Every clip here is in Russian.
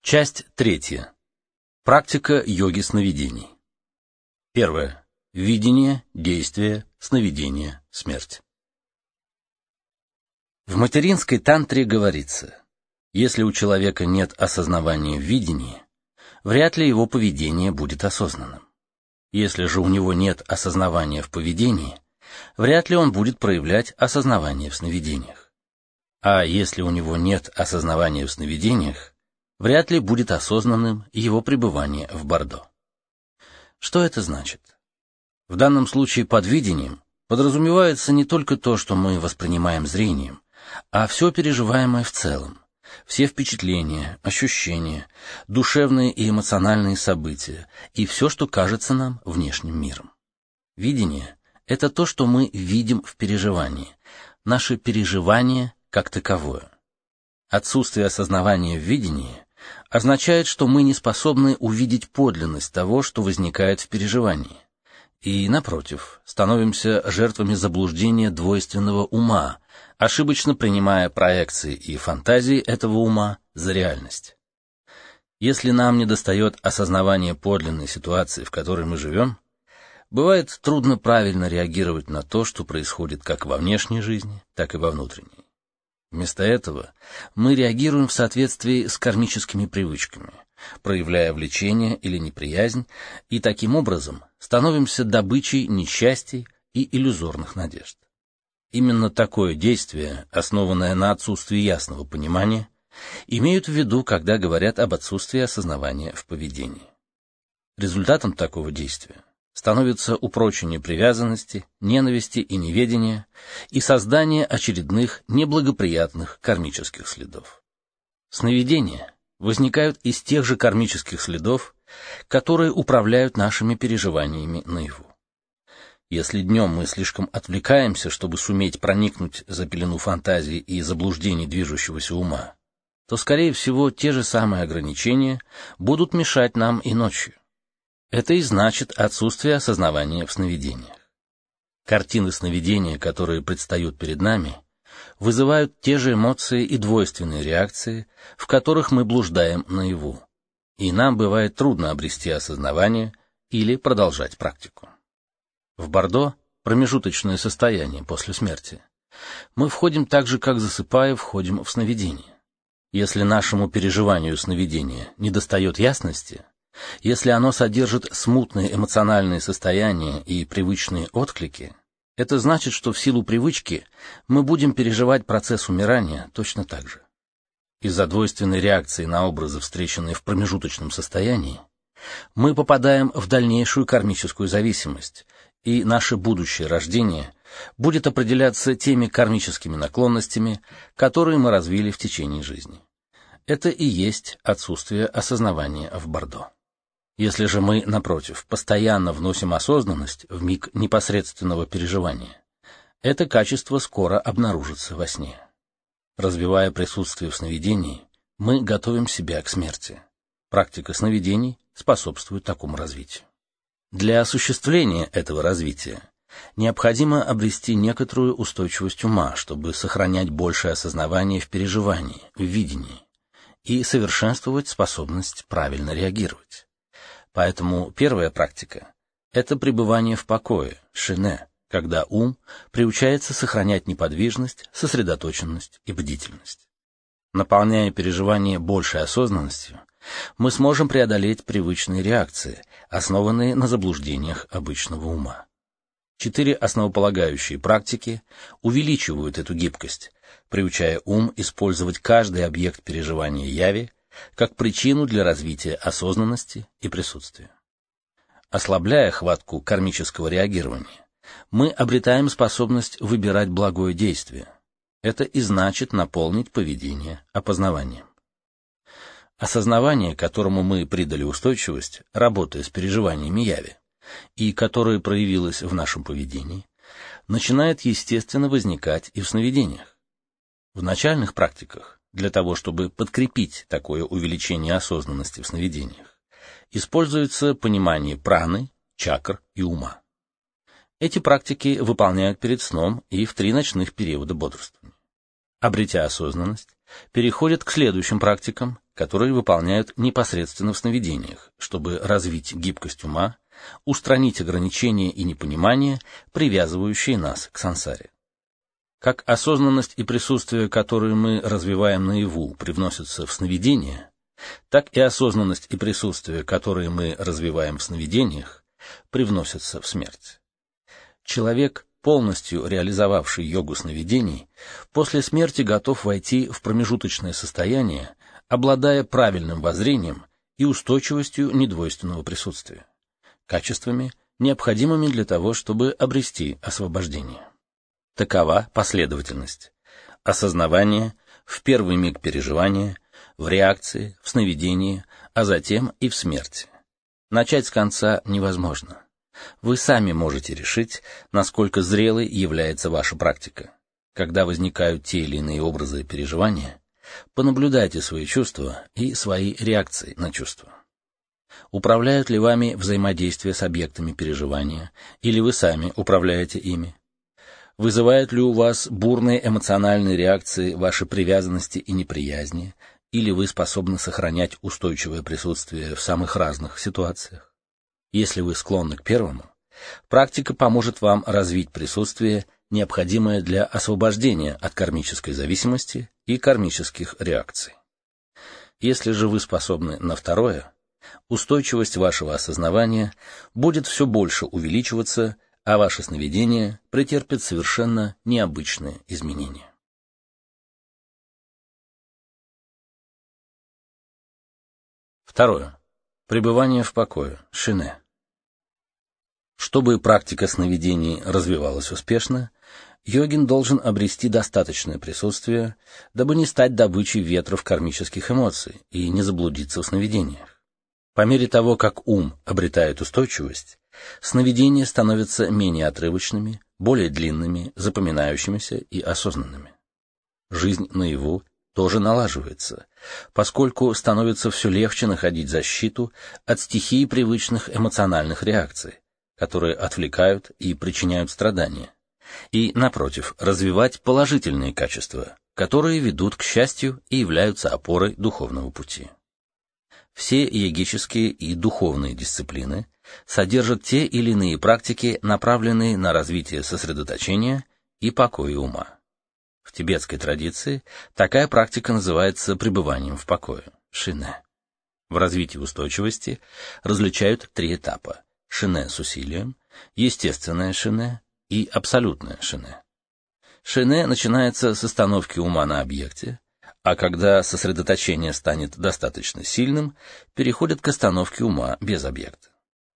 Часть 3. Практика йоги сновидений. 1. Видение, действие, сновидение, смерть. В материнской тантре говорится: если у человека нет осознавания в видении, вряд ли его поведение будет осознанным. Если же у него нет осознавания в поведении, вряд ли он будет проявлять осознавание в сновидениях. А если у него нет осознавания в сновидениях, вряд ли будет осознанным его пребывание в Бордо. Что это значит? В данном случае под видением подразумевается не только то, что мы воспринимаем зрением, а все переживаемое в целом, все впечатления, ощущения, душевные и эмоциональные события и все, что кажется нам внешним миром. Видение — это то, что мы видим в переживании, наше переживание как таковое. Отсутствие осознавания в видении означает, что мы не способны увидеть подлинность того, что возникает в переживании, и, напротив, становимся жертвами заблуждения двойственного ума, ошибочно принимая проекции и фантазии этого ума за реальность. Если нам недостает осознавания подлинной ситуации, в которой мы живем, бывает трудно правильно реагировать на то, что происходит как во внешней жизни, так и во внутренней. Вместо этого мы реагируем в соответствии с кармическими привычками, проявляя влечение или неприязнь, и таким образом становимся добычей несчастий и иллюзорных надежд. Именно такое действие, основанное на отсутствии ясного понимания, имеют в виду, когда говорят об отсутствии осознавания в поведении. Результатом такого действия становится упрочение привязанности, ненависти и неведения и создание очередных неблагоприятных кармических следов. Сновидения возникают из тех же кармических следов, которые управляют нашими переживаниями наяву. Если днем мы слишком отвлекаемся, чтобы суметь проникнуть за пелену фантазии и заблуждений движущегося ума, то, скорее всего, те же самые ограничения будут мешать нам и ночью. Это и значит отсутствие осознавания в сновидениях. Картины сновидения, которые предстают перед нами, вызывают те же эмоции и двойственные реакции, в которых мы блуждаем наяву, и нам бывает трудно обрести осознавание или продолжать практику. В Бордо, промежуточное состояние после смерти, мы входим так же, как засыпая, входим в сновидение. Если нашему переживанию сновидения недостает ясности, если оно содержит смутные эмоциональные состояния и привычные отклики, это значит, что в силу привычки мы будем переживать процесс умирания точно так же. Из-за двойственной реакции на образы, встреченные в промежуточном состоянии, мы попадаем в дальнейшую кармическую зависимость, и наше будущее рождение будет определяться теми кармическими наклонностями, которые мы развили в течение жизни. Это и есть отсутствие осознавания в Бордо. Если же мы, напротив, постоянно вносим осознанность в миг непосредственного переживания, это качество скоро обнаружится во сне. Развивая присутствие в сновидении, мы готовим себя к смерти. Практика сновидений способствует такому развитию. Для осуществления этого развития необходимо обрести некоторую устойчивость ума, чтобы сохранять большее осознавание в переживании, в видении, и совершенствовать способность правильно реагировать. Поэтому первая практика — это пребывание в покое, шине, когда ум приучается сохранять неподвижность, сосредоточенность и бдительность. Наполняя переживание большей осознанностью, мы сможем преодолеть привычные реакции, основанные на заблуждениях обычного ума. 4 основополагающие практики увеличивают эту гибкость, приучая ум использовать каждый объект переживания яви как причину для развития осознанности и присутствия. Ослабляя хватку кармического реагирования, мы обретаем способность выбирать благое действие. Это и значит наполнить поведение опознаванием. Осознавание, которому мы придали устойчивость, работая с переживаниями яви, и которое проявилось в нашем поведении, начинает естественно возникать и в сновидениях. В начальных практиках, для того, чтобы подкрепить такое увеличение осознанности в сновидениях, используется понимание праны, чакр и ума. Эти практики выполняют перед сном и в 3 ночных периода бодрствования. Обретя осознанность, переходят к следующим практикам, которые выполняют непосредственно в сновидениях, чтобы развить гибкость ума, устранить ограничения и непонимание, привязывающие нас к сансаре. Как осознанность и присутствие, которые мы развиваем наяву, привносятся в сновидения, так и осознанность и присутствие, которые мы развиваем в сновидениях, привносятся в смерть. Человек, полностью реализовавший йогу сновидений, после смерти готов войти в промежуточное состояние, обладая правильным воззрением и устойчивостью недвойственного присутствия, качествами, необходимыми для того, чтобы обрести освобождение. Такова последовательность. Осознавание, в первый миг переживания, в реакции, в сновидении, а затем и в смерти. Начать с конца невозможно. Вы сами можете решить, насколько зрелой является ваша практика. Когда возникают те или иные образы и переживания, понаблюдайте свои чувства и свои реакции на чувства. Управляют ли вами взаимодействие с объектами переживания, или вы сами управляете ими? Вызывают ли у вас бурные эмоциональные реакции ваши привязанности и неприязни, или вы способны сохранять устойчивое присутствие в самых разных ситуациях? Если вы склонны к первому, практика поможет вам развить присутствие, необходимое для освобождения от кармической зависимости и кармических реакций. Если же вы способны на второе, устойчивость вашего осознавания будет все больше увеличиваться, а ваше сновидение претерпит совершенно необычные изменения. Второе. Пребывание в покое, шине. Чтобы практика сновидений развивалась успешно, йогин должен обрести достаточное присутствие, дабы не стать добычей ветров кармических эмоций и не заблудиться в сновидениях. По мере того, как ум обретает устойчивость, сновидения становятся менее отрывочными, более длинными, запоминающимися и осознанными. Жизнь наяву тоже налаживается, поскольку становится все легче находить защиту от стихии привычных эмоциональных реакций, которые отвлекают и причиняют страдания, и, напротив, развивать положительные качества, которые ведут к счастью и являются опорой духовного пути. Все йогические и духовные дисциплины содержат те или иные практики, направленные на развитие сосредоточения и покоя ума. В тибетской традиции такая практика называется пребыванием в покое, шине. В развитии устойчивости различают три этапа: шине с усилием, естественное шине и абсолютное шине. Шине начинается с остановки ума на объекте, а когда сосредоточение станет достаточно сильным, переходит к остановке ума без объекта.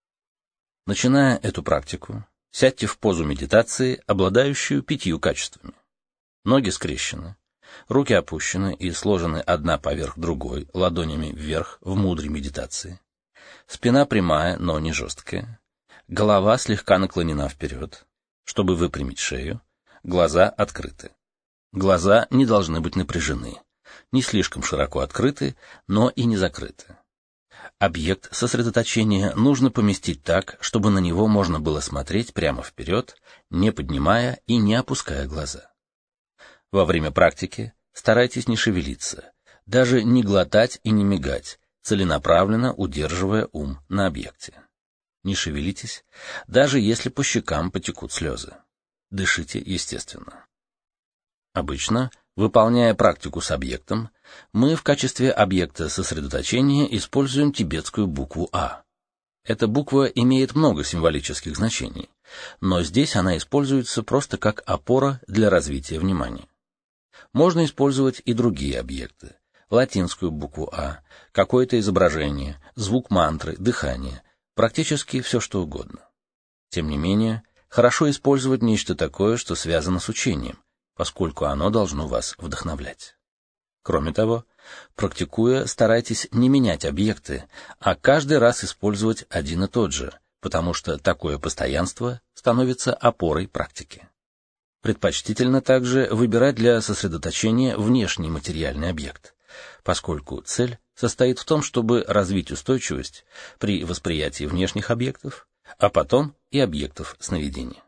Начиная эту практику, сядьте в позу медитации, обладающую 5 качествами. Ноги скрещены, руки опущены и сложены одна поверх другой, ладонями вверх в мудрой медитации. Спина прямая, но не жесткая. Голова слегка наклонена вперед, чтобы выпрямить шею. Глаза открыты. Глаза не должны быть напряжены, не слишком широко открыты, но и не закрыты. Объект сосредоточения нужно поместить так, чтобы на него можно было смотреть прямо вперед, не поднимая и не опуская глаза. Во время практики старайтесь не шевелиться, даже не глотать и не мигать, целенаправленно удерживая ум на объекте. Не шевелитесь, даже если по щекам потекут слезы. Дышите естественно. Обычно, выполняя практику с объектом, мы в качестве объекта сосредоточения используем тибетскую букву А. Эта буква имеет много символических значений, но здесь она используется просто как опора для развития внимания. Можно использовать и другие объекты: латинскую букву А, какое-то изображение, звук мантры, дыхание, практически все что угодно. Тем не менее, хорошо использовать нечто такое, что связано с учением, поскольку оно должно вас вдохновлять. Кроме того, практикуя, старайтесь не менять объекты, а каждый раз использовать один и тот же, потому что такое постоянство становится опорой практики. Предпочтительно также выбирать для сосредоточения внешний материальный объект, поскольку цель состоит в том, чтобы развить устойчивость при восприятии внешних объектов, а потом и объектов сновидения.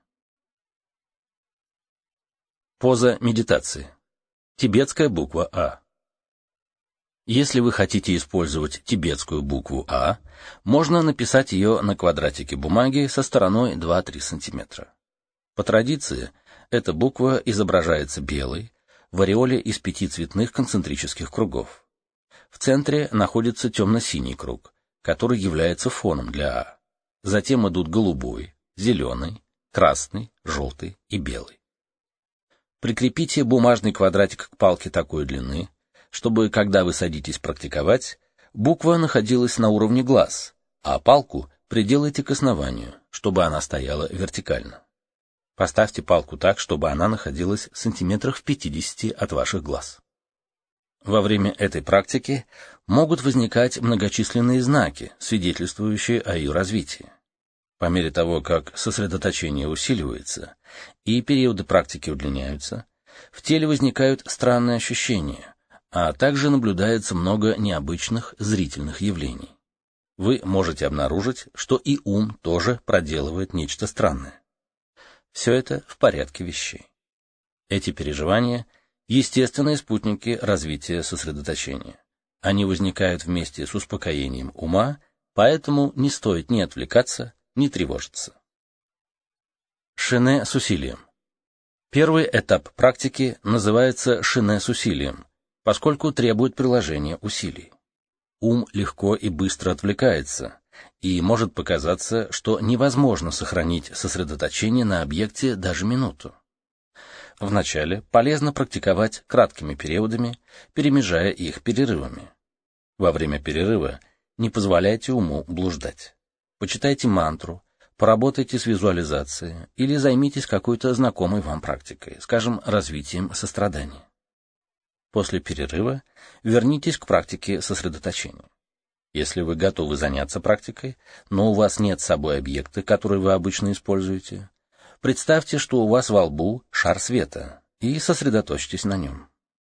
Поза медитации. Тибетская буква А. Если вы хотите использовать тибетскую букву «А», можно написать ее на квадратике бумаги со стороной 2-3 см. По традиции, эта буква изображается белой, в ореоле из 5 цветных концентрических кругов. В центре находится темно-синий круг, который является фоном для «А». Затем идут голубой, зеленый, красный, желтый и белый. Прикрепите бумажный квадратик к палке такой длины, чтобы, когда вы садитесь практиковать, буква находилась на уровне глаз, а палку приделайте к основанию, чтобы она стояла вертикально. Поставьте палку так, чтобы она находилась в сантиметрах в 50 от ваших глаз. Во время этой практики могут возникать многочисленные знаки, свидетельствующие о ее развитии. По мере того, как сосредоточение усиливается и периоды практики удлиняются, в теле возникают странные ощущения, а также наблюдается много необычных зрительных явлений. Вы можете обнаружить, что и ум тоже проделывает нечто странное. Все это в порядке вещей. Эти переживания – естественные спутники развития сосредоточения. Они возникают вместе с успокоением ума, поэтому не стоит ни отвлекаться, ни тревожиться. Шине с усилием. Первый этап практики называется шине с усилием, поскольку требует приложения усилий. Ум легко и быстро отвлекается, и может показаться, что невозможно сохранить сосредоточение на объекте даже минуту. Вначале полезно практиковать краткими периодами, перемежая их перерывами. Во время перерыва не позволяйте уму блуждать. Почитайте мантру, поработайте с визуализацией или займитесь какой-то знакомой вам практикой, скажем, развитием сострадания. После перерыва вернитесь к практике сосредоточения. Если вы готовы заняться практикой, но у вас нет с собой объекта, который вы обычно используете, представьте, что у вас во лбу шар света, и сосредоточьтесь на нем.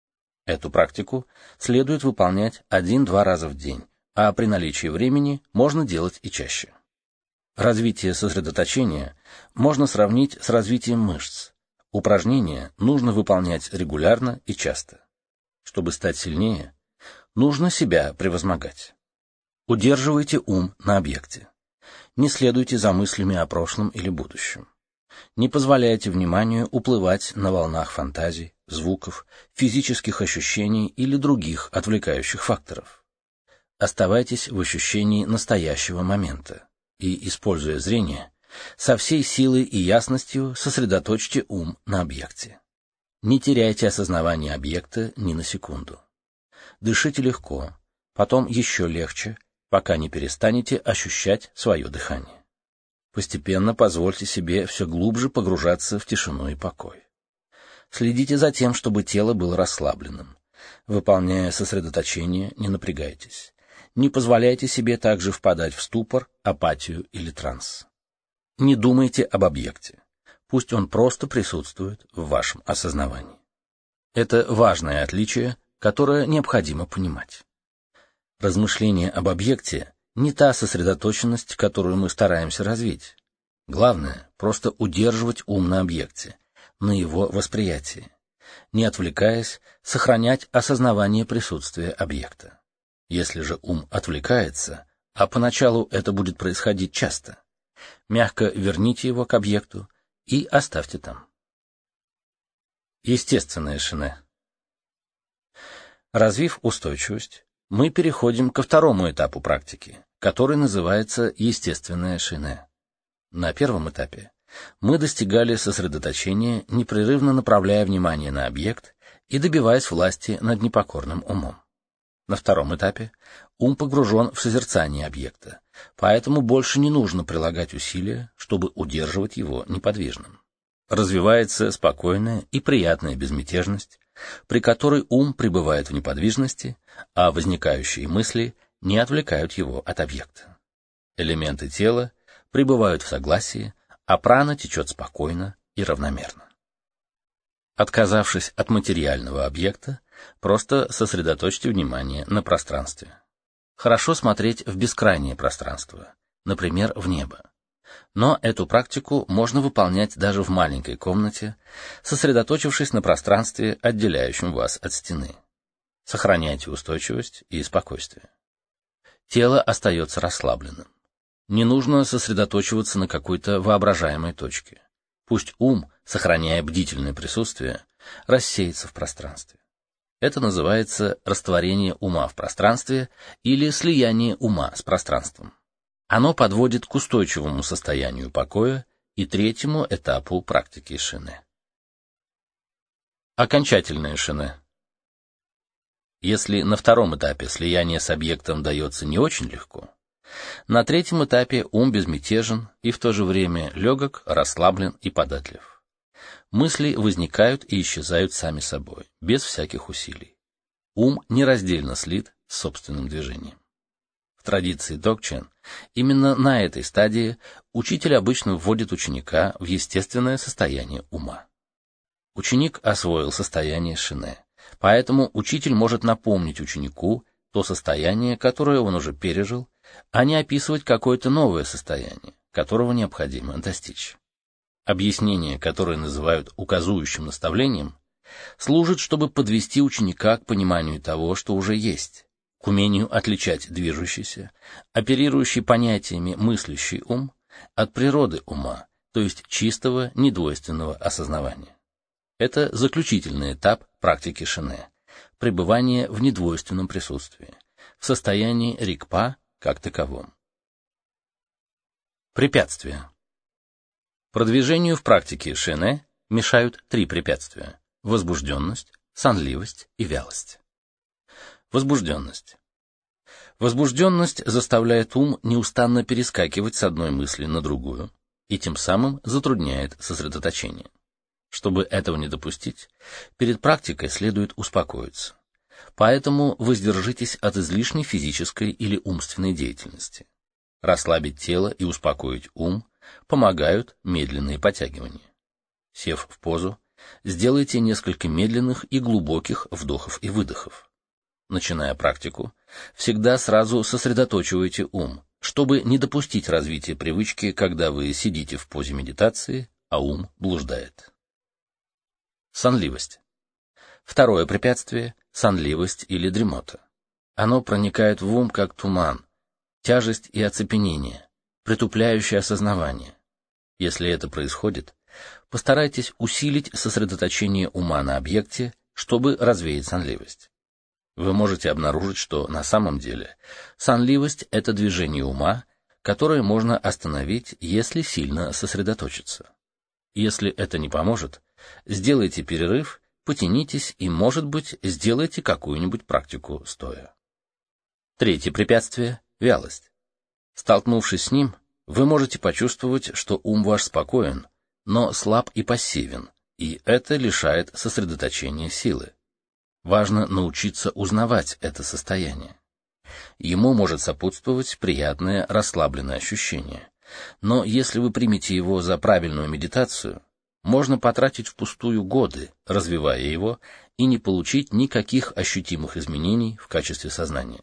Эту практику следует выполнять 1-2 раза в день, а при наличии времени можно делать и чаще. Развитие сосредоточения можно сравнить с развитием мышц. Упражнения нужно выполнять регулярно и часто. Чтобы стать сильнее, нужно себя превозмогать. Удерживайте ум на объекте. Не следуйте за мыслями о прошлом или будущем. Не позволяйте вниманию уплывать на волнах фантазий, звуков, физических ощущений или других отвлекающих факторов. Оставайтесь в ощущении настоящего момента и, используя зрение, со всей силой и ясностью сосредоточьте ум на объекте. Не теряйте осознавание объекта ни на секунду. Дышите легко, потом еще легче, пока не перестанете ощущать свое дыхание. Постепенно позвольте себе все глубже погружаться в тишину и покой. Следите за тем, чтобы тело было расслабленным. Выполняя сосредоточение, не напрягайтесь. Не позволяйте себе также впадать в ступор, апатию или транс. Не думайте об объекте. Пусть он просто присутствует в вашем осознавании. Это важное отличие, которое необходимо понимать. Размышление об объекте не та сосредоточенность, которую мы стараемся развить. Главное — просто удерживать ум на объекте, на его восприятии. Не отвлекаясь, сохранять осознавание присутствия объекта. Если же ум отвлекается, а поначалу это будет происходить часто, мягко верните его к объекту и оставьте там. Естественное шине. Развив устойчивость, мы переходим ко второму этапу практики, который называется естественное шине. На первом этапе мы достигали сосредоточения, непрерывно направляя внимание на объект и добиваясь власти над непокорным умом. На втором этапе ум погружен в созерцание объекта, поэтому больше не нужно прилагать усилия, чтобы удерживать его неподвижным. Развивается спокойная и приятная безмятежность, при которой ум пребывает в неподвижности, а возникающие мысли не отвлекают его от объекта. Элементы тела пребывают в согласии, а прана течет спокойно и равномерно. Отказавшись от материального объекта, просто сосредоточьте внимание на пространстве. Хорошо смотреть в бескрайнее пространство, например, в небо. Но эту практику можно выполнять даже в маленькой комнате, сосредоточившись на пространстве, отделяющем вас от стены. Сохраняйте устойчивость и спокойствие. Тело остается расслабленным. Не нужно сосредоточиваться на какой-то воображаемой точке. Пусть ум, сохраняя бдительное присутствие, рассеется в пространстве. Это называется растворение ума в пространстве или слияние ума с пространством. Оно подводит к устойчивому состоянию покоя и третьему этапу практики шинэ. Окончательное шинэ. Если на втором этапе слияние с объектом дается не очень легко, на третьем этапе ум безмятежен и в то же время легок, расслаблен и податлив. Мысли возникают и исчезают сами собой, без всяких усилий. Ум нераздельно слит с собственным движением. В традиции Догчен именно на этой стадии учитель обычно вводит ученика в естественное состояние ума. Ученик освоил состояние шинэ, поэтому учитель может напомнить ученику то состояние, которое он уже пережил, а не описывать какое-то новое состояние, которого необходимо достичь. Объяснение, которое называют указующим наставлением, служит, чтобы подвести ученика к пониманию того, что уже есть, к умению отличать движущийся, оперирующий понятиями мыслящий ум от природы ума, то есть чистого, недвойственного осознавания. Это заключительный этап практики шинэ, пребывание в недвойственном присутствии, в состоянии рикпа как таковом. Препятствия. Продвижению в практике шинэ мешают три препятствия: возбужденность, сонливость и вялость. Возбужденность. Возбужденность заставляет ум неустанно перескакивать с одной мысли на другую и тем самым затрудняет сосредоточение. Чтобы этого не допустить, перед практикой следует успокоиться. Поэтому воздержитесь от излишней физической или умственной деятельности. Расслабить тело и успокоить ум помогают медленные потягивания. Сев в позу, сделайте несколько медленных и глубоких вдохов и выдохов. Начиная практику, всегда сразу сосредоточивайте ум, чтобы не допустить развития привычки, когда вы сидите в позе медитации, а ум блуждает. Сонливость. Второе препятствие – сонливость или дремота. Оно проникает в ум как туман, тяжесть и оцепенение, притупляющее осознавание. Если это происходит, постарайтесь усилить сосредоточение ума на объекте, чтобы развеять сонливость. Вы можете обнаружить, что на самом деле сонливость – это движение ума, которое можно остановить, если сильно сосредоточиться. Если это не поможет, сделайте перерыв, потянитесь и, может быть, сделайте какую-нибудь практику стоя. Третье препятствие – вялость. Столкнувшись с ним, вы можете почувствовать, что ум ваш спокоен, но слаб и пассивен, и это лишает сосредоточения силы. Важно научиться узнавать это состояние. Ему может сопутствовать приятное расслабленное ощущение, но если вы примете его за правильную медитацию, можно потратить впустую годы, развивая его, и не получить никаких ощутимых изменений в качестве сознания.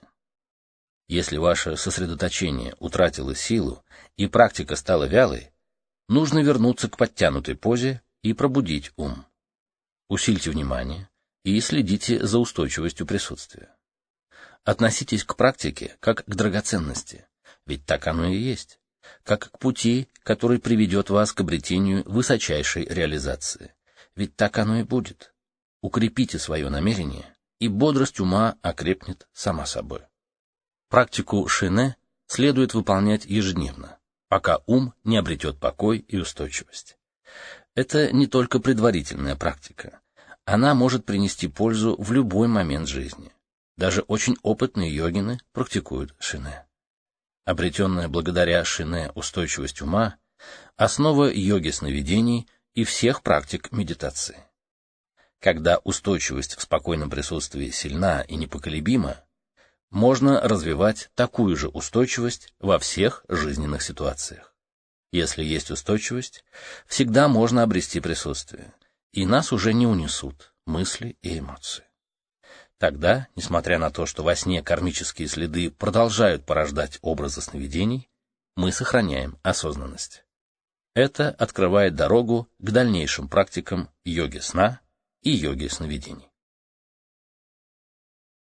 Если ваше сосредоточение утратило силу и практика стала вялой, нужно вернуться к подтянутой позе и пробудить ум. Усильте внимание и следите за устойчивостью присутствия. Относитесь к практике как к драгоценности, ведь так оно и есть, как к пути, который приведет вас к обретению высочайшей реализации, ведь так оно и будет. Укрепите свое намерение, и бодрость ума окрепнет сама собой. Практику шинэ следует выполнять ежедневно, пока ум не обретет покой и устойчивость. Это не только предварительная практика. Она может принести пользу в любой момент жизни. Даже очень опытные йогины практикуют шинэ. Обретенная благодаря шинэ устойчивость ума – основа йоги сновидений и всех практик медитации. Когда устойчивость в спокойном присутствии сильна и непоколебима, можно развивать такую же устойчивость во всех жизненных ситуациях. Если есть устойчивость, всегда можно обрести присутствие, и нас уже не унесут мысли и эмоции. Тогда, несмотря на то, что во сне кармические следы продолжают порождать образы сновидений, мы сохраняем осознанность. Это открывает дорогу к дальнейшим практикам йоги сна и йоги сновидений.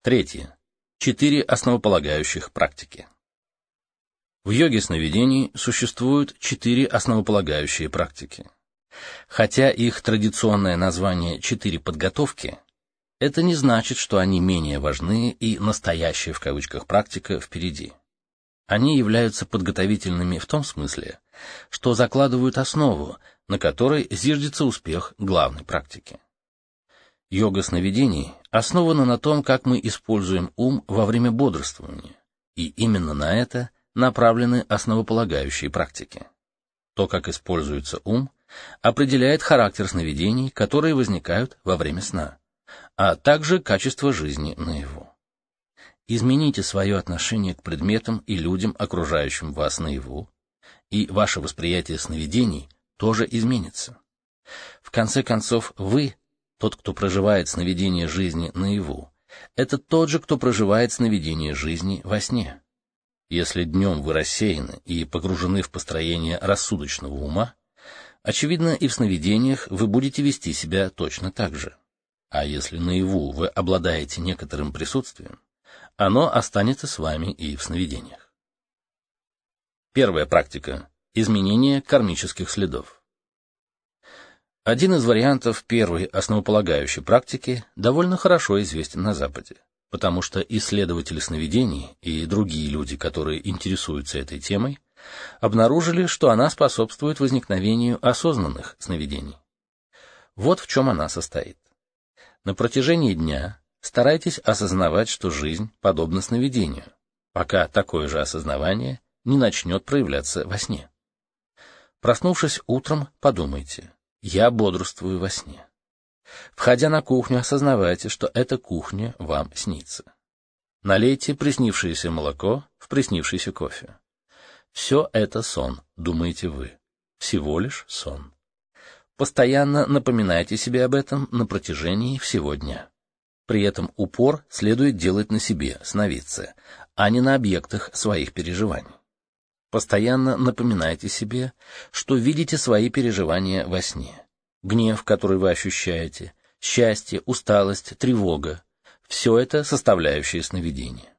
Третье. 4 основополагающих практики. В йоге сновидений существуют 4 основополагающие практики. Хотя их традиционное название 4 подготовки, это не значит, что они менее важны и «настоящая» в кавычках практика впереди. Они являются подготовительными в том смысле, что закладывают основу, на которой зиждется успех главной практики. Йога сновидений основана на том, как мы используем ум во время бодрствования, и именно на это направлены основополагающие практики. То, как используется ум, определяет характер сновидений, которые возникают во время сна, а также качество жизни наяву. Измените свое отношение к предметам и людям, окружающим вас наяву, и ваше восприятие сновидений тоже изменится. В конце концов, вы, тот, кто проживает сновидение жизни наяву, это тот же, кто проживает сновидение жизни во сне. Если днем вы рассеяны и погружены в построение рассудочного ума, очевидно, и в сновидениях вы будете вести себя точно так же. А если наяву вы обладаете некоторым присутствием, оно останется с вами и в сновидениях. Первая практика – изменение кармических следов. Один из вариантов первой основополагающей практики довольно хорошо известен на Западе, потому что исследователи сновидений и другие люди, которые интересуются этой темой, обнаружили, что она способствует возникновению осознанных сновидений. Вот в чем она состоит. На протяжении дня старайтесь осознавать, что жизнь подобна сновидению, пока такое же осознавание не начнет проявляться во сне. Проснувшись утром, подумайте: «Я бодрствую во сне». Входя на кухню, осознавайте, что эта кухня вам снится. Налейте приснившееся молоко в приснившийся кофе. Все это сон, думаете вы. Всего лишь сон. Постоянно напоминайте себе об этом на протяжении всего дня. При этом упор следует делать на себе, сновидце, а не на объектах своих переживаний. Постоянно напоминайте себе, что видите свои переживания во сне. Гнев, который вы ощущаете, счастье, усталость, тревога — все это составляющие сновидения.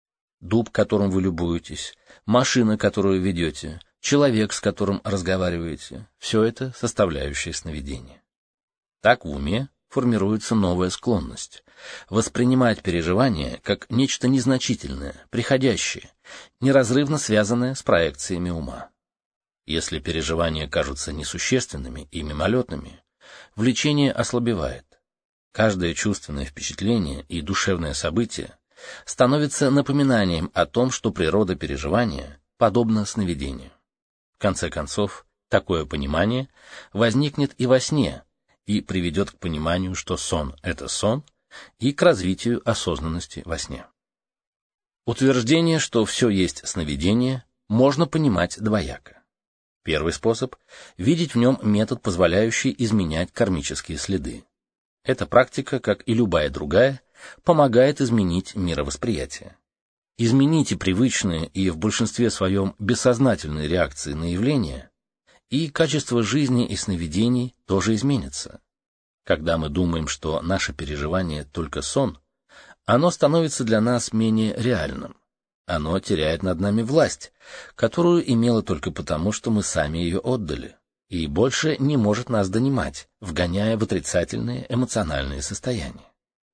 Дуб, которым вы любуетесь, машина, которую ведете, человек, с которым разговариваете — все это составляющие сновидения. Так в уме формируется новая склонность — воспринимать переживания как нечто незначительное, приходящее, неразрывно связанное с проекциями ума. Если переживания кажутся несущественными и мимолетными, влечение ослабевает. Каждое чувственное впечатление и душевное событие становится напоминанием о том, что природа переживания подобна сновидению. В конце концов, такое понимание возникнет и во сне и приведет к пониманию, что сон — это сон, и к развитию осознанности во сне. Утверждение, что все есть сновидение, можно понимать двояко. Первый способ — видеть в нем метод, позволяющий изменять кармические следы. Эта практика, как и любая другая, помогает изменить мировосприятие. Измените привычные и в большинстве своем бессознательные реакции на явления, и качество жизни и сновидений тоже изменится. Когда мы думаем, что наше переживание — только сон, оно становится для нас менее реальным. Оно теряет над нами власть, которую имело только потому, что мы сами ее отдали, и больше не может нас донимать, вгоняя в отрицательные эмоциональные состояния.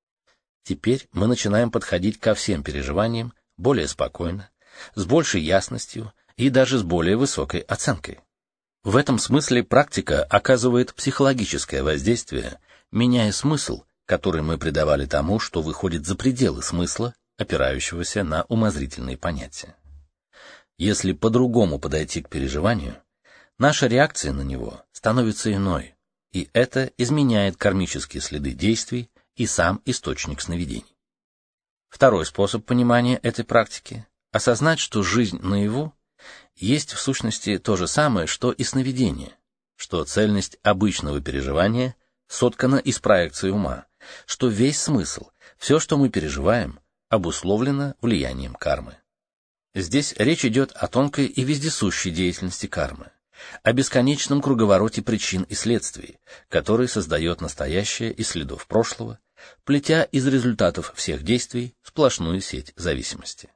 Теперь мы начинаем подходить ко всем переживаниям более спокойно, с большей ясностью и даже с более высокой оценкой. В этом смысле практика оказывает психологическое воздействие, меняя смысл, который мы придавали тому, что выходит за пределы смысла, опирающегося на умозрительные понятия. Если по-другому подойти к переживанию, наша реакция на него становится иной, и это изменяет кармические следы действий и сам источник сновидений. Второй способ понимания этой практики — осознать, что жизнь наяву есть в сущности то же самое, что и сновидение, что цельность обычного переживания соткана из проекции ума, что весь смысл, все, что мы переживаем, обусловлено влиянием кармы. Здесь речь идет о тонкой и вездесущей деятельности кармы, о бесконечном круговороте причин и следствий, который создает настоящее из следов прошлого, плетя из результатов всех действий с сплошную сеть зависимости.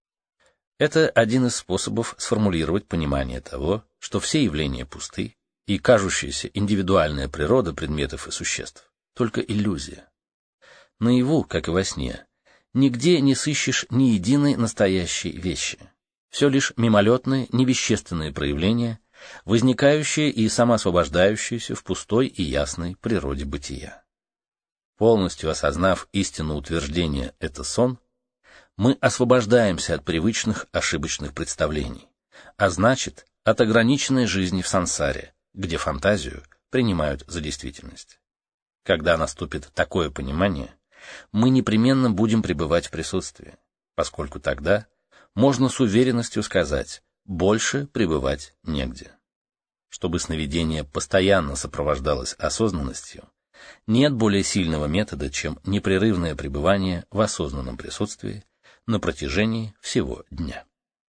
Это один из способов сформулировать понимание того, что все явления пусты, и кажущаяся индивидуальная природа предметов и существ — только иллюзия. Наяву, как и во сне, нигде не сыщешь ни единой настоящей вещи. Все лишь мимолетные, невещественные проявления, возникающие и самоосвобождающиеся в пустой и ясной природе бытия. Полностью осознав истину утверждения «это сон», мы освобождаемся от привычных ошибочных представлений, а значит, от ограниченной жизни в сансаре, где фантазию принимают за действительность. Когда наступит такое понимание, мы непременно будем пребывать в присутствии, поскольку тогда можно с уверенностью сказать «больше пребывать негде». Чтобы сновидение постоянно сопровождалось осознанностью, нет более сильного метода, чем непрерывное пребывание в осознанном присутствии на протяжении всего дня.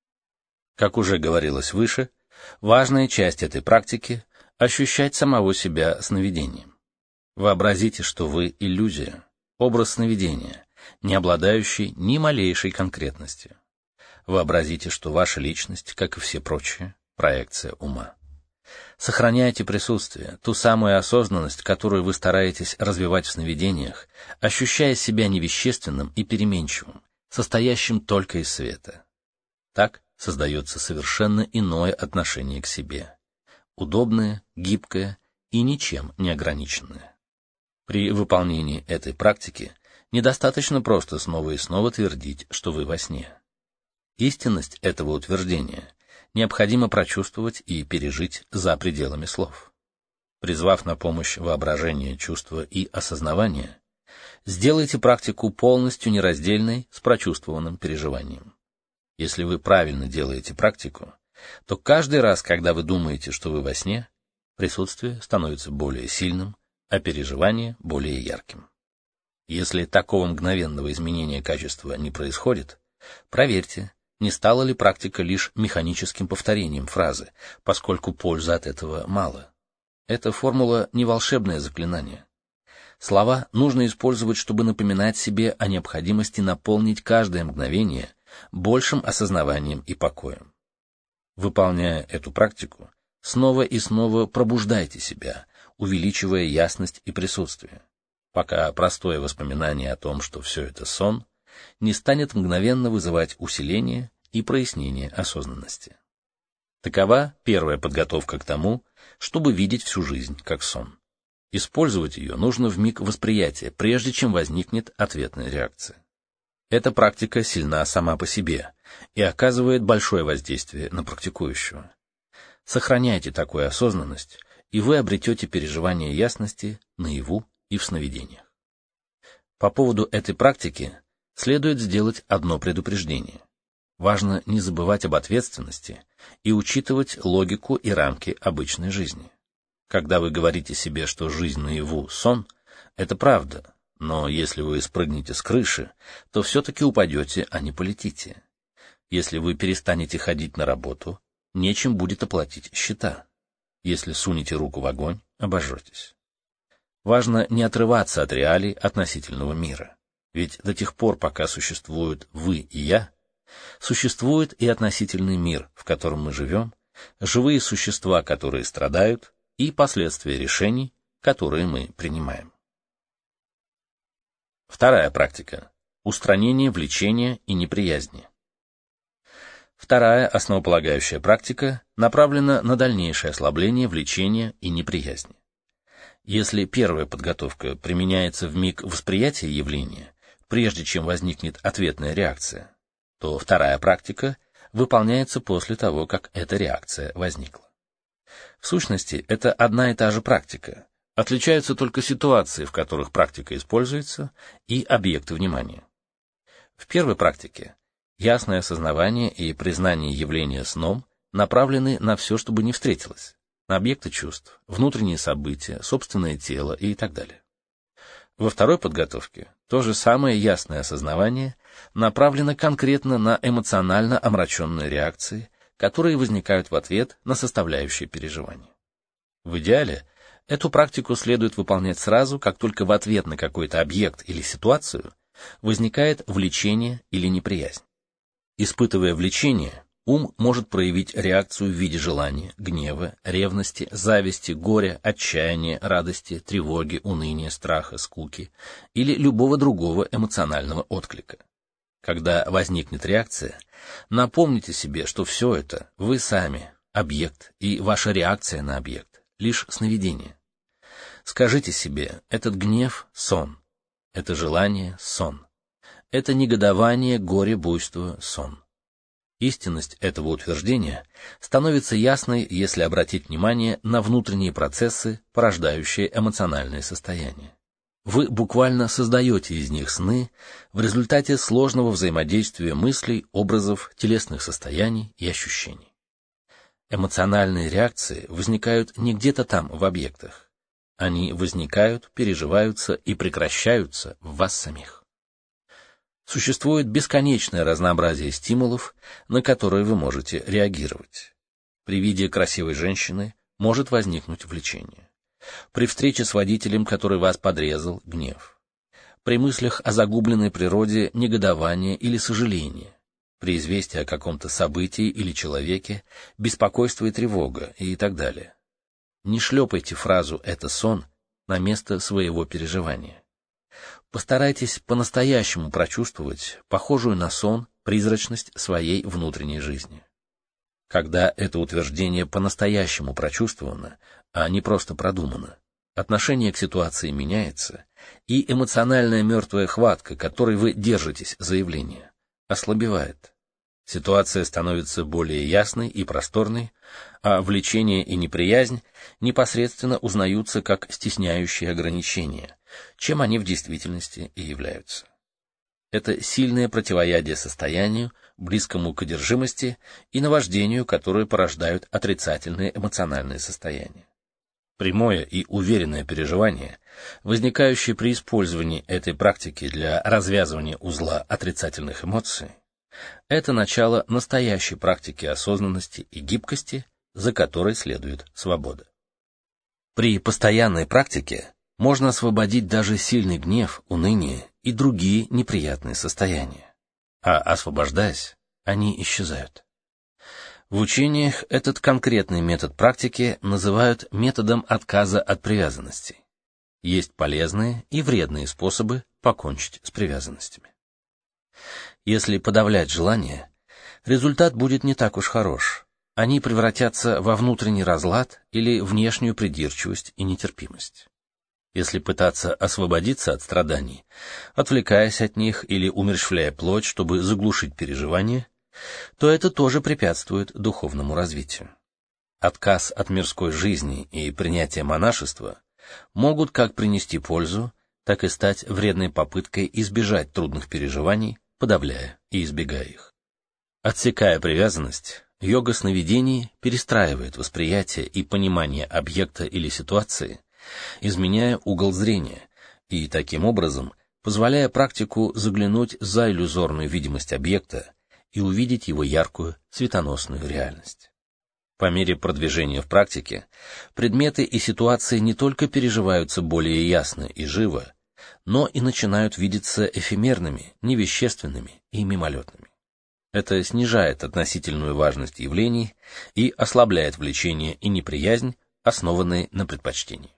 Как уже говорилось выше, важная часть этой практики — ощущать самого себя сновидением. Вообразите, что вы — иллюзия, образ сновидения, не обладающий ни малейшей конкретностью. Вообразите, что ваша личность, как и все прочие, проекция ума. Сохраняйте присутствие, ту самую осознанность, которую вы стараетесь развивать в сновидениях, ощущая себя невещественным и переменчивым, состоящим только из света. Так создается совершенно иное отношение к себе, удобное, гибкое и ничем не ограниченное. При выполнении этой практики недостаточно просто снова и снова твердить, что вы во сне. Истинность этого утверждения необходимо прочувствовать и пережить за пределами слов. Призвав на помощь воображение, чувства и осознавание, сделайте практику полностью нераздельной с прочувствованным переживанием. Если вы правильно делаете практику, то каждый раз, когда вы думаете, что вы во сне, присутствие становится более сильным, а переживание более ярким. Если такого мгновенного изменения качества не происходит, проверьте, не стала ли практика лишь механическим повторением фразы, поскольку пользы от этого мало. Эта формула не волшебное заклинание. Слова нужно использовать, чтобы напоминать себе о необходимости наполнить каждое мгновение большим осознаванием и покоем. Выполняя эту практику, снова и снова пробуждайте себя, увеличивая ясность и присутствие, пока простое воспоминание о том, что все это сон, не станет мгновенно вызывать усиление и прояснение осознанности. Такова первая подготовка к тому, чтобы видеть всю жизнь как сон. Использовать ее нужно в миг восприятия, прежде чем возникнет ответная реакция. Эта практика сильна сама по себе и оказывает большое воздействие на практикующего. Сохраняйте такую осознанность, и вы обретете переживание ясности наяву и в сновидениях. По поводу этой практики следует сделать одно предупреждение. Важно не забывать об ответственности и учитывать логику и рамки обычной жизни. Когда вы говорите себе, что жизнь наяву — сон, это правда, но если вы спрыгнете с крыши, то все-таки упадете, а не полетите. Если вы перестанете ходить на работу, нечем будет оплатить счета. Если сунете руку в огонь, обожжетесь. Важно не отрываться от реалий относительного мира. Ведь до тех пор, пока существуют вы и я, существует и относительный мир, в котором мы живем, живые существа, которые страдают, и последствия решений, которые мы принимаем. Вторая практика — устранение влечения и неприязни. Вторая основополагающая практика направлена на дальнейшее ослабление влечения и неприязни. Если первая подготовка применяется в миг восприятия явления, прежде чем возникнет ответная реакция, то вторая практика выполняется после того, как эта реакция возникла. В сущности, это одна и та же практика, отличаются только ситуации, в которых практика используется, и объекты внимания. В первой практике ясное осознавание и признание явления сном направлены на все, что бы ни встретилось, на объекты чувств, внутренние события, собственное тело и так далее. Во второй подготовке то же самое ясное осознавание направлено конкретно на эмоционально омраченные реакции, которые возникают в ответ на составляющие переживания. В идеале эту практику следует выполнять сразу, как только в ответ на какой-то объект или ситуацию возникает влечение или неприязнь. Испытывая влечение, ум может проявить реакцию в виде желания, гнева, ревности, зависти, горя, отчаяния, радости, тревоги, уныния, страха, скуки или любого другого эмоционального отклика. Когда возникнет реакция, напомните себе, что все это вы сами, объект, и ваша реакция на объект — лишь сновидение. Скажите себе: этот гнев — сон, это желание — сон, это негодование, горе, буйство — сон. Истинность этого утверждения становится ясной, если обратить внимание на внутренние процессы, порождающие эмоциональные состояния. Вы буквально создаете из них сны в результате сложного взаимодействия мыслей, образов, телесных состояний и ощущений. Эмоциональные реакции возникают не где-то там в объектах. Они возникают, переживаются и прекращаются в вас самих. Существует бесконечное разнообразие стимулов, на которые вы можете реагировать. При виде красивой женщины может возникнуть влечение. При встрече с водителем, который вас подрезал, гнев. При мыслях о загубленной природе негодование или сожаление. При известии о каком-то событии или человеке беспокойство и тревога и так далее. Не шлепайте фразу «это сон» на место своего переживания. Постарайтесь по-настоящему прочувствовать похожую на сон призрачность своей внутренней жизни. Когда это утверждение по-настоящему прочувствовано, а не просто продумано, отношение к ситуации меняется, и эмоциональная мертвая хватка, которой вы держитесь за явление, ослабевает. Ситуация становится более ясной и просторной, а влечение и неприязнь непосредственно узнаются как стесняющие ограничения, чем они в действительности и являются. Это сильное противоядие состоянию, близкому к одержимости и наваждению, которые порождают отрицательные эмоциональные состояния. Прямое и уверенное переживание, возникающее при использовании этой практики для развязывания узла отрицательных эмоций, это начало настоящей практики осознанности и гибкости, за которой следует свобода. При постоянной практике можно освободить даже сильный гнев, уныние и другие неприятные состояния. А освобождаясь, они исчезают. В учениях этот конкретный метод практики называют методом отказа от привязанностей. Есть полезные и вредные способы покончить с привязанностями. Если подавлять желания, результат будет не так уж хорош. Они превратятся во внутренний разлад или внешнюю придирчивость и нетерпимость. Если пытаться освободиться от страданий, отвлекаясь от них или умерщвляя плоть, чтобы заглушить переживания, то это тоже препятствует духовному развитию. Отказ от мирской жизни и принятие монашества могут как принести пользу, так и стать вредной попыткой избежать трудных переживаний, подавляя и избегая их. Отсекая привязанность, йога сновидений перестраивает восприятие и понимание объекта или ситуации, изменяя угол зрения и, таким образом, позволяя практику заглянуть за иллюзорную видимость объекта и увидеть его яркую, светоносную реальность. По мере продвижения в практике, предметы и ситуации не только переживаются более ясно и живо, но и начинают видеться эфемерными, невещественными и мимолетными. Это снижает относительную важность явлений и ослабляет влечение и неприязнь, основанные на предпочтении.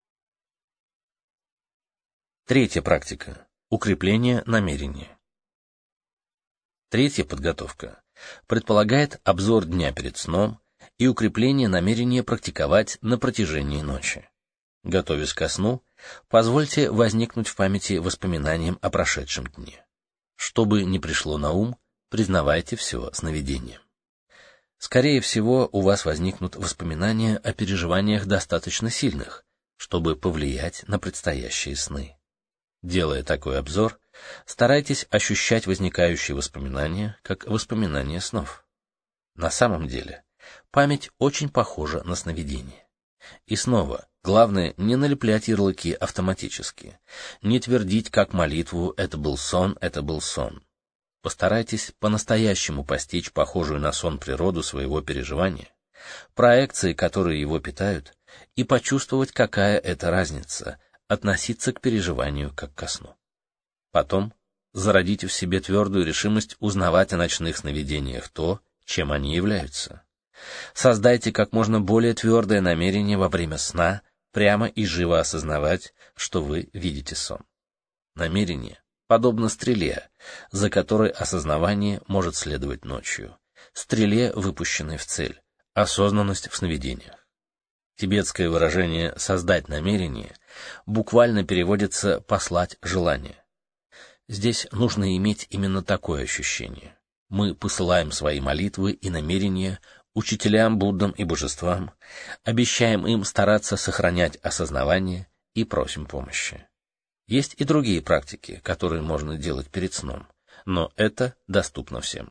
Третья практика – укрепление намерения. Третья подготовка предполагает обзор дня перед сном и укрепление намерения практиковать на протяжении ночи. Готовясь ко сну, позвольте возникнуть в памяти воспоминаниям о прошедшем дне. Что бы ни пришло на ум, признавайте все сновидением. Скорее всего, у вас возникнут воспоминания о переживаниях достаточно сильных, чтобы повлиять на предстоящие сны. Делая такой обзор, старайтесь ощущать возникающие воспоминания как воспоминания снов. На самом деле, память очень похожа на сновидение. И снова, главное не налеплять ярлыки автоматически, не твердить как молитву «это был сон, это был сон». Постарайтесь по-настоящему постичь похожую на сон природу своего переживания, проекции, которые его питают, и почувствовать, какая это разница — относиться к переживанию как ко сну. Потом Зародите в себе твердую решимость узнавать о ночных сновидениях то, чем они являются. Создайте как можно более твердое намерение во время сна прямо и живо осознавать, что вы видите сон. Намерение подобно стреле, за которой осознавание может следовать ночью, стреле, выпущенной в цель, осознанность в сновидениях. Тибетское выражение «создать намерение» буквально переводится «послать желание». Здесь нужно иметь именно такое ощущение. Мы посылаем свои молитвы и намерения учителям, Буддам и божествам, обещаем им стараться сохранять осознавание и просим помощи. Есть и другие практики, которые можно делать перед сном, но это доступно всем.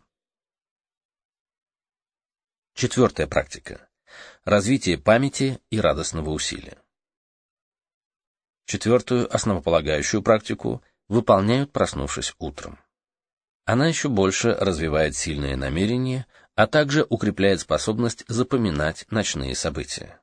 Четвертая практика. Развитие памяти и радостного усилия. Четвертую основополагающую практику выполняют, проснувшись утром. Она еще больше развивает сильное намерение, а также укрепляет способность запоминать ночные события.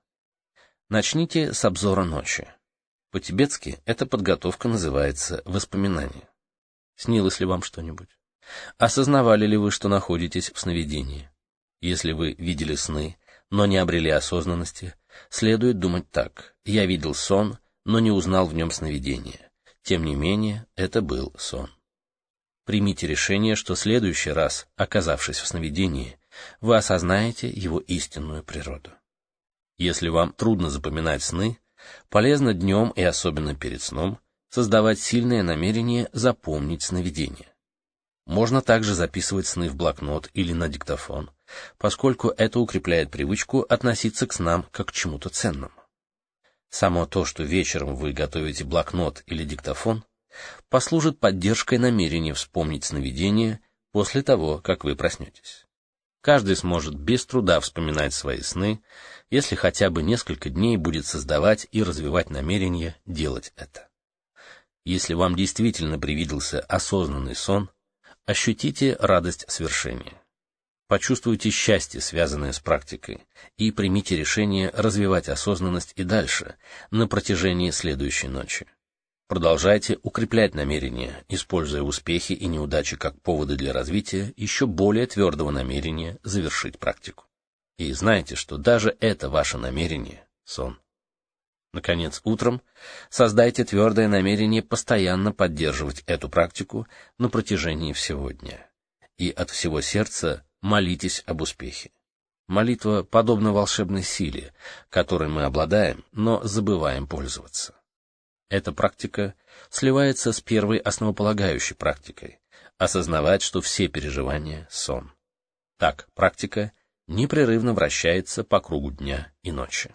Начните с обзора ночи. По-тибетски эта подготовка называется воспоминание. Снилось ли вам что-нибудь? Осознавали ли вы, что находитесь в сновидении? Если вы видели сны, но не обрели осознанности, следует думать так: я видел сон, но не узнал в нем сновидение. Тем не менее, это был сон. Примите решение, что в следующий раз, оказавшись в сновидении, вы осознаете его истинную природу. Если вам трудно запоминать сны, полезно днем и особенно перед сном создавать сильное намерение запомнить сновидение. Можно также записывать сны в блокнот или на диктофон, поскольку это укрепляет привычку относиться к снам как к чему-то ценному. Само то, что вечером вы готовите блокнот или диктофон, послужит поддержкой намерения вспомнить сновидение после того, как вы проснетесь. Каждый сможет без труда вспоминать свои сны, если хотя бы несколько дней будет создавать и развивать намерение делать это. Если вам действительно привиделся осознанный сон, ощутите радость свершения. Почувствуйте счастье, связанное с практикой, и примите решение развивать осознанность и дальше, на протяжении следующей ночи. Продолжайте укреплять намерение, используя успехи и неудачи как поводы для развития еще более твердого намерения завершить практику. И знайте, что даже это ваше намерение — сон. Наконец, утром создайте твердое намерение постоянно поддерживать эту практику на протяжении всего дня. И от всего сердца молитесь об успехе. Молитва подобна волшебной силе, которой мы обладаем, но забываем пользоваться. Эта практика сливается с первой основополагающей практикой — осознавать, что все переживания — сон. Так практика непрерывно вращается по кругу дня и ночи.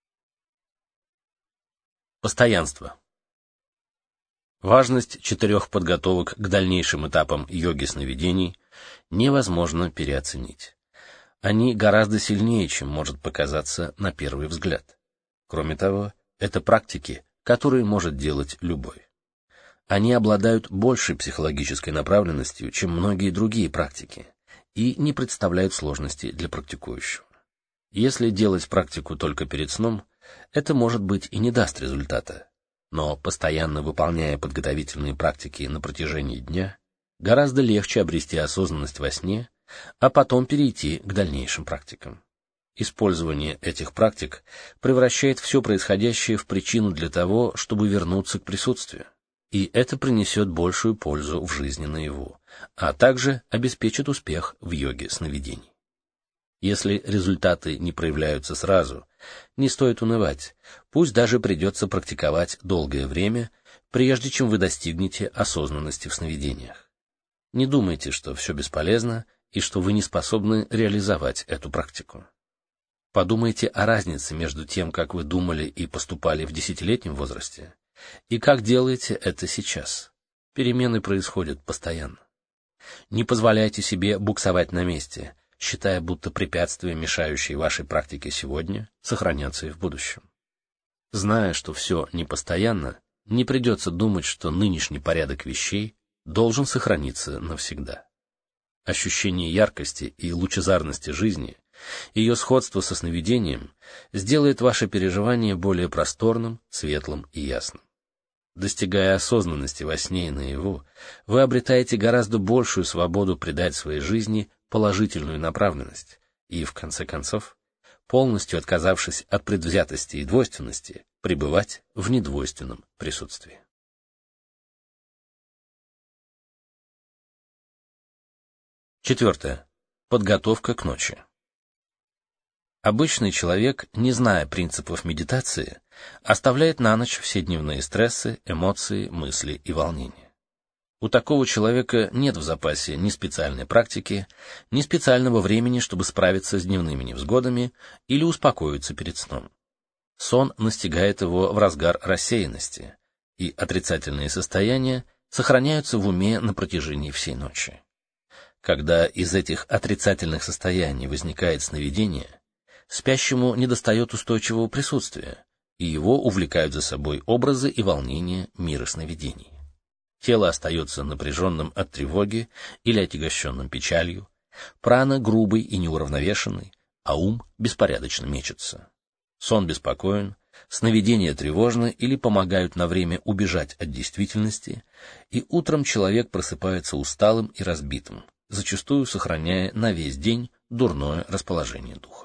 Постоянство. Важность 4 подготовок к дальнейшим этапам йоги сновидений невозможно переоценить. Они гораздо сильнее, чем может показаться на первый взгляд. Кроме того, это практики, которые может делать любой. Они обладают большей психологической направленностью, чем многие другие практики, и не представляют сложности для практикующего. Если делать практику только перед сном, это, может быть, и не даст результата, но постоянно выполняя подготовительные практики на протяжении дня, гораздо легче обрести осознанность во сне, а потом перейти к дальнейшим практикам. Использование этих практик превращает все происходящее в причину для того, чтобы вернуться к присутствию, и это принесет большую пользу в жизни наяву, а также обеспечит успех в йоге сновидений. Если результаты не проявляются сразу, не стоит унывать, пусть даже придется практиковать долгое время, прежде чем вы достигнете осознанности в сновидениях. Не думайте, что все бесполезно и что вы не способны реализовать эту практику. Подумайте о разнице между тем, как вы думали и поступали в 10-летнем возрасте, и как делаете это сейчас. Перемены происходят постоянно. Не позволяйте себе буксовать на месте, считая, будто препятствия, мешающие вашей практике сегодня, сохранятся и в будущем. Зная, что все непостоянно, не придется думать, что нынешний порядок вещей должен сохраниться навсегда. Ощущение яркости и лучезарности жизни, ее сходство со сновидением сделает ваше переживание более просторным, светлым и ясным. Достигая осознанности во сне и наяву, вы обретаете гораздо большую свободу придать своей жизни положительную направленность и, в конце концов, полностью отказавшись от предвзятости и двойственности, пребывать в недвойственном присутствии. Четвертое. Подготовка к ночи. Обычный человек, не зная принципов медитации, оставляет на ночь все дневные стрессы, эмоции, мысли и волнения. У такого человека нет в запасе ни специальной практики, ни специального времени, чтобы справиться с дневными невзгодами или успокоиться перед сном. Сон настигает его в разгар рассеянности, и отрицательные состояния сохраняются в уме на протяжении всей ночи. Когда из этих отрицательных состояний возникает сновидение, спящему недостает устойчивого присутствия, и его увлекают за собой образы и волнения мира сновидений. Тело остается напряженным от тревоги или отягощенным печалью, прана грубый и неуравновешенный, а ум беспорядочно мечется. Сон беспокоен, сновидения тревожны или помогают на время убежать от действительности, и утром человек просыпается усталым и разбитым, зачастую сохраняя на весь день дурное расположение духа.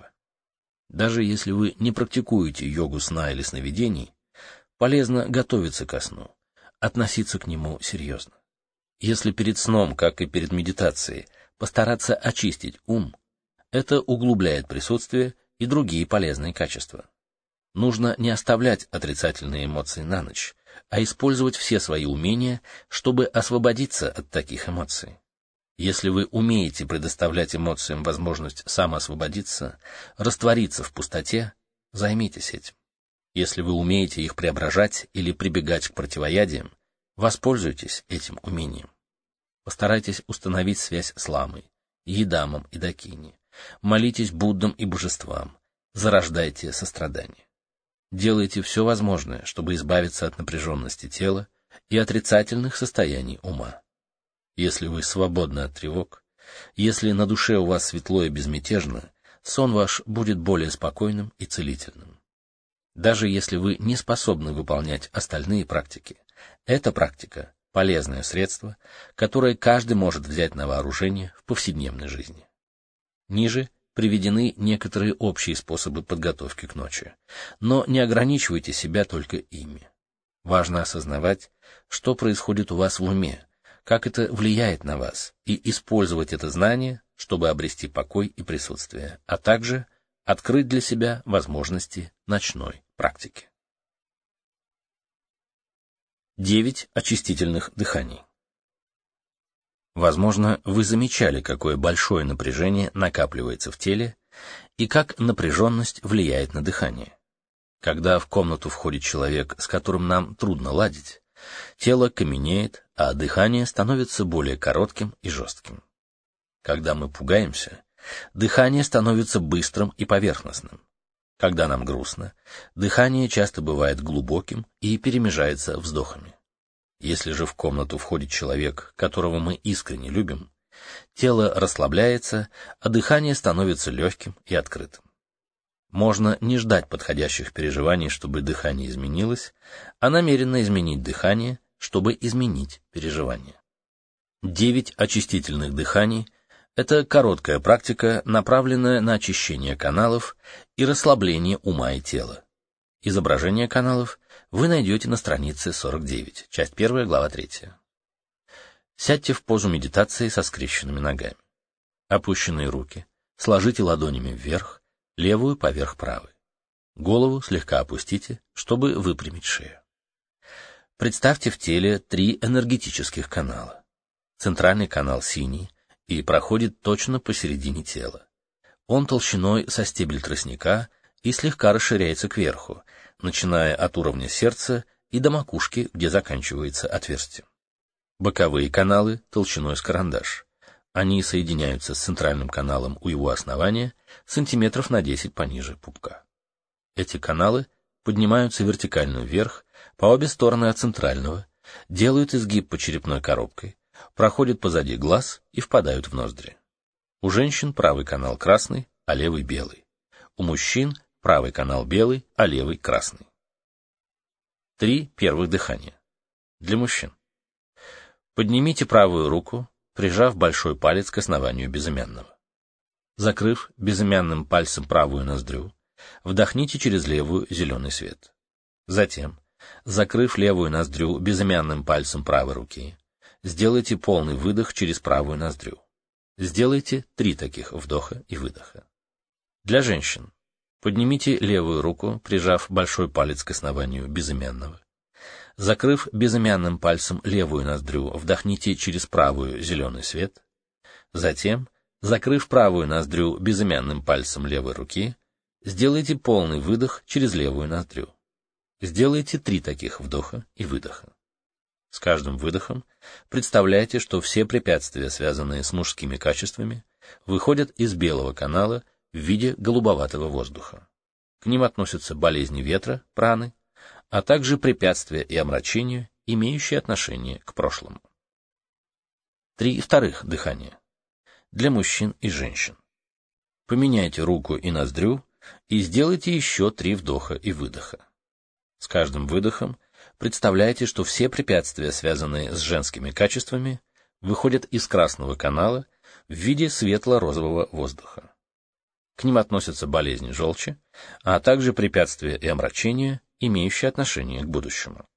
Даже если вы не практикуете йогу сна или сновидений, полезно готовиться ко сну, относиться к нему серьезно. Если перед сном, как и перед медитацией, постараться очистить ум, это углубляет присутствие и другие полезные качества. Нужно не оставлять отрицательные эмоции на ночь, а использовать все свои умения, чтобы освободиться от таких эмоций. Если вы умеете предоставлять эмоциям возможность самоосвободиться, раствориться в пустоте, займитесь этим. Если вы умеете их преображать или прибегать к противоядиям, воспользуйтесь этим умением. Постарайтесь установить связь с ламой, Едамом и Дакини. Молитесь Буддам и божествам. Зарождайте сострадание. Делайте все возможное, чтобы избавиться от напряженности тела и отрицательных состояний ума. Если вы свободны от тревог, если на душе у вас светло и безмятежно, сон ваш будет более спокойным и целительным. Даже если вы не способны выполнять остальные практики, эта практика – полезное средство, которое каждый может взять на вооружение в повседневной жизни. Ниже приведены некоторые общие способы подготовки к ночи, но не ограничивайте себя только ими. Важно осознавать, что происходит у вас в уме, как это влияет на вас, и использовать это знание, чтобы обрести покой и присутствие, а также открыть для себя возможности ночной практики. 9 очистительных дыханий. Возможно, вы замечали, какое большое напряжение накапливается в теле и как напряженность влияет на дыхание. Когда в комнату входит человек, с которым нам трудно ладить, тело каменеет, а дыхание становится более коротким и жестким. Когда мы пугаемся, дыхание становится быстрым и поверхностным. Когда нам грустно, дыхание часто бывает глубоким и перемежается вздохами. Если же в комнату входит человек, которого мы искренне любим, тело расслабляется, а дыхание становится легким и открытым. Можно не ждать подходящих переживаний, чтобы дыхание изменилось, а намеренно изменить дыхание, чтобы изменить переживание. 9 очистительных дыханий – это короткая практика, направленная на очищение каналов и расслабление ума и тела. Изображение каналов вы найдете на странице 49, часть 1, глава 3. Сядьте в позу медитации со скрещенными ногами. Опущенные руки сложите ладонями вверх, левую поверх правой. Голову слегка опустите, чтобы выпрямить шею. Представьте в теле 3 энергетических канала. Центральный канал синий и проходит точно посередине тела. Он толщиной со стебель тростника и слегка расширяется кверху, начиная от уровня сердца и до макушки, где заканчивается отверстие. Боковые каналы толщиной с карандаш. Они соединяются с центральным каналом у его основания сантиметров на 10 пониже пупка. Эти каналы поднимаются вертикально вверх, по обе стороны от центрального, делают изгиб по черепной коробкой, проходят позади глаз и впадают в ноздри. У женщин правый канал красный, а левый белый. У мужчин правый канал белый, а левый красный. 3 первых дыхания. Для мужчин. Поднимите правую руку, прижав большой палец к основанию безымянного. Закрыв безымянным пальцем правую ноздрю, вдохните через левую зеленый свет. Затем, закрыв левую ноздрю безымянным пальцем правой руки, сделайте полный выдох через правую ноздрю. Сделайте 3 таких вдоха и выдоха. Для женщин. Поднимите левую руку, прижав большой палец к основанию безымянного. Закрыв безымянным пальцем левую ноздрю, вдохните через правую зеленый свет. Затем, закрыв правую ноздрю безымянным пальцем левой руки, сделайте полный выдох через левую ноздрю. Сделайте 3 таких вдоха и выдоха. С каждым выдохом представляйте, что все препятствия, связанные с мужскими качествами, выходят из белого канала в виде голубоватого воздуха. К ним относятся болезни ветра, праны, а также препятствия и омрачения, имеющие отношение к прошлому. 3 вторых дыхания. Для мужчин и женщин. Поменяйте руку и ноздрю и сделайте еще 3 вдоха и выдоха. С каждым выдохом представляйте, что все препятствия, связанные с женскими качествами, выходят из красного канала в виде светло-розового воздуха. К ним относятся болезни желчи, а также препятствия и омрачения, имеющие отношение к будущему.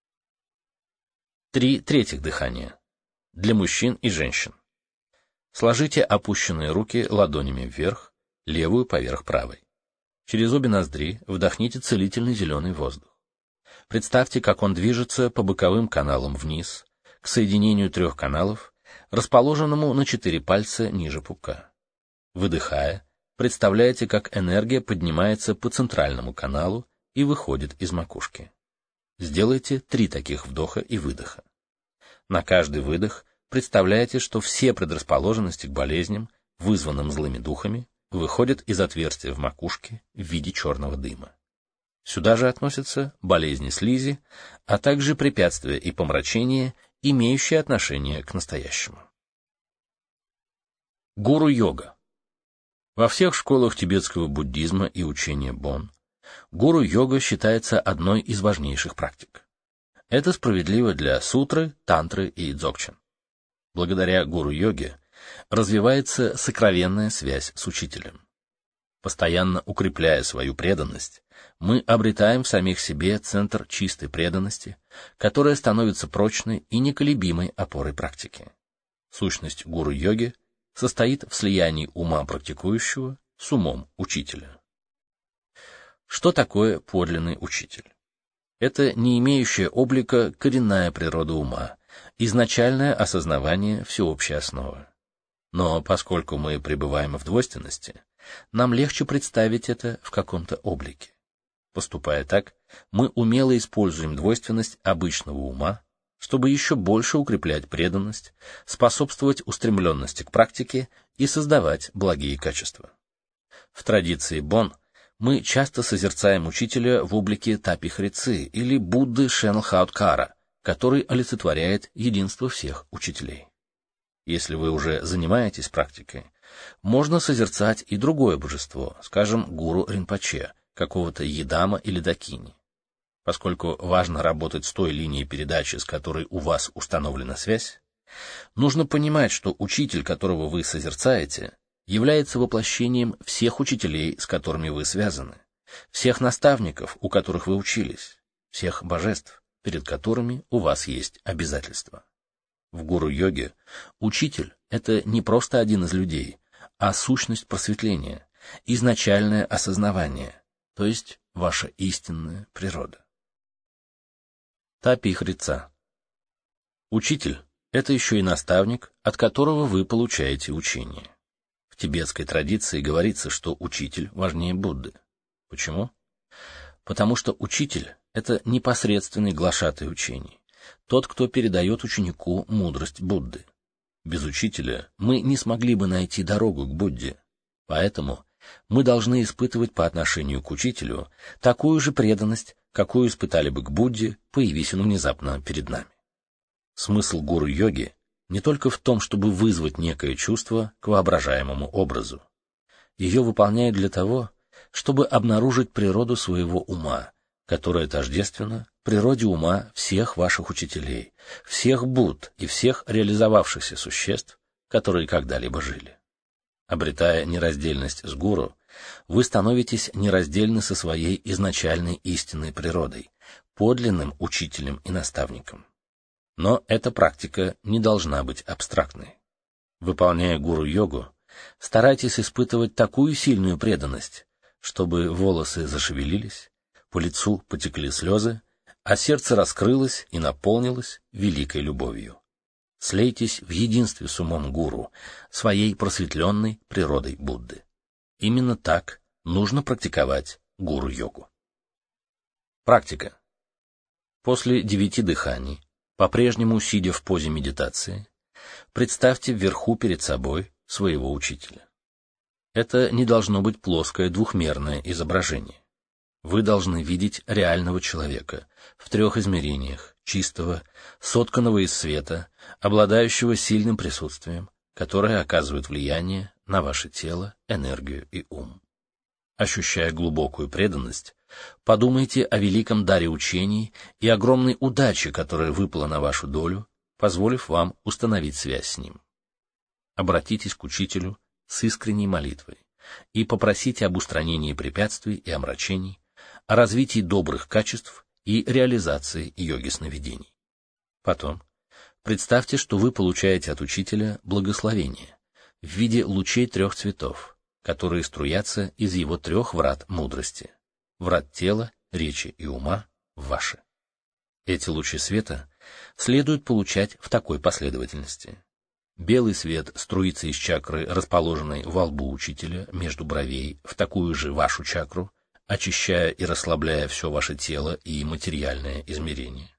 3 третьих дыхания. Для мужчин и женщин. Сложите опущенные руки ладонями вверх, левую поверх правой. Через обе ноздри вдохните целительный зеленый воздух. Представьте, как он движется по боковым каналам вниз, к соединению 3 каналов, расположенному на 4 пальца ниже пупка. Выдыхая, представляете, как энергия поднимается по центральному каналу и выходит из макушки. Сделайте 3 таких вдоха и выдоха. На каждый выдох представляете, что все предрасположенности к болезням, вызванным злыми духами, выходят из отверстия в макушке в виде черного дыма. Сюда же относятся болезни слизи, а также препятствия и помрачения, имеющие отношение к настоящему. Гуру-йога. Во всех школах тибетского буддизма и учения Бон гуру-йога считается одной из важнейших практик. Это справедливо для сутры, тантры и дзогчен. Благодаря гуру-йоге развивается сокровенная связь с учителем. Постоянно укрепляя свою преданность, мы обретаем в самих себе центр чистой преданности, которая становится прочной и неколебимой опорой практики. Сущность гуру-йоги состоит в слиянии ума практикующего с умом учителя. Что такое подлинный учитель? Это не имеющая облика коренная природа ума, изначальное осознавание всеобщей основы. Но поскольку мы пребываем в двойственности, нам легче представить это в каком-то облике. Поступая так, мы умело используем двойственность обычного ума, чтобы еще больше укреплять преданность, способствовать устремленности к практике и создавать благие качества. В традиции Бон мы часто созерцаем учителя в облике Тапи-Хрици или Будды Шенлхауткара, который олицетворяет единство всех учителей. Если вы уже занимаетесь практикой, можно созерцать и другое божество, скажем, гуру Ринпоче, какого-то Едама или Дакини. Поскольку важно работать с той линией передачи, с которой у вас установлена связь, нужно понимать, что учитель, которого вы созерцаете, является воплощением всех учителей, с которыми вы связаны, всех наставников, у которых вы учились, всех божеств, перед которыми у вас есть обязательства. В гуру-йоге учитель — это не просто один из людей, а сущность просветления, изначальное осознавание, то есть ваша истинная природа. Тапи-Хрица. Учитель — это еще и наставник, от которого вы получаете учение. В тибетской традиции говорится, что учитель важнее Будды. Почему? Потому что учитель — это непосредственный глашатай учений, тот, кто передает ученику мудрость Будды. Без учителя мы не смогли бы найти дорогу к Будде, поэтому мы должны испытывать по отношению к учителю такую же преданность, какую испытали бы к Будде, появись он внезапно перед нами. Смысл гуру-йоги не только в том, чтобы вызвать некое чувство к воображаемому образу. Ее выполняют для того, чтобы обнаружить природу своего ума, которая тождественна природе ума всех ваших учителей, всех Будд и всех реализовавшихся существ, которые когда-либо жили. Обретая нераздельность с гуру, вы становитесь нераздельны со своей изначальной истинной природой, подлинным учителем и наставником. Но эта практика не должна быть абстрактной. Выполняя гуру-йогу, старайтесь испытывать такую сильную преданность, чтобы волосы зашевелились, по лицу потекли слезы, а сердце раскрылось и наполнилось великой любовью. Слейтесь в единстве с умом гуру, своей просветленной природой Будды. Именно так нужно практиковать гуру-йогу. Практика. После 9 дыханий, по-прежнему сидя в позе медитации, представьте вверху перед собой своего учителя. Это не должно быть плоское двухмерное изображение. Вы должны видеть реального человека в 3 измерениях, чистого, сотканного из света, обладающего сильным присутствием, которое оказывает влияние на ваше тело, энергию и ум. Ощущая глубокую преданность, подумайте о великом даре учений и огромной удаче, которая выпала на вашу долю, позволив вам установить связь с ним. Обратитесь к учителю с искренней молитвой и попросите об устранении препятствий и омрачений, о развитии добрых качеств и реализации йоги сновидений. Потом представьте, что вы получаете от учителя благословение в виде лучей 3 цветов, которые струятся из его 3 врат мудрости, врат тела, речи и ума в ваши. Эти лучи света следует получать в такой последовательности. Белый свет струится из чакры, расположенной во лбу учителя, между бровей, в такую же вашу чакру, очищая и расслабляя все ваше тело и материальное измерение.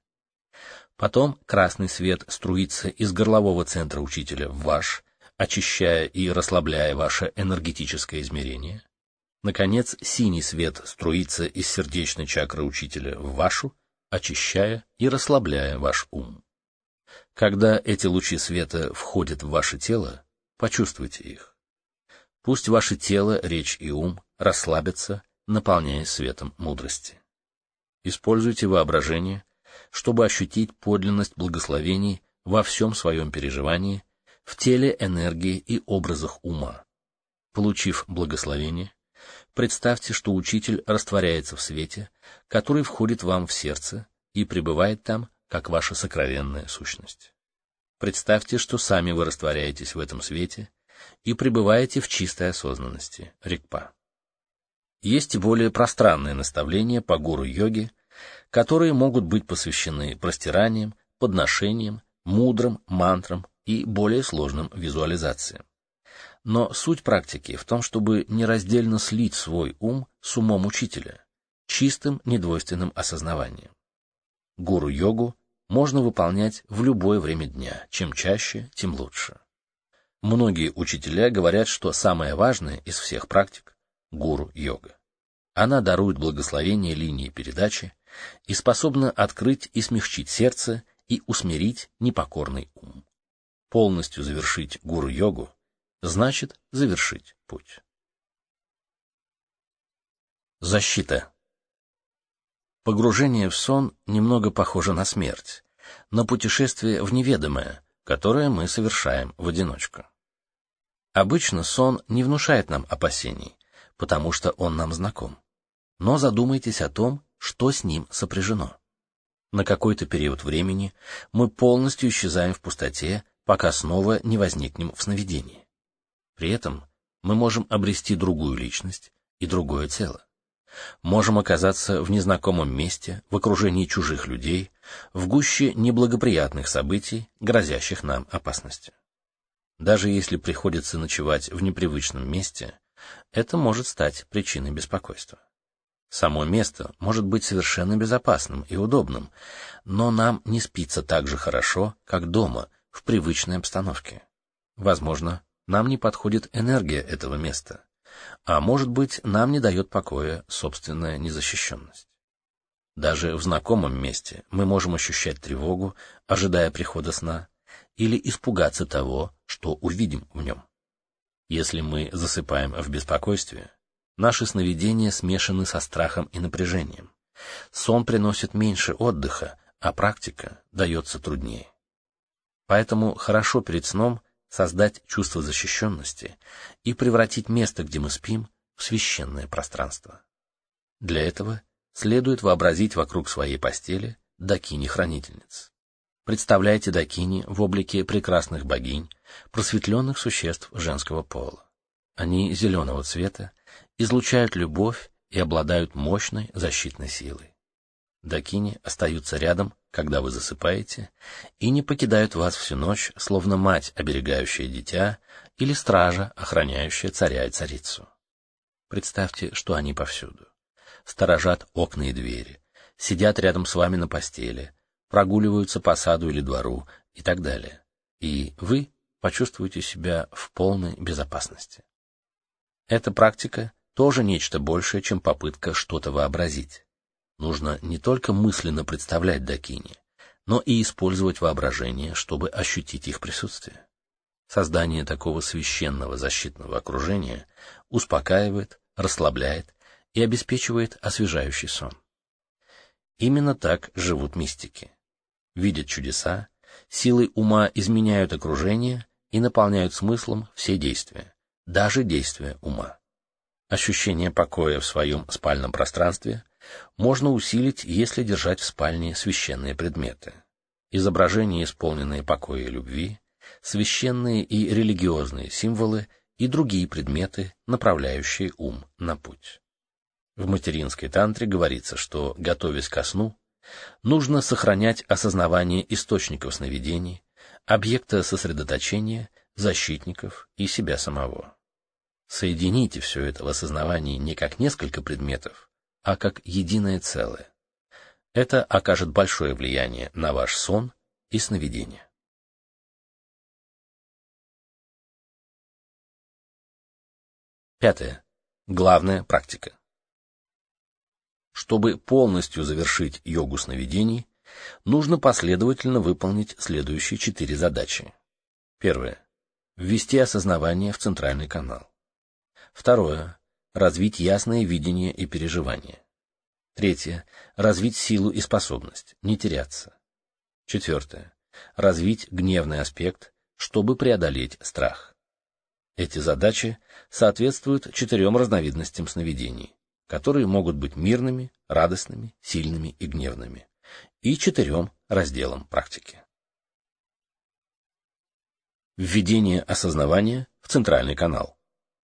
Потом красный свет струится из горлового центра учителя в ваш, очищая и расслабляя ваше энергетическое измерение. Наконец, синий свет струится из сердечной чакры учителя в вашу, очищая и расслабляя ваш ум. Когда эти лучи света входят в ваше тело, почувствуйте их. Пусть ваше тело, речь и ум расслабятся, наполняясь светом мудрости. Используйте воображение, чтобы ощутить подлинность благословений во всем своем переживании, в теле, энергии и образах ума. Получив благословение, представьте, что учитель растворяется в свете, который входит вам в сердце и пребывает там, как ваша сокровенная сущность. Представьте, что сами вы растворяетесь в этом свете и пребываете в чистой осознанности, ригпа. Есть и более пространные наставления по гуру-йоге, которые могут быть посвящены простираниям, подношениям, мудрым мантрам и более сложным визуализациям. Но суть практики в том, чтобы нераздельно слить свой ум с умом учителя, чистым, недвойственным осознаванием. Гуру-йогу можно выполнять в любое время дня, чем чаще, тем лучше. Многие учителя говорят, что самое важное из всех практик — гуру-йога. Она дарует благословение линии передачи и способна открыть и смягчить сердце и усмирить непокорный ум. Полностью завершить гуру-йогу значит завершить путь. Защита. Погружение в сон немного похоже на смерть, на путешествие в неведомое, которое мы совершаем в одиночку. Обычно сон не внушает нам опасений, потому что он нам знаком. Но задумайтесь о том, что с ним сопряжено. На какой-то период времени мы полностью исчезаем в пустоте, пока снова не возникнем в сновидении. При этом мы можем обрести другую личность и другое тело. Можем оказаться в незнакомом месте, в окружении чужих людей, в гуще неблагоприятных событий, грозящих нам опасностью. Даже если приходится ночевать в непривычном месте, это может стать причиной беспокойства. Само место может быть совершенно безопасным и удобным, но нам не спится так же хорошо, как дома, в привычной обстановке. Возможно, нам не подходит энергия этого места, а может быть, нам не дает покоя собственная незащищенность. Даже в знакомом месте мы можем ощущать тревогу, ожидая прихода сна, или испугаться того, что увидим в нем. Если мы засыпаем в беспокойстве, наши сновидения смешаны со страхом и напряжением, Сон приносит меньше отдыха, а практика дается труднее. Поэтому хорошо перед сном создать чувство защищенности и превратить место, где мы спим, в священное пространство. Для этого следует вообразить вокруг своей постели дакини-хранительниц. Представляйте дакини в облике прекрасных богинь, просветленных существ женского пола. Они зеленого цвета, излучают любовь и обладают мощной защитной силой. Дакини остаются рядом, когда вы засыпаете, и не покидают вас всю ночь, словно мать, оберегающая дитя, или стража, охраняющая царя и царицу. Представьте, что они повсюду. Сторожат окна и двери, сидят рядом с вами на постели, прогуливаются по саду или двору и так далее. И вы почувствуете себя в полной безопасности. Эта практика тоже нечто большее, чем попытка что-то вообразить. Нужно не только мысленно представлять дакини, но и использовать воображение, чтобы ощутить их присутствие. Создание такого священного защитного окружения успокаивает, расслабляет и обеспечивает освежающий сон. Именно так живут мистики. Видят чудеса, силой ума изменяют окружение и наполняют смыслом все действия, даже действия ума. Ощущение покоя в своем спальном пространстве можно усилить, если держать в спальне священные предметы. Изображения, исполненные покоя и любви, священные и религиозные символы и другие предметы, направляющие ум на путь. В материнской тантре говорится, что, готовясь ко сну, нужно сохранять осознавание источников сновидений, объекта сосредоточения, защитников и себя самого. Соедините все это в осознавании не как несколько предметов, а как единое целое. Это окажет большое влияние на ваш сон и сновидения. Пятое. Главная практика. Чтобы полностью завершить йогу сновидений, нужно последовательно выполнить следующие 4 задачи. Первое. Ввести осознавание в центральный канал. Второе. Развить ясное видение и переживание. Третье. Развить силу и способность, не теряться. Четвертое. Развить гневный аспект, чтобы преодолеть страх. Эти задачи соответствуют 4 разновидностям сновидений, которые могут быть мирными, радостными, сильными и гневными, и 4 разделам практики. Введение осознавания в центральный канал.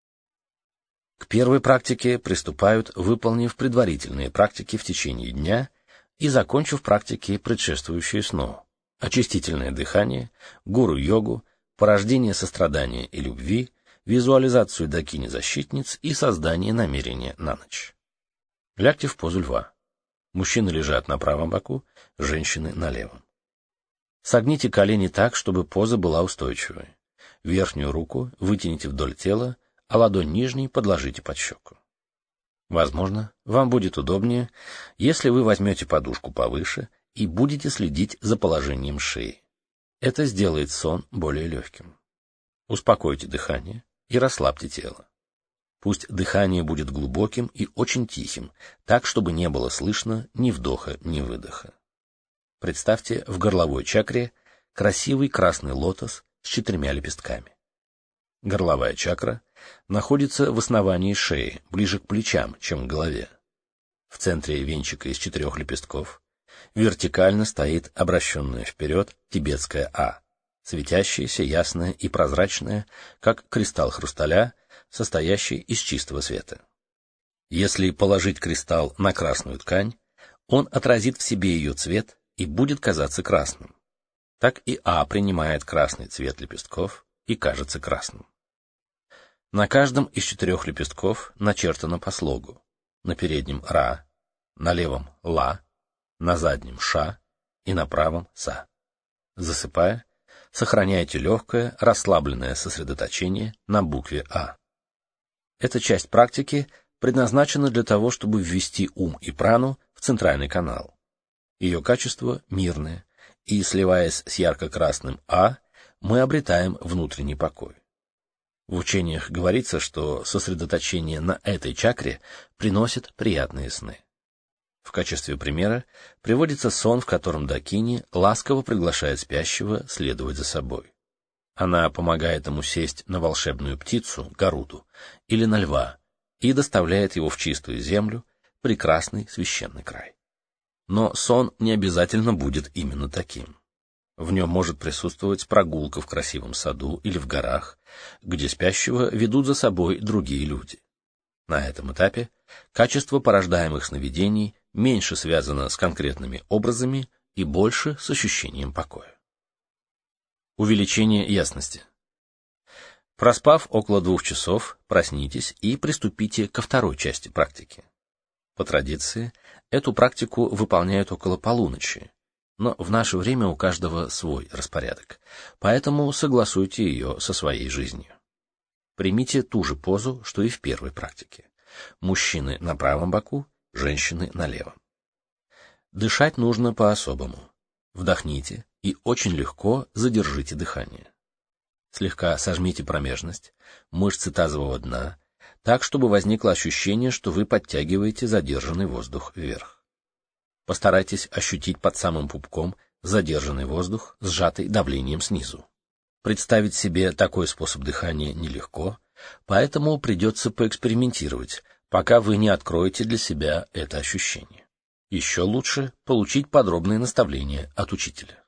К первой практике приступают, выполнив предварительные практики в течение дня и закончив практики, предшествующие сну: очистительное дыхание, гуру-йогу, порождение сострадания и любви, визуализацию дакини-защитниц и создание намерения на ночь. Лягте в позу льва. Мужчины лежат на правом боку, женщины на левом. Согните колени так, чтобы поза была устойчивой. Верхнюю руку вытяните вдоль тела, а ладонь нижней подложите под щеку. Возможно, вам будет удобнее, если вы возьмете подушку повыше и будете следить за положением шеи. Это сделает сон более легким. Успокойте дыхание и расслабьте тело. Пусть дыхание будет глубоким и очень тихим, так, чтобы не было слышно ни вдоха, ни выдоха. Представьте в горловой чакре красивый красный лотос с 4 лепестками. Горловая чакра находится в основании шеи, ближе к плечам, чем к голове. В центре венчика из 4 лепестков вертикально стоит обращенная вперед тибетская А, светящаяся, ясная и прозрачная, как кристалл хрусталя, состоящий из чистого света. Если положить кристалл на красную ткань, он отразит в себе ее цвет и будет казаться красным. Так и А принимает красный цвет лепестков и кажется красным. На каждом из 4 лепестков начертано по слогу: на переднем Ра, на левом Ла, на заднем Ша и на правом Са. Засыпая, сохраняйте легкое, расслабленное сосредоточение на букве А. Эта часть практики предназначена для того, чтобы ввести ум и прану в центральный канал. Ее качество мирное, и, сливаясь с ярко-красным А, мы обретаем внутренний покой. В учениях говорится, что сосредоточение на этой чакре приносит приятные сны. В качестве примера приводится сон, в котором дакини ласково приглашает спящего следовать за собой. Она помогает ему сесть на волшебную птицу, Гаруду, или на льва, и доставляет его в чистую землю, прекрасный священный край. Но сон не обязательно будет именно таким. В нем может присутствовать прогулка в красивом саду или в горах, где спящего ведут за собой другие люди. На этом этапе качество порождаемых сновидений меньше связано с конкретными образами и больше с ощущением покоя. Увеличение ясности. Проспав около 2 часов, проснитесь и приступите ко второй части практики. По традиции, эту практику выполняют около полуночи, но в наше время у каждого свой распорядок, поэтому согласуйте ее со своей жизнью. Примите ту же позу, что и в первой практике. Мужчины на правом боку, женщины на левом. Дышать нужно по-особому. Вдохните и очень легко задержите дыхание. Слегка сожмите промежность, мышцы тазового дна, так, чтобы возникло ощущение, что вы подтягиваете задержанный воздух вверх. Постарайтесь ощутить под самым пупком задержанный воздух, сжатый давлением снизу. Представить себе такой способ дыхания нелегко, поэтому придется поэкспериментировать, пока вы не откроете для себя это ощущение. Еще лучше получить подробные наставления от учителя.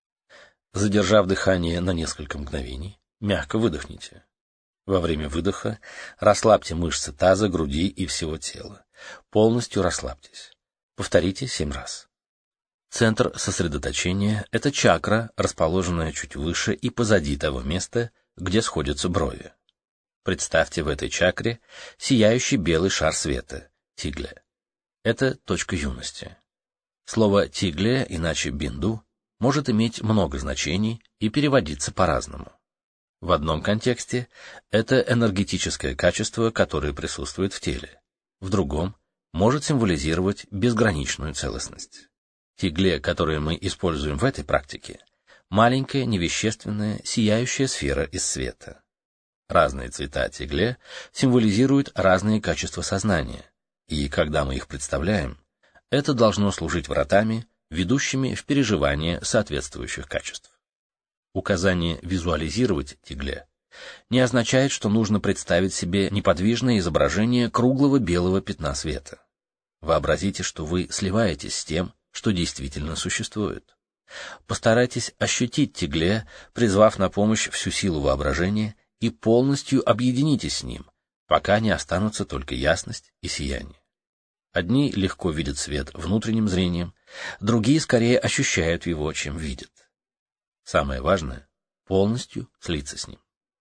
Задержав дыхание на несколько мгновений, мягко выдохните. Во время выдоха расслабьте мышцы таза, груди и всего тела. Полностью расслабьтесь. Повторите 7 раз. Центр сосредоточения — это чакра, расположенная чуть выше и позади того места, где сходятся брови. Представьте в этой чакре сияющий белый шар света — тигле. Это точка юности. Слово «тигле», иначе «бинду», может иметь много значений и переводиться по-разному. В одном контексте это энергетическое качество, которое присутствует в теле. В другом может символизировать безграничную целостность. Тигле, которое мы используем в этой практике, маленькая невещественная сияющая сфера из света. Разные цвета тигле символизируют разные качества сознания, и когда мы их представляем, это должно служить вратами, ведущими в переживание соответствующих качеств. Указание визуализировать тигле не означает, что нужно представить себе неподвижное изображение круглого белого пятна света. Вообразите, что вы сливаетесь с тем, что действительно существует. Постарайтесь ощутить тигле, призвав на помощь всю силу воображения, и полностью объединитесь с ним, пока не останутся только ясность и сияние. Одни легко видят свет внутренним зрением, другие скорее ощущают его, чем видят. Самое важное — полностью слиться с ним.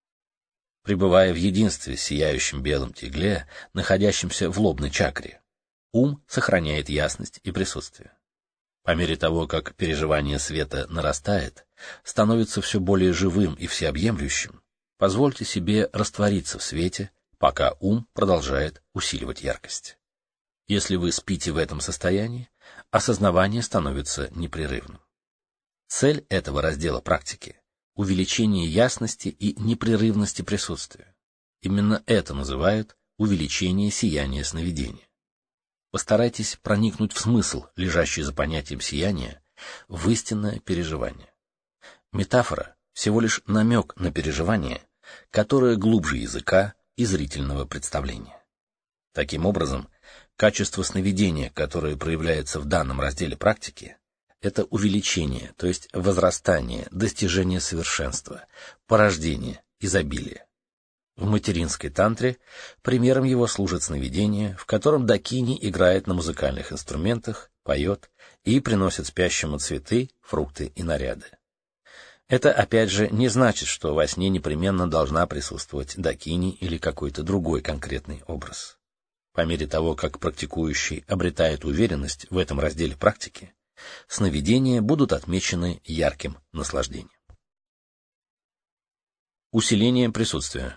Пребывая в единстве с сияющим белым тигле, находящимся в лобной чакре, ум сохраняет ясность и присутствие. По мере того, как переживание света нарастает, становится все более живым и всеобъемлющим, позвольте себе раствориться в свете, пока ум продолжает усиливать яркость. Если вы спите в этом состоянии, осознавание становится непрерывным. Цель этого раздела практики — увеличение ясности и непрерывности присутствия. Именно это называют увеличение сияния сновидения. Постарайтесь проникнуть в смысл, лежащий за понятием сияния, в истинное переживание. Метафора — всего лишь намек на переживание, которое глубже языка и зрительного представления. Таким образом, качество сновидения, которое проявляется в данном разделе практики, это увеличение, то есть возрастание, достижение совершенства, порождение, изобилие. В материнской тантре примером его служит сновидение, в котором дакини играет на музыкальных инструментах, поет и приносит спящему цветы, фрукты и наряды. Это, опять же, не значит, что во сне непременно должна присутствовать дакини или какой-то другой конкретный образ. По мере того, как практикующий обретает уверенность в этом разделе практики, сновидения будут отмечены ярким наслаждением. Усиление присутствия.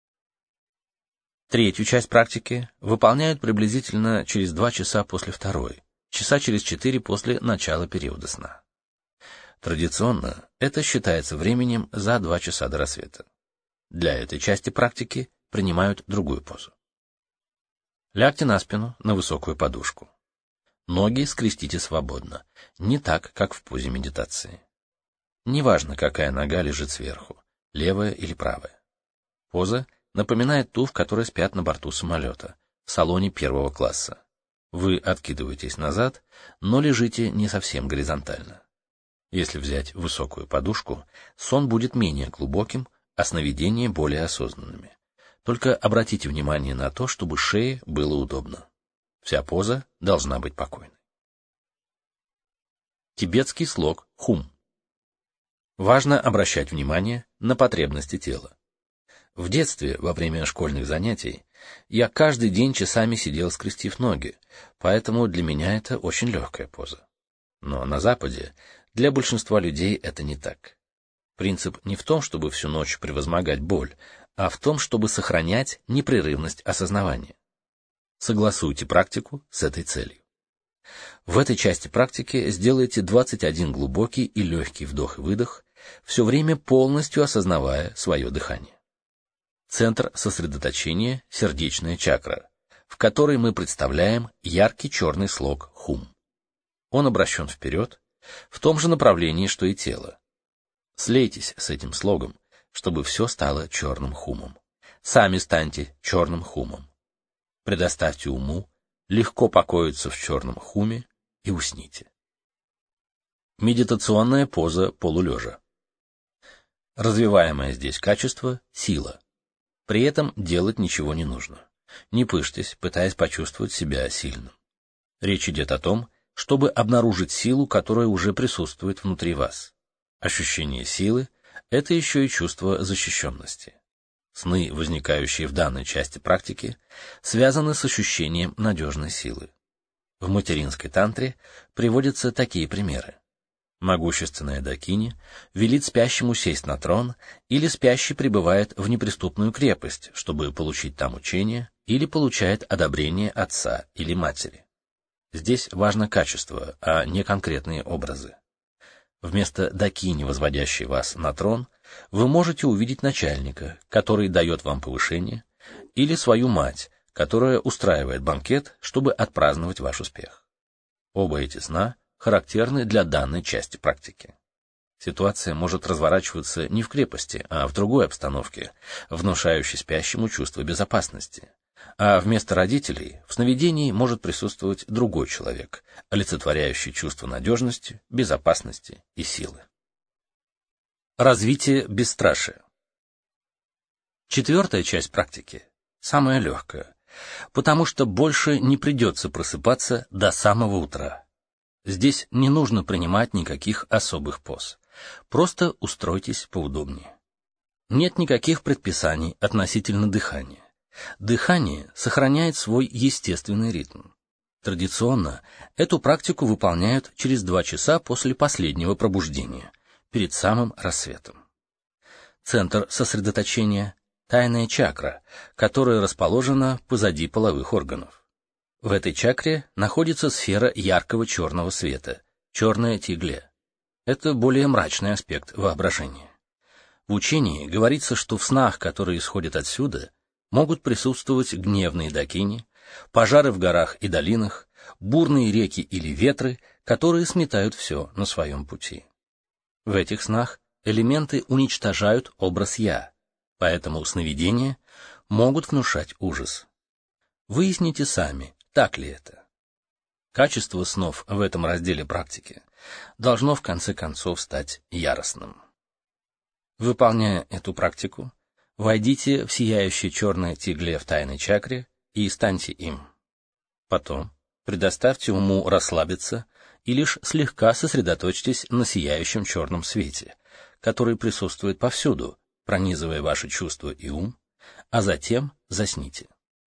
Третью часть практики выполняют приблизительно через 2 часа после второй, часа через 4 после начала периода сна. Традиционно это считается временем за 2 часа до рассвета. Для этой части практики принимают другую позу. Лягте на спину на высокую подушку. Ноги скрестите свободно, не так, как в позе медитации. Неважно, какая нога лежит сверху, левая или правая. Поза напоминает ту, в которой спят на борту самолета, в салоне первого класса. Вы откидываетесь назад, но лежите не совсем горизонтально. Если взять высокую подушку, сон будет менее глубоким, а сновидения более осознанными. Только обратите внимание на то, чтобы шее было удобно. Вся поза должна быть покойной. Тибетский слог хум. Важно обращать внимание на потребности тела. В детстве, во время школьных занятий, я каждый день часами сидел, скрестив ноги, поэтому для меня это очень легкая поза. Но на Западе для большинства людей это не так. Принцип не в том, чтобы всю ночь превозмогать боль, а в том, чтобы сохранять непрерывность осознавания. Согласуйте практику с этой целью. В этой части практики сделайте 21 глубокий и легкий вдох и выдох, все время полностью осознавая свое дыхание. Центр сосредоточения — сердечная чакра, в которой мы представляем яркий черный слог хум. Он обращен вперед, в том же направлении, что и тело. Слейтесь с этим слогом, чтобы все стало черным хумом. Сами станьте черным хумом. Предоставьте уму легко покоиться в черном хуме и усните. Медитационная поза полулежа. Развиваемое здесь качество — сила. При этом делать ничего не нужно. Не пыжьтесь, пытаясь почувствовать себя сильным. Речь идет о том, чтобы обнаружить силу, которая уже присутствует внутри вас. Ощущение силы — это еще и чувство защищенности. Сны, возникающие в данной части практики, связаны с ощущением надежной силы. В материнской тантре приводятся такие примеры. Могущественная дакини велит спящему сесть на трон, или спящий прибывает в неприступную крепость, чтобы получить там учение, или получает одобрение отца или матери. Здесь важно качество, а не конкретные образы. Вместо дакини, возводящей вас на трон, вы можете увидеть начальника, который дает вам повышение, или свою мать, которая устраивает банкет, чтобы отпраздновать ваш успех. Оба эти сна характерны для данной части практики. Ситуация может разворачиваться не в крепости, а в другой обстановке, внушающей спящему чувство безопасности. А вместо родителей в сновидении может присутствовать другой человек, олицетворяющий чувство надежности, безопасности и силы. Развитие бесстрашия. Четвертая часть практики самая легкая, потому что больше не придется просыпаться до самого утра. Здесь не нужно принимать никаких особых поз. Просто устройтесь поудобнее. Нет никаких предписаний относительно дыхания. Дыхание сохраняет свой естественный ритм. Традиционно эту практику выполняют через 2 часа после последнего пробуждения, перед самым рассветом. Центр сосредоточения — тайная чакра, которая расположена позади половых органов. В этой чакре находится сфера яркого черного света, черная тигле. Это более мрачный аспект воображения. В учении говорится, что в снах, которые исходят отсюда, могут присутствовать гневные дакини, пожары в горах и долинах, бурные реки или ветры, которые сметают все на своем пути. В этих снах элементы уничтожают образ «я», поэтому сновидения могут внушать ужас. Выясните сами, так ли это. Качество снов в этом разделе практики должно в конце концов стать яростным. Выполняя эту практику, войдите в сияющее черное тигле в тайной чакре и станьте им. Потом предоставьте уму расслабиться и лишь слегка сосредоточьтесь на сияющем черном свете, который присутствует повсюду, пронизывая ваши чувства и ум, а затем засните.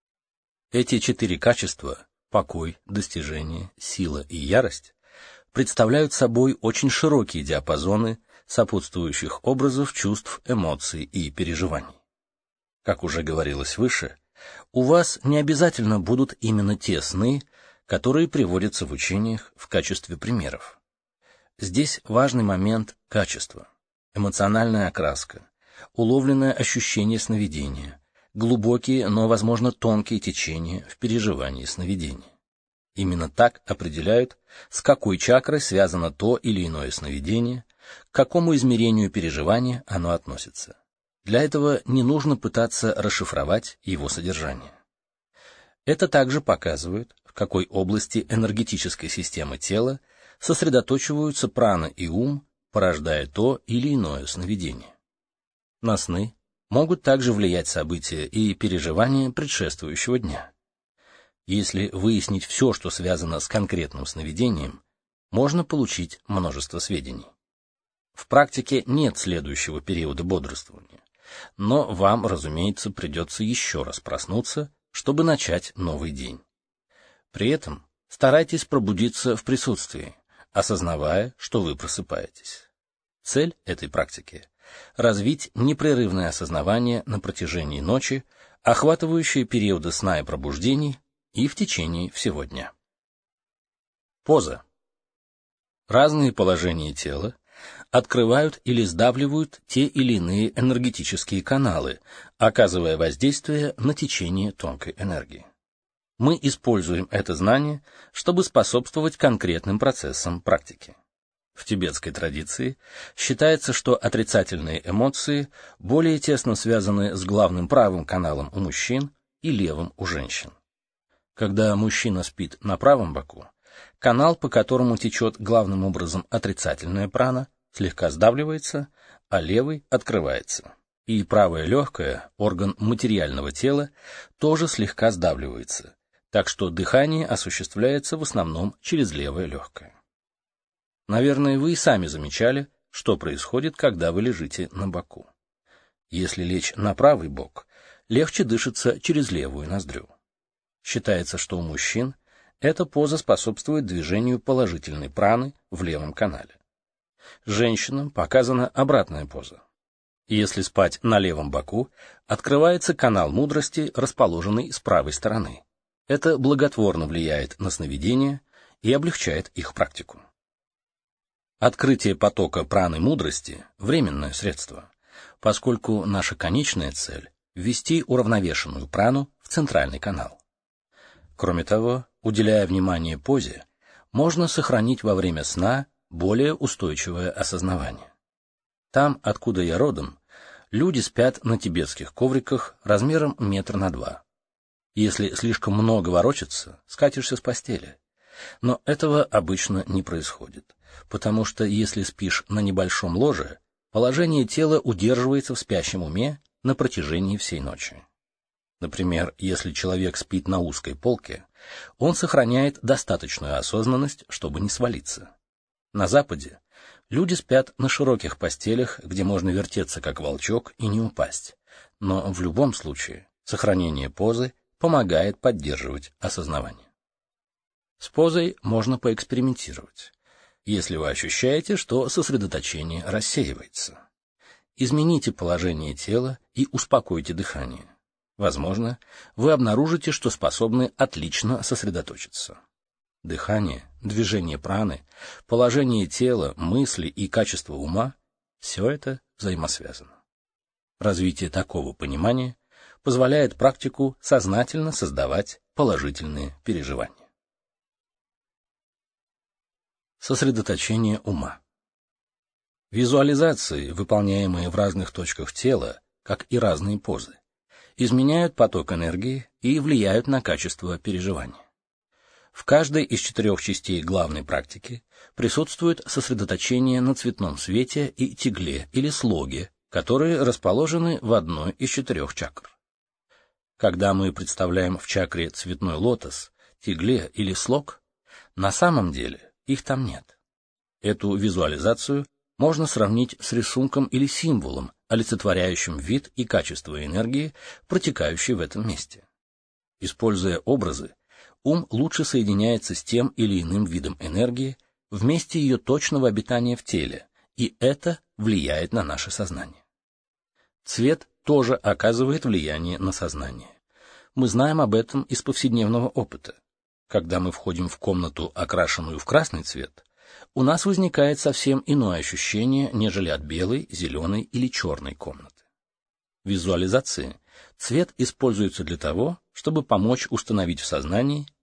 Эти 4 качества — покой, достижение, сила и ярость — представляют собой очень широкие диапазоны сопутствующих образов, чувств, эмоций и переживаний. Как уже говорилось выше, у вас не обязательно будут именно те сны, которые приводятся в учениях в качестве примеров. Здесь важный момент — качество, эмоциональная окраска, уловленное ощущение сновидения, глубокие, но, возможно, тонкие течения в переживании сновидения. Именно так определяют, с какой чакрой связано то или иное сновидение, к какому измерению переживания оно относится. Для этого не нужно пытаться расшифровать его содержание. Это также показывает, в какой области энергетической системы тела сосредоточиваются прана и ум, порождая то или иное сновидение. На сны могут также влиять события и переживания предшествующего дня. Если выяснить все, что связано с конкретным сновидением, можно получить множество сведений. В практике нет следующего периода бодрствования, но вам, разумеется, придется еще раз проснуться, чтобы начать новый день. При этом старайтесь пробудиться в присутствии, осознавая, что вы просыпаетесь. Цель этой практики — развить непрерывное осознавание на протяжении ночи, охватывающее периоды сна и пробуждений и в течение всего дня. Поза. Разные положения тела открывают или сдавливают те или иные энергетические каналы, оказывая воздействие на течение тонкой энергии. Мы используем это знание, чтобы способствовать конкретным процессам практики. В тибетской традиции считается, что отрицательные эмоции более тесно связаны с главным правым каналом у мужчин и левым у женщин. Когда мужчина спит на правом боку, канал, по которому течет главным образом отрицательная прана, слегка сдавливается, а левый открывается. И правое легкое, орган материального тела, тоже слегка сдавливается, так что дыхание осуществляется в основном через левое легкое. Наверное, вы и сами замечали, что происходит, когда вы лежите на боку. Если лечь на правый бок, легче дышится через левую ноздрю. Считается, что у мужчин эта поза способствует движению положительной праны в левом канале. Женщинам показана обратная поза. Если спать на левом боку, открывается канал мудрости, расположенный с правой стороны. Это благотворно влияет на сновидения и облегчает их практику. Открытие потока праны мудрости – временное средство, поскольку наша конечная цель – ввести уравновешенную прану в центральный канал. Кроме того, уделяя внимание позе, можно сохранить во время сна более устойчивое осознавание. Там, откуда я родом, люди спят на тибетских ковриках размером 1,2 метра. Если слишком много ворочаться, скатишься с постели. Но этого обычно не происходит, потому что если спишь на небольшом ложе, положение тела удерживается в спящем уме на протяжении всей ночи. Например, если человек спит на узкой полке, он сохраняет достаточную осознанность, чтобы не свалиться. На Западе люди спят на широких постелях, где можно вертеться как волчок и не упасть, но в любом случае сохранение позы помогает поддерживать осознавание. С позой можно поэкспериментировать, если вы ощущаете, что сосредоточение рассеивается. Измените положение тела и успокойте дыхание. Возможно, вы обнаружите, что способны отлично сосредоточиться. Дыхание, движение праны, положение тела, мысли и качество ума – все это взаимосвязано. Развитие такого понимания позволяет практику сознательно создавать положительные переживания. Сосредоточение ума. Визуализации, выполняемые в разных точках тела, как и разные позы, изменяют поток энергии и влияют на качество переживания. В каждой из 4 частей главной практики присутствует сосредоточение на цветном свете и тигле или слоге, которые расположены в одной из 4 чакр. Когда мы представляем в чакре цветной лотос, тигле или слог, на самом деле их там нет. Эту визуализацию можно сравнить с рисунком или символом, олицетворяющим вид и качество энергии, протекающей в этом месте. Используя образы, ум лучше соединяется с тем или иным видом энергии в месте ее точного обитания в теле, и это влияет на наше сознание. Цвет тоже оказывает влияние на сознание. Мы знаем об этом из повседневного опыта. Когда мы входим в комнату, окрашенную в красный цвет, у нас возникает совсем иное ощущение, нежели от белой, зеленой или черной комнаты. В визуализации цвет используется для того, чтобы помочь установить в сознании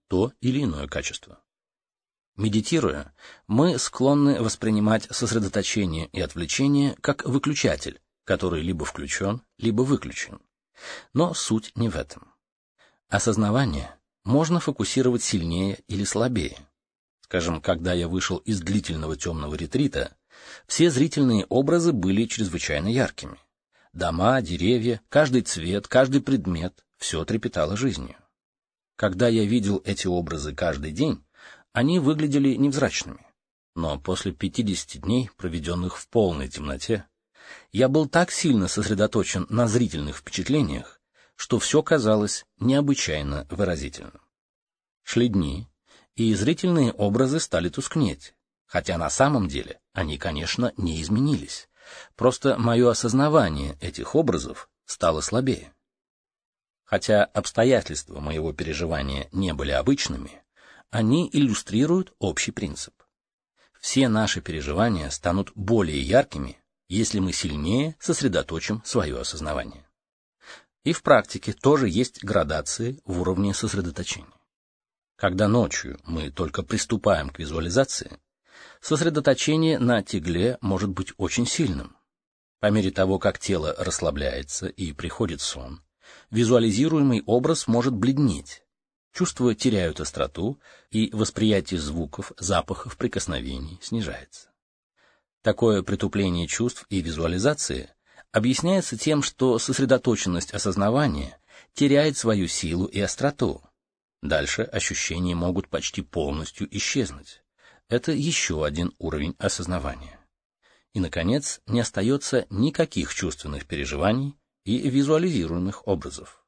то или иное качество. Медитируя, мы склонны воспринимать сосредоточение и отвлечение как выключатель, который либо включен, либо выключен. Но суть не в этом. Осознавание можно фокусировать сильнее или слабее. Скажем, когда я вышел из длительного темного ретрита, все зрительные образы были чрезвычайно яркими. Дома, деревья, каждый цвет, каждый предмет — все трепетало жизнью. Когда я видел эти образы каждый день, они выглядели невзрачными. Но после 50 дней, проведенных в полной темноте, я был так сильно сосредоточен на зрительных впечатлениях, что все казалось необычайно выразительным. Шли дни, и зрительные образы стали тускнеть, хотя на самом деле они, конечно, не изменились. Просто мое осознавание этих образов стало слабее. Хотя обстоятельства моего переживания не были обычными, они иллюстрируют общий принцип. Все наши переживания станут более яркими, если мы сильнее сосредоточим свое осознавание. И в практике тоже есть градации в уровне сосредоточения. Когда ночью мы только приступаем к визуализации, сосредоточение на тегле может быть очень сильным. По мере того, как тело расслабляется и приходит сон, визуализируемый образ может бледнеть, чувства теряют остроту, и восприятие звуков, запахов, прикосновений снижается. Такое притупление чувств и визуализации объясняется тем, что сосредоточенность осознавания теряет свою силу и остроту. Дальше ощущения могут почти полностью исчезнуть. Это еще один уровень осознавания. И, наконец, не остается никаких чувственных переживаний и визуализируемых образов.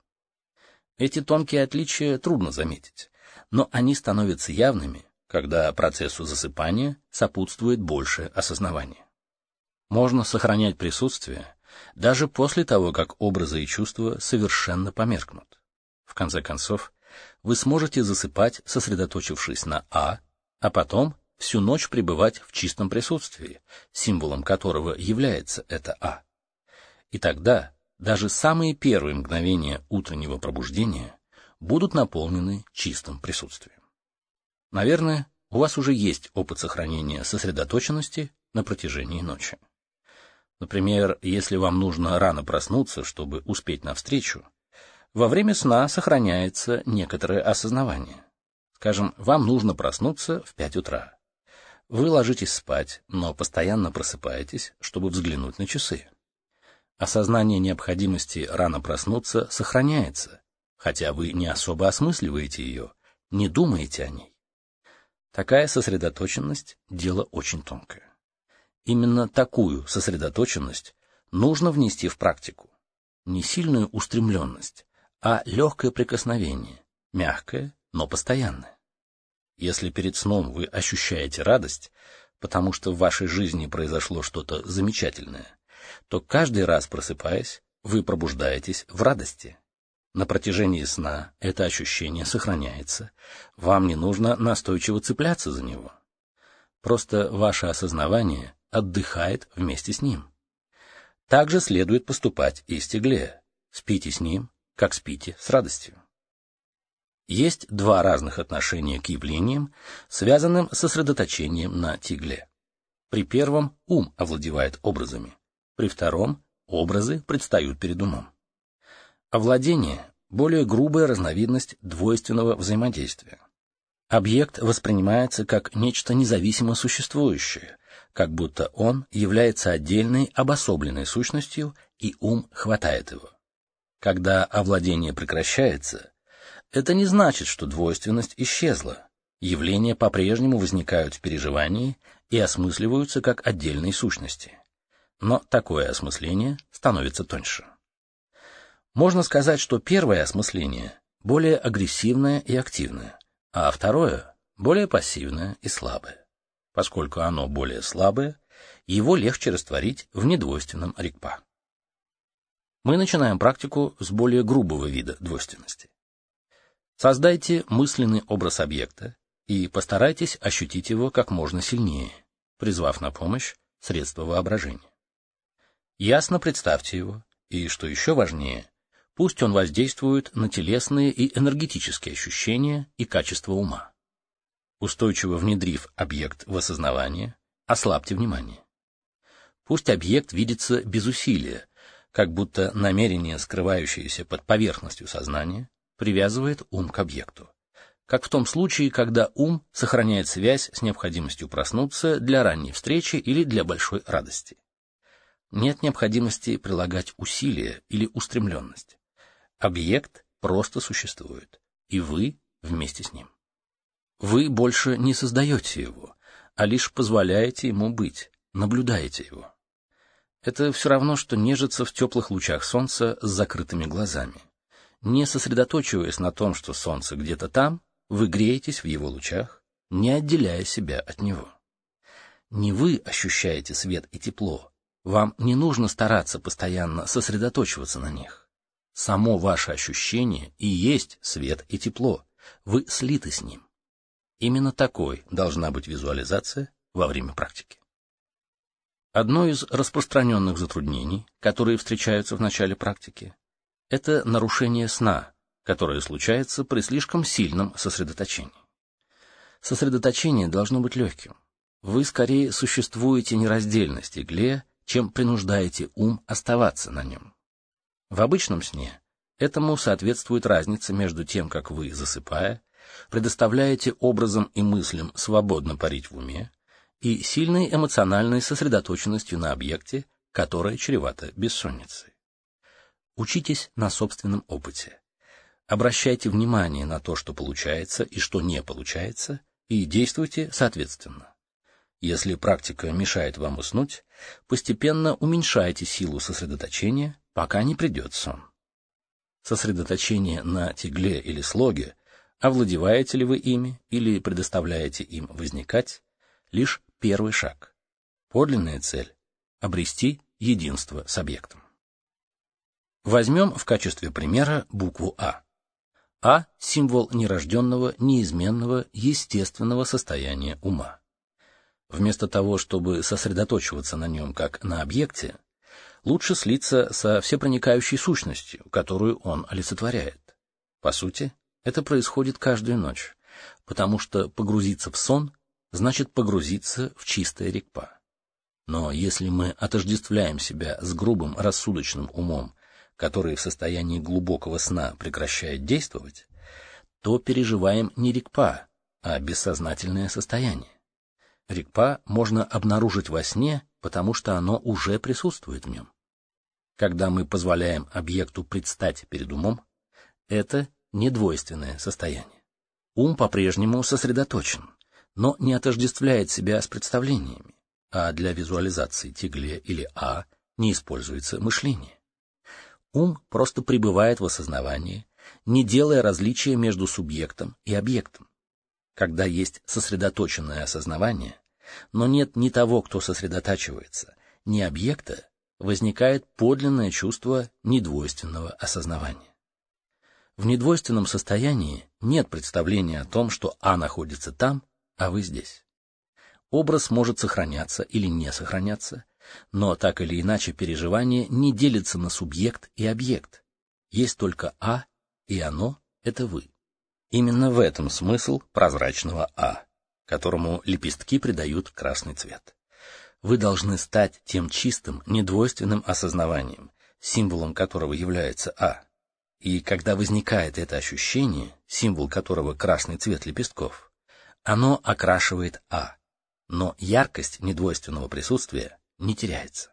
Эти тонкие отличия трудно заметить, но они становятся явными, когда процессу засыпания сопутствует большее осознавание. Можно сохранять присутствие даже после того, как образы и чувства совершенно померкнут. В конце концов, вы сможете засыпать, сосредоточившись на а потом всю ночь пребывать в чистом присутствии, символом которого является это а. И тогда даже самые первые мгновения утреннего пробуждения будут наполнены чистым присутствием. Наверное, у вас уже есть опыт сохранения сосредоточенности на протяжении ночи. Например, если вам нужно рано проснуться, чтобы успеть на встречу, во время сна сохраняется некоторое осознавание. Скажем, вам нужно проснуться в 5 утра. Вы ложитесь спать, но постоянно просыпаетесь, чтобы взглянуть на часы. Осознание необходимости рано проснуться сохраняется, хотя вы не особо осмысливаете ее, не думаете о ней. Такая сосредоточенность – дело очень тонкое. Именно такую сосредоточенность нужно внести в практику. Не сильную устремленность, а легкое прикосновение, мягкое, но постоянное. Если перед сном вы ощущаете радость, потому что в вашей жизни произошло что-то замечательное, то каждый раз, просыпаясь, вы пробуждаетесь в радости. На протяжении сна это ощущение сохраняется, вам не нужно настойчиво цепляться за него. Просто ваше осознавание отдыхает вместе с ним. Также следует поступать и с тегле. Спите с ним, как спите с радостью. Есть два разных отношения к явлениям, связанным с сосредоточением на тегле. При первом ум овладевает образами, при втором образы предстают перед умом. Овладение – более грубая разновидность двойственного взаимодействия. Объект воспринимается как нечто независимо существующее, как будто он является отдельной обособленной сущностью, и ум хватает его. Когда овладение прекращается, это не значит, что двойственность исчезла. Явления по-прежнему возникают в переживании и осмысливаются как отдельные сущности. Но такое осмысление становится тоньше. Можно сказать, что первое осмысление более агрессивное и активное, а второе более пассивное и слабое. Поскольку оно более слабое, его легче растворить в недвойственном ригпа. Мы начинаем практику с более грубого вида двойственности. Создайте мысленный образ объекта и постарайтесь ощутить его как можно сильнее, призвав на помощь средства воображения. Ясно представьте его и, что еще важнее, Пусть он воздействует на телесные и энергетические ощущения и качество ума. Устойчиво внедрив объект в осознавание, ослабьте внимание. Пусть объект видится без усилия, как будто намерение, скрывающееся под поверхностью сознания, привязывает ум к объекту, как в том случае, когда ум сохраняет связь с необходимостью проснуться для ранней встречи или для большой радости. Нет необходимости прилагать усилия или устремленность. Объект просто существует, и вы вместе с ним. Вы больше не создаете его, а лишь позволяете ему быть, наблюдаете его. Это все равно, что нежиться в теплых лучах солнца с закрытыми глазами. Не сосредоточиваясь на том, что солнце где-то там, вы греетесь в его лучах, не отделяя себя от него. Не вы ощущаете свет и тепло, вам не нужно стараться постоянно сосредоточиваться на них. Само ваше ощущение и есть свет и тепло, вы слиты с ним. Именно такой должна быть визуализация во время практики. Одно из распространенных затруднений, которые встречаются в начале практики, это нарушение сна, которое случается при слишком сильном сосредоточении. Сосредоточение должно быть легким. Вы скорее существуете нераздельно с игле, чем принуждаете ум оставаться на нем. В обычном сне этому соответствует разница между тем, как вы, засыпая, предоставляете образам и мыслям свободно парить в уме, и сильной эмоциональной сосредоточенностью на объекте, которая чревата бессонницей. Учитесь на собственном опыте. Обращайте внимание на то, что получается и что не получается, и действуйте соответственно. Если практика мешает вам уснуть, постепенно уменьшайте силу сосредоточения, пока не придет сон. Сосредоточение на тегле или слоге, овладеваете ли вы ими или предоставляете им возникать, лишь первый шаг. Подлинная цель — обрести единство с объектом. Возьмем в качестве примера букву А. А — символ нерожденного, неизменного, естественного состояния ума. Вместо того, чтобы сосредоточиваться на нем как на объекте, лучше слиться со всепроникающей сущностью, которую он олицетворяет. По сути, это происходит каждую ночь, потому что погрузиться в сон значит погрузиться в чистое рикпа. Но если мы отождествляем себя с грубым рассудочным умом, который в состоянии глубокого сна прекращает действовать, то переживаем не рикпа, а бессознательное состояние. Рикпа можно обнаружить во сне, потому что оно уже присутствует в нем. Когда мы позволяем объекту предстать перед умом, это недвойственное состояние. Ум по-прежнему сосредоточен, но не отождествляет себя с представлениями, а для визуализации тегле или А не используется мышление. Ум просто пребывает в осознавании, не делая различия между субъектом и объектом. Когда есть сосредоточенное осознавание, но нет ни того, кто сосредотачивается, ни объекта, возникает подлинное чувство недвойственного осознавания. В недвойственном состоянии нет представления о том, что А находится там, а вы здесь. Образ может сохраняться или не сохраняться, но так или иначе переживание не делится на субъект и объект. Есть только А, и оно — это вы. Именно в этом смысл прозрачного А, которому лепестки придают красный цвет. Вы должны стать тем чистым, недвойственным осознаванием, символом которого является А. И когда возникает это ощущение, символ которого красный цвет лепестков, оно окрашивает А, но яркость недвойственного присутствия не теряется.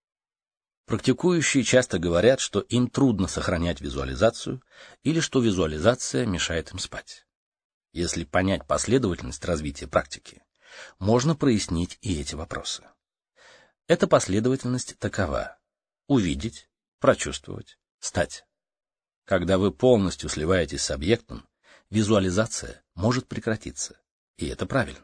Практикующие часто говорят, что им трудно сохранять визуализацию или что визуализация мешает им спать. Если понять последовательность развития практики, можно прояснить и эти вопросы. Эта последовательность такова: увидеть, прочувствовать, стать. Когда вы полностью сливаетесь с объектом, визуализация может прекратиться, и это правильно.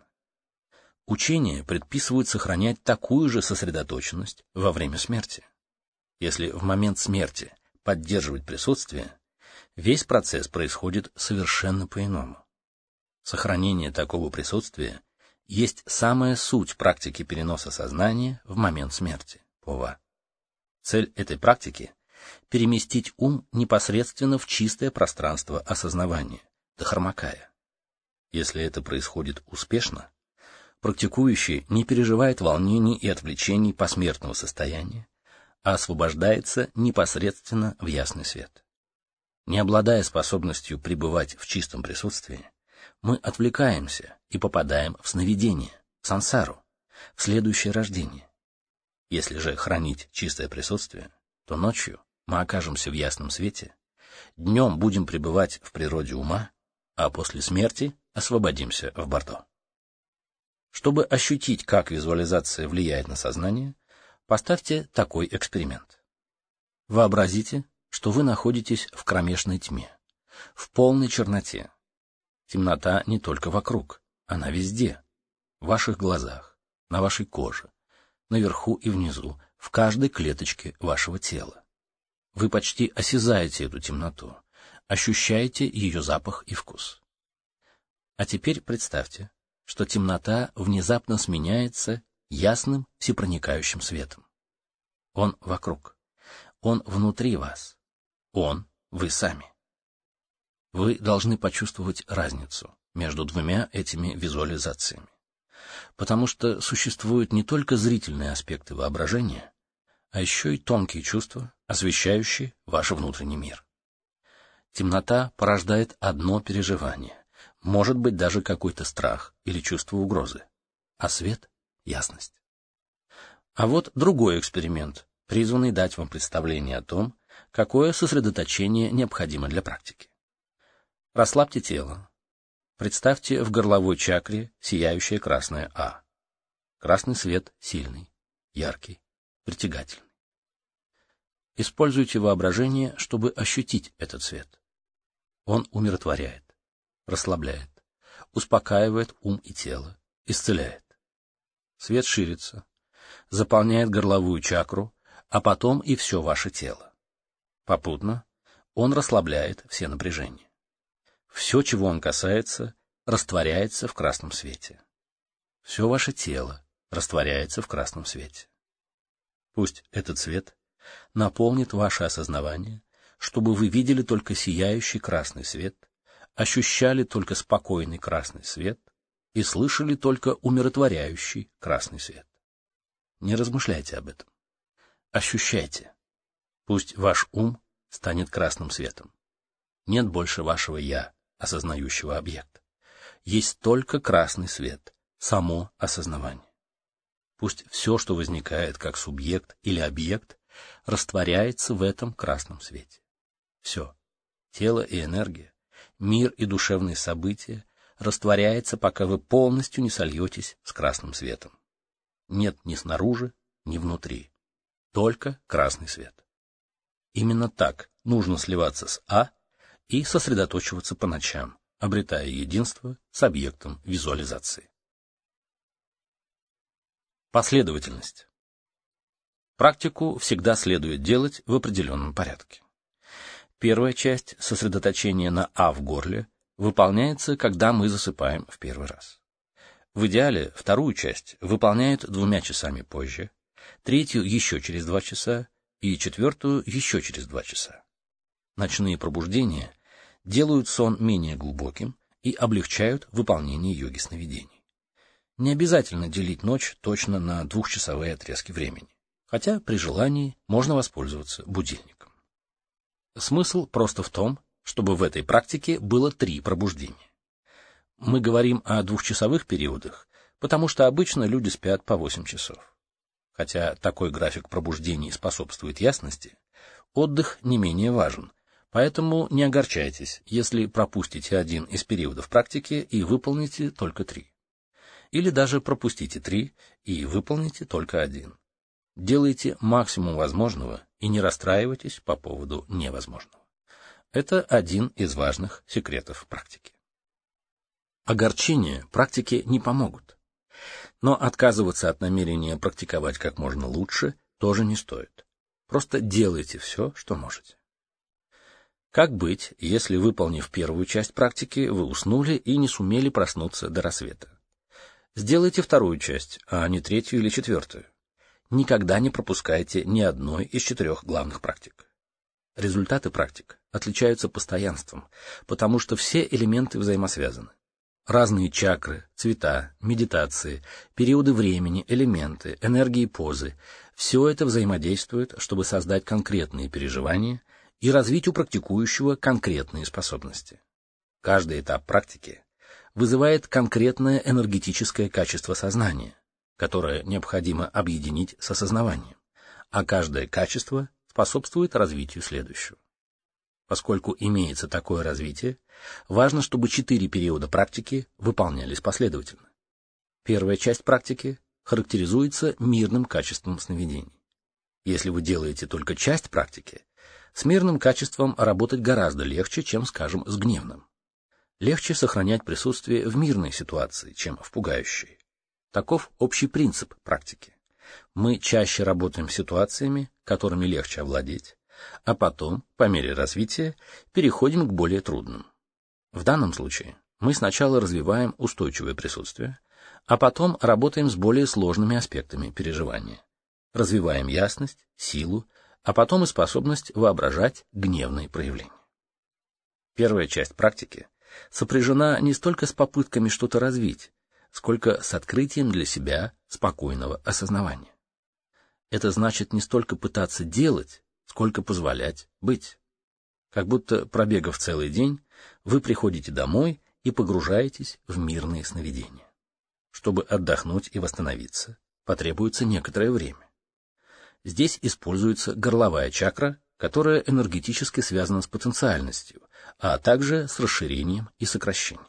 Учения предписывают сохранять такую же сосредоточенность во время смерти. Если в момент смерти поддерживать присутствие, весь процесс происходит совершенно по-иному. Сохранение такого присутствия есть самая суть практики переноса сознания в момент смерти, ПОВА. Цель этой практики переместить ум непосредственно в чистое пространство осознавания, Дхармакая. Если это происходит успешно, практикующий не переживает волнений и отвлечений посмертного состояния, а освобождается непосредственно в ясный свет. Не обладая способностью пребывать в чистом присутствии, мы отвлекаемся и попадаем в сновидение, в сансару, в следующее рождение. Если же хранить чистое присутствие, то ночью мы окажемся в ясном свете, днем будем пребывать в природе ума, а после смерти освободимся в Бордо. Чтобы ощутить, как визуализация влияет на сознание, поставьте такой эксперимент. Вообразите, что вы находитесь в кромешной тьме, в полной черноте. Темнота не только вокруг, она везде, в ваших глазах, на вашей коже, наверху и внизу, в каждой клеточке вашего тела. Вы почти осязаете эту темноту, ощущаете ее запах и вкус. А теперь представьте, что темнота внезапно сменяется ясным всепроникающим светом. Он вокруг, он внутри вас, он вы сами. Вы должны почувствовать разницу между двумя этими визуализациями, потому что существуют не только зрительные аспекты воображения, а еще и тонкие чувства, освещающие ваш внутренний мир. Темнота порождает одно переживание, может быть даже какой-то страх или чувство угрозы, а свет — ясность. А вот другой эксперимент, призванный дать вам представление о том, какое сосредоточение необходимо для практики. Расслабьте тело. Представьте в горловой чакре сияющее красное А. Красный свет сильный, яркий, притягательный. Используйте воображение, чтобы ощутить этот свет. Он умиротворяет, расслабляет, успокаивает ум и тело, исцеляет. Свет ширится, заполняет горловую чакру, а потом и все ваше тело. Попутно он расслабляет все напряжения. Все, чего он касается, растворяется в красном свете. Все ваше тело растворяется в красном свете. Пусть этот свет наполнит ваше осознавание, чтобы вы видели только сияющий красный свет, ощущали только спокойный красный свет и слышали только умиротворяющий красный свет. Не размышляйте об этом. Ощущайте. Пусть ваш ум станет красным светом. Нет больше вашего «я», осознающего объект. Есть только красный свет, само осознавание. Пусть все, что возникает как субъект или объект, растворяется в этом красном свете. Все, тело и энергия, мир и душевные события растворяется, пока вы полностью не сольетесь с красным светом. Нет ни снаружи, ни внутри, только красный свет. Именно так нужно сливаться с А и сосредоточиваться по ночам, обретая единство с объектом визуализации. Последовательность. Практику всегда следует делать в определенном порядке. Первая часть сосредоточения на А в горле выполняется, когда мы засыпаем в первый раз. В идеале вторую часть выполняют 2 часами позже, третью еще через 2 часа и четвертую еще через 2 часа. Ночные пробуждения делают сон менее глубоким и облегчают выполнение йоги сновидений. Не обязательно делить ночь точно на 2-часовые отрезки времени, хотя при желании можно воспользоваться будильником. Смысл просто в том, чтобы в этой практике было 3 пробуждения. Мы говорим о 2-часовых периодах, потому что обычно люди спят по 8 часов. Хотя такой график пробуждений способствует ясности, отдых не менее важен, поэтому не огорчайтесь, если пропустите один из периодов практики и выполните только 3. Или даже пропустите 3 и выполните только 1. Делайте максимум возможного и не расстраивайтесь по поводу невозможного. Это один из важных секретов практики. Огорчения практике не помогут. Но отказываться от намерения практиковать как можно лучше тоже не стоит. Просто делайте все, что можете. Как быть, если, выполнив первую часть практики, вы уснули и не сумели проснуться до рассвета? Сделайте вторую часть, а не 3-ю или 4-ю. Никогда не пропускайте ни одной из 4 главных практик. Результаты практик отличаются постоянством, потому что все элементы взаимосвязаны. Разные чакры, цвета, медитации, периоды времени, элементы, энергии позы – все это взаимодействует, чтобы создать конкретные переживания и развить у практикующего конкретные способности. Каждый этап практики вызывает конкретное энергетическое качество сознания, которое необходимо объединить с осознаванием, а каждое качество способствует развитию следующего. Поскольку имеется такое развитие, важно, чтобы 4 периода практики выполнялись последовательно. Первая часть практики характеризуется мирным качеством сновидений. Если вы делаете только часть практики, с мирным качеством работать гораздо легче, чем, скажем, с гневным. Легче сохранять присутствие в мирной ситуации, чем в пугающей. Таков общий принцип практики. Мы чаще работаем с ситуациями, которыми легче овладеть, а потом, по мере развития, переходим к более трудным. В данном случае мы сначала развиваем устойчивое присутствие, а потом работаем с более сложными аспектами переживания. Развиваем ясность, силу, а потом и способность воображать гневные проявления. Первая часть практики сопряжена не столько с попытками что-то развить, сколько с открытием для себя спокойного осознавания. Это значит не столько пытаться делать, сколько позволять быть. Как будто, пробегав целый день, вы приходите домой и погружаетесь в мирные сновидения. Чтобы отдохнуть и восстановиться, потребуется некоторое время. Здесь используется горловая чакра, которая энергетически связана с потенциальностью, а также с расширением и сокращением.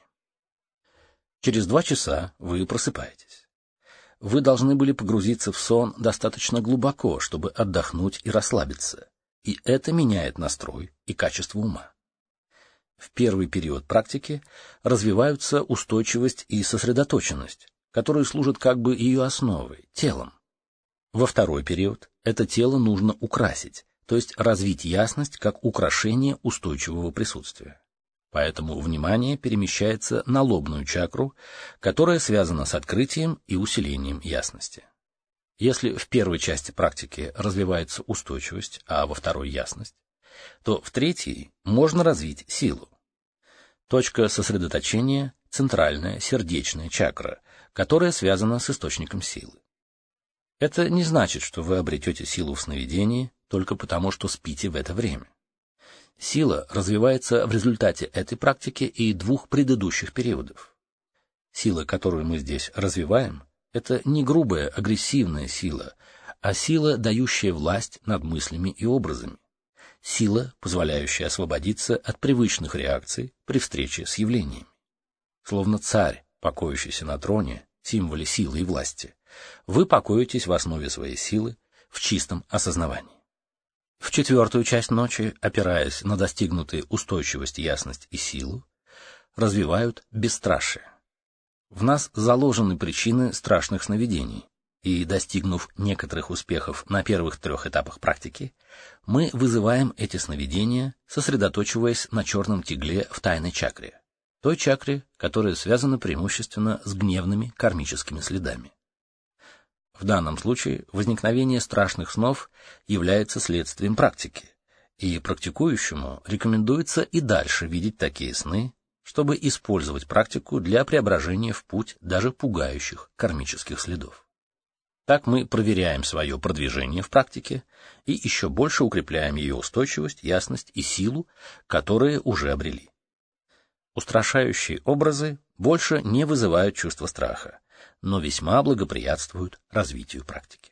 Через 2 часа вы просыпаетесь. Вы должны были погрузиться в сон достаточно глубоко, чтобы отдохнуть и расслабиться, и это меняет настрой и качество ума. В первый период практики развиваются устойчивость и сосредоточенность, которые служат как бы ее основой, телом. Во второй период это тело нужно украсить, то есть развить ясность как украшение устойчивого присутствия. Поэтому внимание перемещается на лобную чакру, которая связана с открытием и усилением ясности. Если в первой части практики развивается устойчивость, а во второй — ясность, то в третьей можно развить силу. Точка сосредоточения — центральная сердечная чакра, которая связана с источником силы. Это не значит, что вы обретете силу в сновидении только потому, что спите в это время. Сила развивается в результате этой практики и 2 предыдущих периодов. Сила, которую мы здесь развиваем, это не грубая, агрессивная сила, а сила, дающая власть над мыслями и образами. Сила, позволяющая освободиться от привычных реакций при встрече с явлениями. Словно царь, покоящийся на троне, символе силы и власти, вы покоитесь в основе своей силы в чистом осознавании. В 4-ю часть ночи, опираясь на достигнутые устойчивость, ясность и силу, развивают бесстрашие. В нас заложены причины страшных сновидений, и, достигнув некоторых успехов на первых 3 этапах практики, мы вызываем эти сновидения, сосредоточиваясь на черном тигле в тайной чакре, той чакре, которая связана преимущественно с гневными кармическими следами. В данном случае возникновение страшных снов является следствием практики, и практикующему рекомендуется и дальше видеть такие сны, чтобы использовать практику для преображения в путь даже пугающих кармических следов. Так мы проверяем свое продвижение в практике и еще больше укрепляем ее устойчивость, ясность и силу, которые уже обрели. Устрашающие образы больше не вызывают чувства страха, но весьма благоприятствуют развитию практики.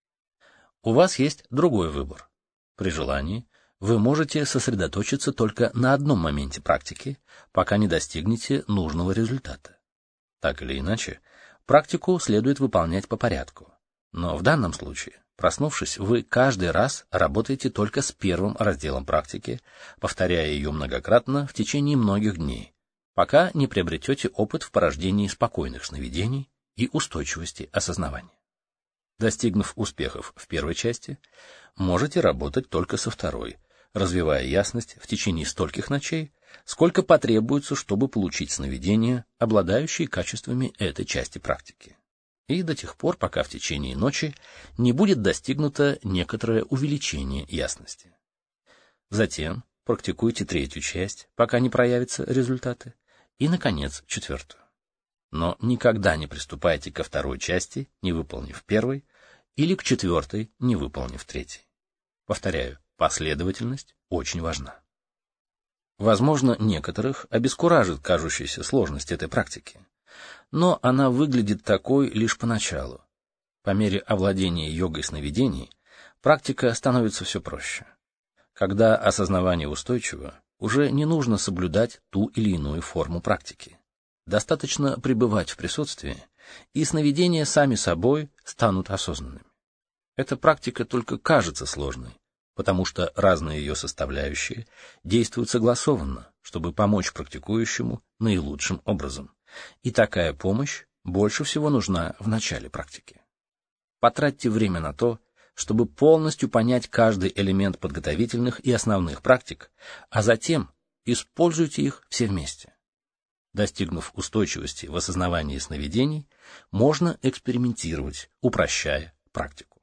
У вас есть другой выбор. При желании вы можете сосредоточиться только на одном моменте практики, пока не достигнете нужного результата. Так или иначе, практику следует выполнять по порядку. Но в данном случае, проснувшись, вы каждый раз работаете только с первым разделом практики, повторяя ее многократно в течение многих дней, пока не приобретете опыт в порождении спокойных сновидений и устойчивости осознавания. Достигнув успехов в первой части, можете работать только со второй, развивая ясность в течение стольких ночей, сколько потребуется, чтобы получить сновидения, обладающие качествами этой части практики, и до тех пор, пока в течение ночи не будет достигнуто некоторое увеличение ясности. Затем практикуйте третью часть, пока не проявятся результаты, и, наконец, четвертую. Но никогда не приступайте ко второй части, не выполнив первой, или к четвертой, не выполнив третьей. Повторяю, последовательность очень важна. Возможно, некоторых обескуражит кажущаяся сложность этой практики, но она выглядит такой лишь поначалу. По мере овладения йогой сновидений практика становится все проще. Когда осознавание устойчиво, уже не нужно соблюдать ту или иную форму практики. Достаточно пребывать в присутствии, и сновидения сами собой станут осознанными. Эта практика только кажется сложной, потому что разные ее составляющие действуют согласованно, чтобы помочь практикующему наилучшим образом. И такая помощь больше всего нужна в начале практики. Потратьте время на то, чтобы полностью понять каждый элемент подготовительных и основных практик, а затем используйте их все вместе. Достигнув устойчивости в осознавании сновидений, можно экспериментировать, упрощая практику.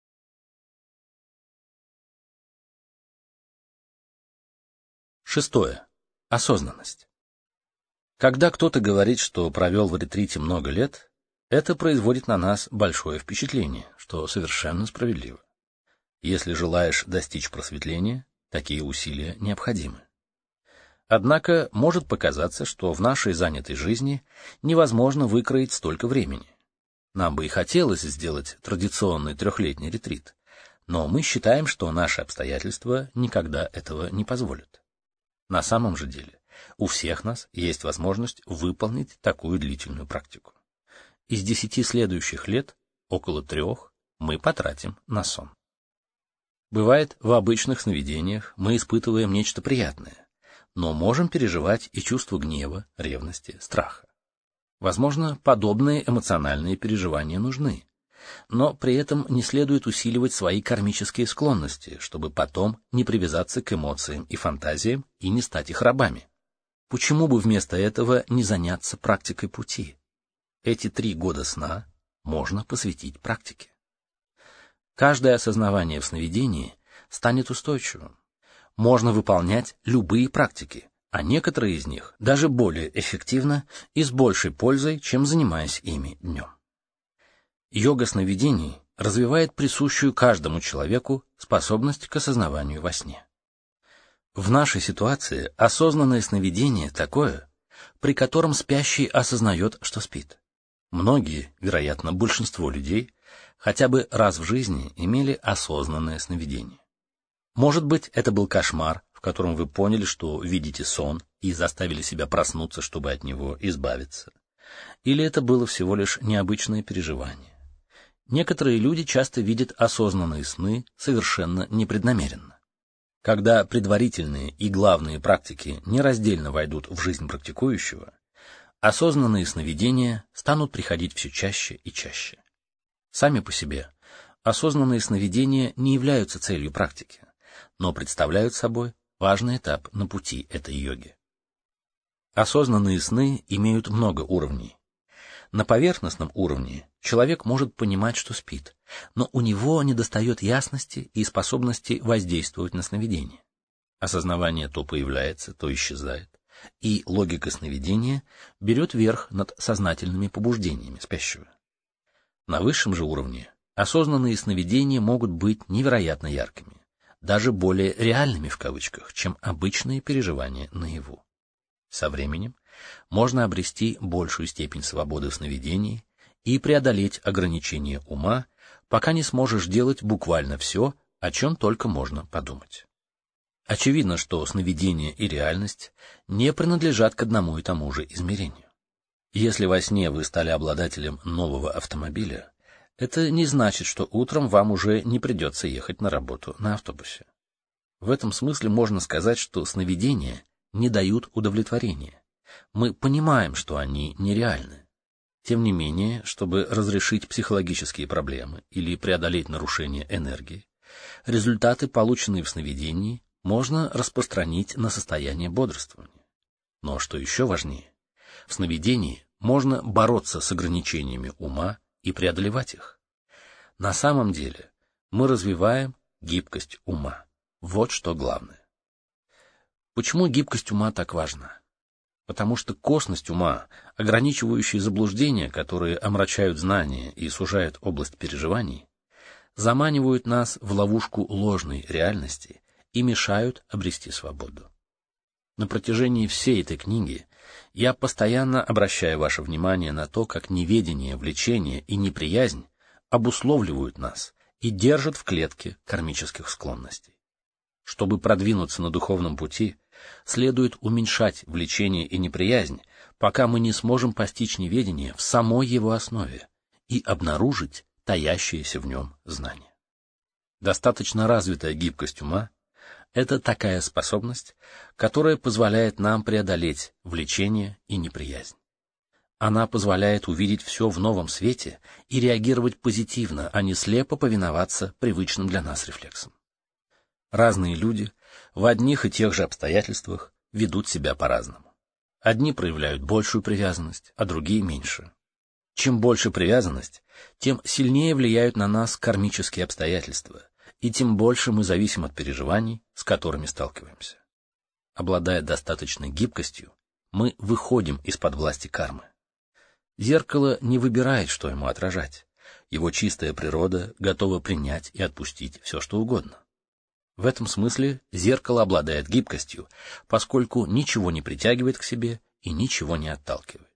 Шестое. Осознанность. Когда кто-то говорит, что провел в ретрите много лет, это производит на нас большое впечатление, что совершенно справедливо. Если желаешь достичь просветления, такие усилия необходимы. Однако может показаться, что в нашей занятой жизни невозможно выкроить столько времени. Нам бы и хотелось сделать традиционный 3-летний ретрит, но мы считаем, что наши обстоятельства никогда этого не позволят. На самом же деле, у всех нас есть возможность выполнить такую длительную практику. Из 10 следующих лет около 3 мы потратим на сон. Бывает, в обычных сновидениях мы испытываем нечто приятное, но можем переживать и чувство гнева, ревности, страха. Возможно, подобные эмоциональные переживания нужны, но при этом не следует усиливать свои кармические склонности, чтобы потом не привязаться к эмоциям и фантазиям и не стать их рабами. Почему бы вместо этого не заняться практикой пути? Эти 3 года сна можно посвятить практике. Каждое осознавание в сновидении станет устойчивым. Можно выполнять любые практики, а некоторые из них даже более эффективно и с большей пользой, чем занимаясь ими днем. Йога сновидений развивает присущую каждому человеку способность к осознаванию во сне. В нашей ситуации осознанное сновидение такое, при котором спящий осознает, что спит. Многие, вероятно, большинство людей, хотя бы раз в жизни имели осознанное сновидение. Может быть, это был кошмар, в котором вы поняли, что видите сон, и заставили себя проснуться, чтобы от него избавиться. Или это было всего лишь необычное переживание. Некоторые люди часто видят осознанные сны совершенно непреднамеренно. Когда предварительные и главные практики нераздельно войдут в жизнь практикующего, осознанные сновидения станут приходить все чаще и чаще. Сами по себе осознанные сновидения не являются целью практики, но представляют собой важный этап на пути этой йоги. Осознанные сны имеют много уровней. На поверхностном уровне человек может понимать, что спит, но у него недостает ясности и способности воздействовать на сновидение. Осознавание то появляется, то исчезает, и логика сновидения берет верх над сознательными побуждениями спящего. На высшем же уровне осознанные сновидения могут быть невероятно яркими, даже более реальными в кавычках, чем обычные переживания наяву. Со временем можно обрести большую степень свободы в сновидении и преодолеть ограничения ума, пока не сможешь делать буквально все, о чем только можно подумать. Очевидно, что сновидение и реальность не принадлежат к одному и тому же измерению. Если во сне вы стали обладателем нового автомобиля, это не значит, что утром вам уже не придется ехать на работу на автобусе. В этом смысле можно сказать, что сновидения не дают удовлетворения. Мы понимаем, что они нереальны. Тем не менее, чтобы разрешить психологические проблемы или преодолеть нарушение энергии, результаты, полученные в сновидении, можно распространить на состояние бодрствования. Но что еще важнее, в сновидении можно бороться с ограничениями ума и преодолевать их. На самом деле мы развиваем гибкость ума. Вот что главное. Почему гибкость ума так важна? Потому что косность ума, ограничивающие заблуждения, которые омрачают знания и сужают область переживаний, заманивают нас в ловушку ложной реальности и мешают обрести свободу. На протяжении всей этой книги я постоянно обращаю ваше внимание на то, как неведение, влечение и неприязнь обусловливают нас и держат в клетке кармических склонностей. Чтобы продвинуться на духовном пути, следует уменьшать влечение и неприязнь, пока мы не сможем постичь неведение в самой его основе и обнаружить таящееся в нем знание. Достаточно развитая гибкость ума — это такая способность, которая позволяет нам преодолеть влечение и неприязнь. Она позволяет увидеть все в новом свете и реагировать позитивно, а не слепо повиноваться привычным для нас рефлексам. Разные люди в одних и тех же обстоятельствах ведут себя по-разному. Одни проявляют большую привязанность, а другие — меньше. Чем больше привязанность, тем сильнее влияют на нас кармические обстоятельства, и тем больше мы зависим от переживаний, с которыми сталкиваемся. Обладая достаточной гибкостью, мы выходим из-под власти кармы. Зеркало не выбирает, что ему отражать. Его чистая природа готова принять и отпустить все, что угодно. В этом смысле зеркало обладает гибкостью, поскольку ничего не притягивает к себе и ничего не отталкивает.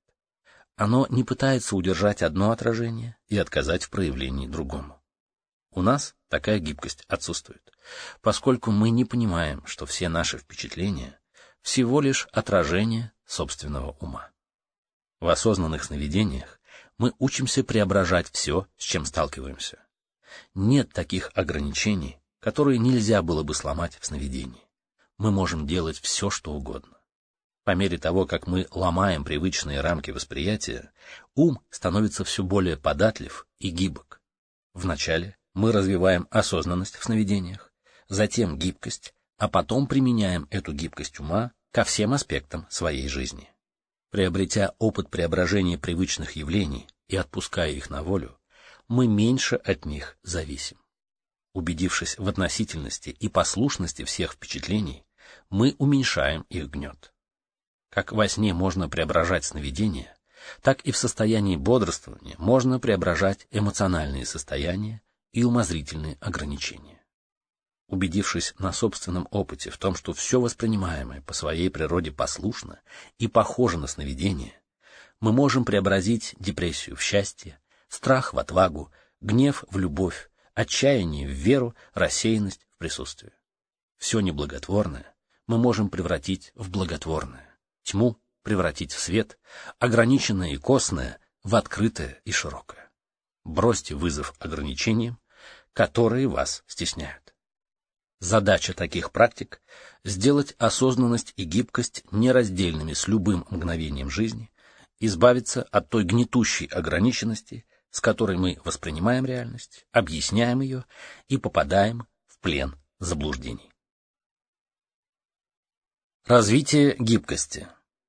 Оно не пытается удержать одно отражение и отказать в проявлении другому. У нас такая гибкость отсутствует, поскольку мы не понимаем, что все наши впечатления всего лишь отражение собственного ума. В осознанных сновидениях мы учимся преображать все, с чем сталкиваемся. Нет таких ограничений, которые нельзя было бы сломать в сновидении. Мы можем делать все, что угодно. По мере того, как мы ломаем привычные рамки восприятия, ум становится все более податлив и гибок. Вначале мы развиваем осознанность в сновидениях, затем гибкость, а потом применяем эту гибкость ума ко всем аспектам своей жизни. Приобретя опыт преображения привычных явлений и отпуская их на волю, мы меньше от них зависим. Убедившись в относительности и послушности всех впечатлений, мы уменьшаем их гнет. Как во сне можно преображать сновидения, так и в состоянии бодрствования можно преображать эмоциональные состояния и умозрительные ограничения. Убедившись на собственном опыте в том, что все воспринимаемое по своей природе послушно и похоже на сновидение, мы можем преобразить депрессию в счастье, страх в отвагу, гнев в любовь, отчаяние в веру, рассеянность в присутствие. Все неблаготворное мы можем превратить в благотворное, тьму превратить в свет, ограниченное и косное в открытое и широкое. Бросьте вызов ограничениям, которые вас стесняют. Задача таких практик — сделать осознанность и гибкость нераздельными с любым мгновением жизни, избавиться от той гнетущей ограниченности, с которой мы воспринимаем реальность, объясняем ее и попадаем в плен заблуждений. Развитие гибкости.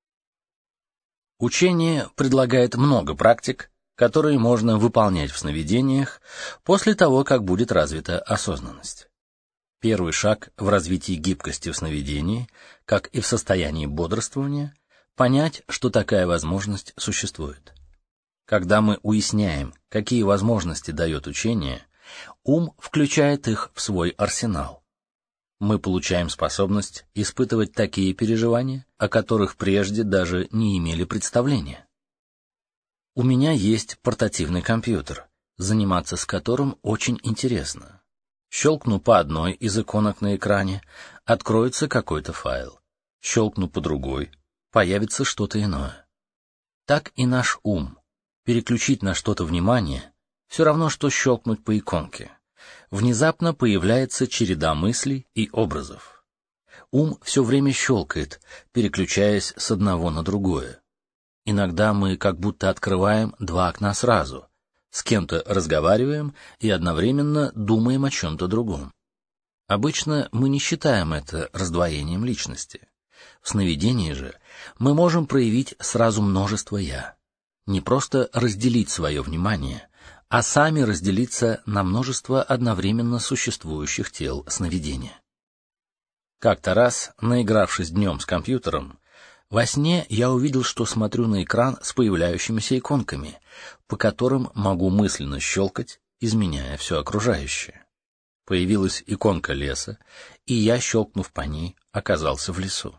Учение предлагает много практик, которые можно выполнять в сновидениях после того, как будет развита осознанность. Первый шаг в развитии гибкости в сновидении, как и в состоянии бодрствования, понять, что такая возможность существует. Когда мы уясняем, какие возможности дает учение, ум включает их в свой арсенал. Мы получаем способность испытывать такие переживания, о которых прежде даже не имели представления. У меня есть портативный компьютер, заниматься с которым очень интересно. Щелкну по одной из иконок на экране, откроется какой-то файл. Щелкну по другой, появится что-то иное. Так и наш ум. Переключить на что-то внимание — все равно, что щелкнуть по иконке. Внезапно появляется череда мыслей и образов. Ум все время щелкает, переключаясь с одного на другое. Иногда мы как будто открываем два окна сразу. С кем-то разговариваем и одновременно думаем о чем-то другом. Обычно мы не считаем это раздвоением личности. В сновидении же мы можем проявить сразу множество «я». Не просто разделить свое внимание, а сами разделиться на множество одновременно существующих тел сновидения. Как-то раз, наигравшись днем с компьютером, во сне я увидел, что смотрю на экран с появляющимися иконками, по которым могу мысленно щелкать, изменяя все окружающее. Появилась иконка леса, и я, щелкнув по ней, оказался в лесу.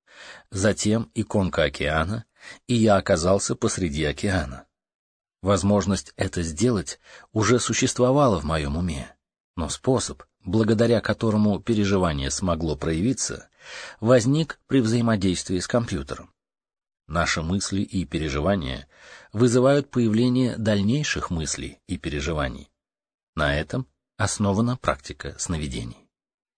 Затем иконка океана, и я оказался посреди океана. Возможность это сделать уже существовала в моем уме, но способ, благодаря которому переживание смогло проявиться, возник при взаимодействии с компьютером. Наши мысли и переживания вызывают появление дальнейших мыслей и переживаний. На этом основана практика сновидений.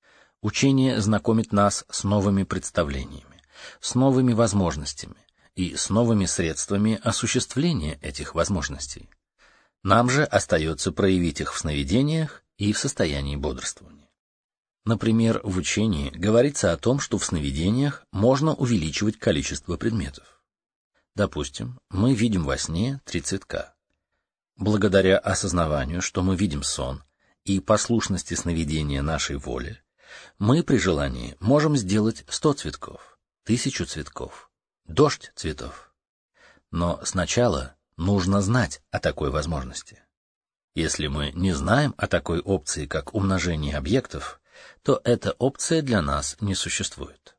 Учение знакомит нас с новыми представлениями, с новыми возможностями и с новыми средствами осуществления этих возможностей. Нам же остается проявить их в сновидениях и в состоянии бодрствования. Например, в учении говорится о том, что в сновидениях можно увеличивать количество предметов. Допустим, мы видим во сне 3 цветка. Благодаря осознаванию, что мы видим сон, и послушности сновидения нашей воли, мы при желании можем сделать 100 цветков, 1000 цветков, дождь цветов. Но сначала нужно знать о такой возможности. Если мы не знаем о такой опции, как умножение объектов, то эта опция для нас не существует.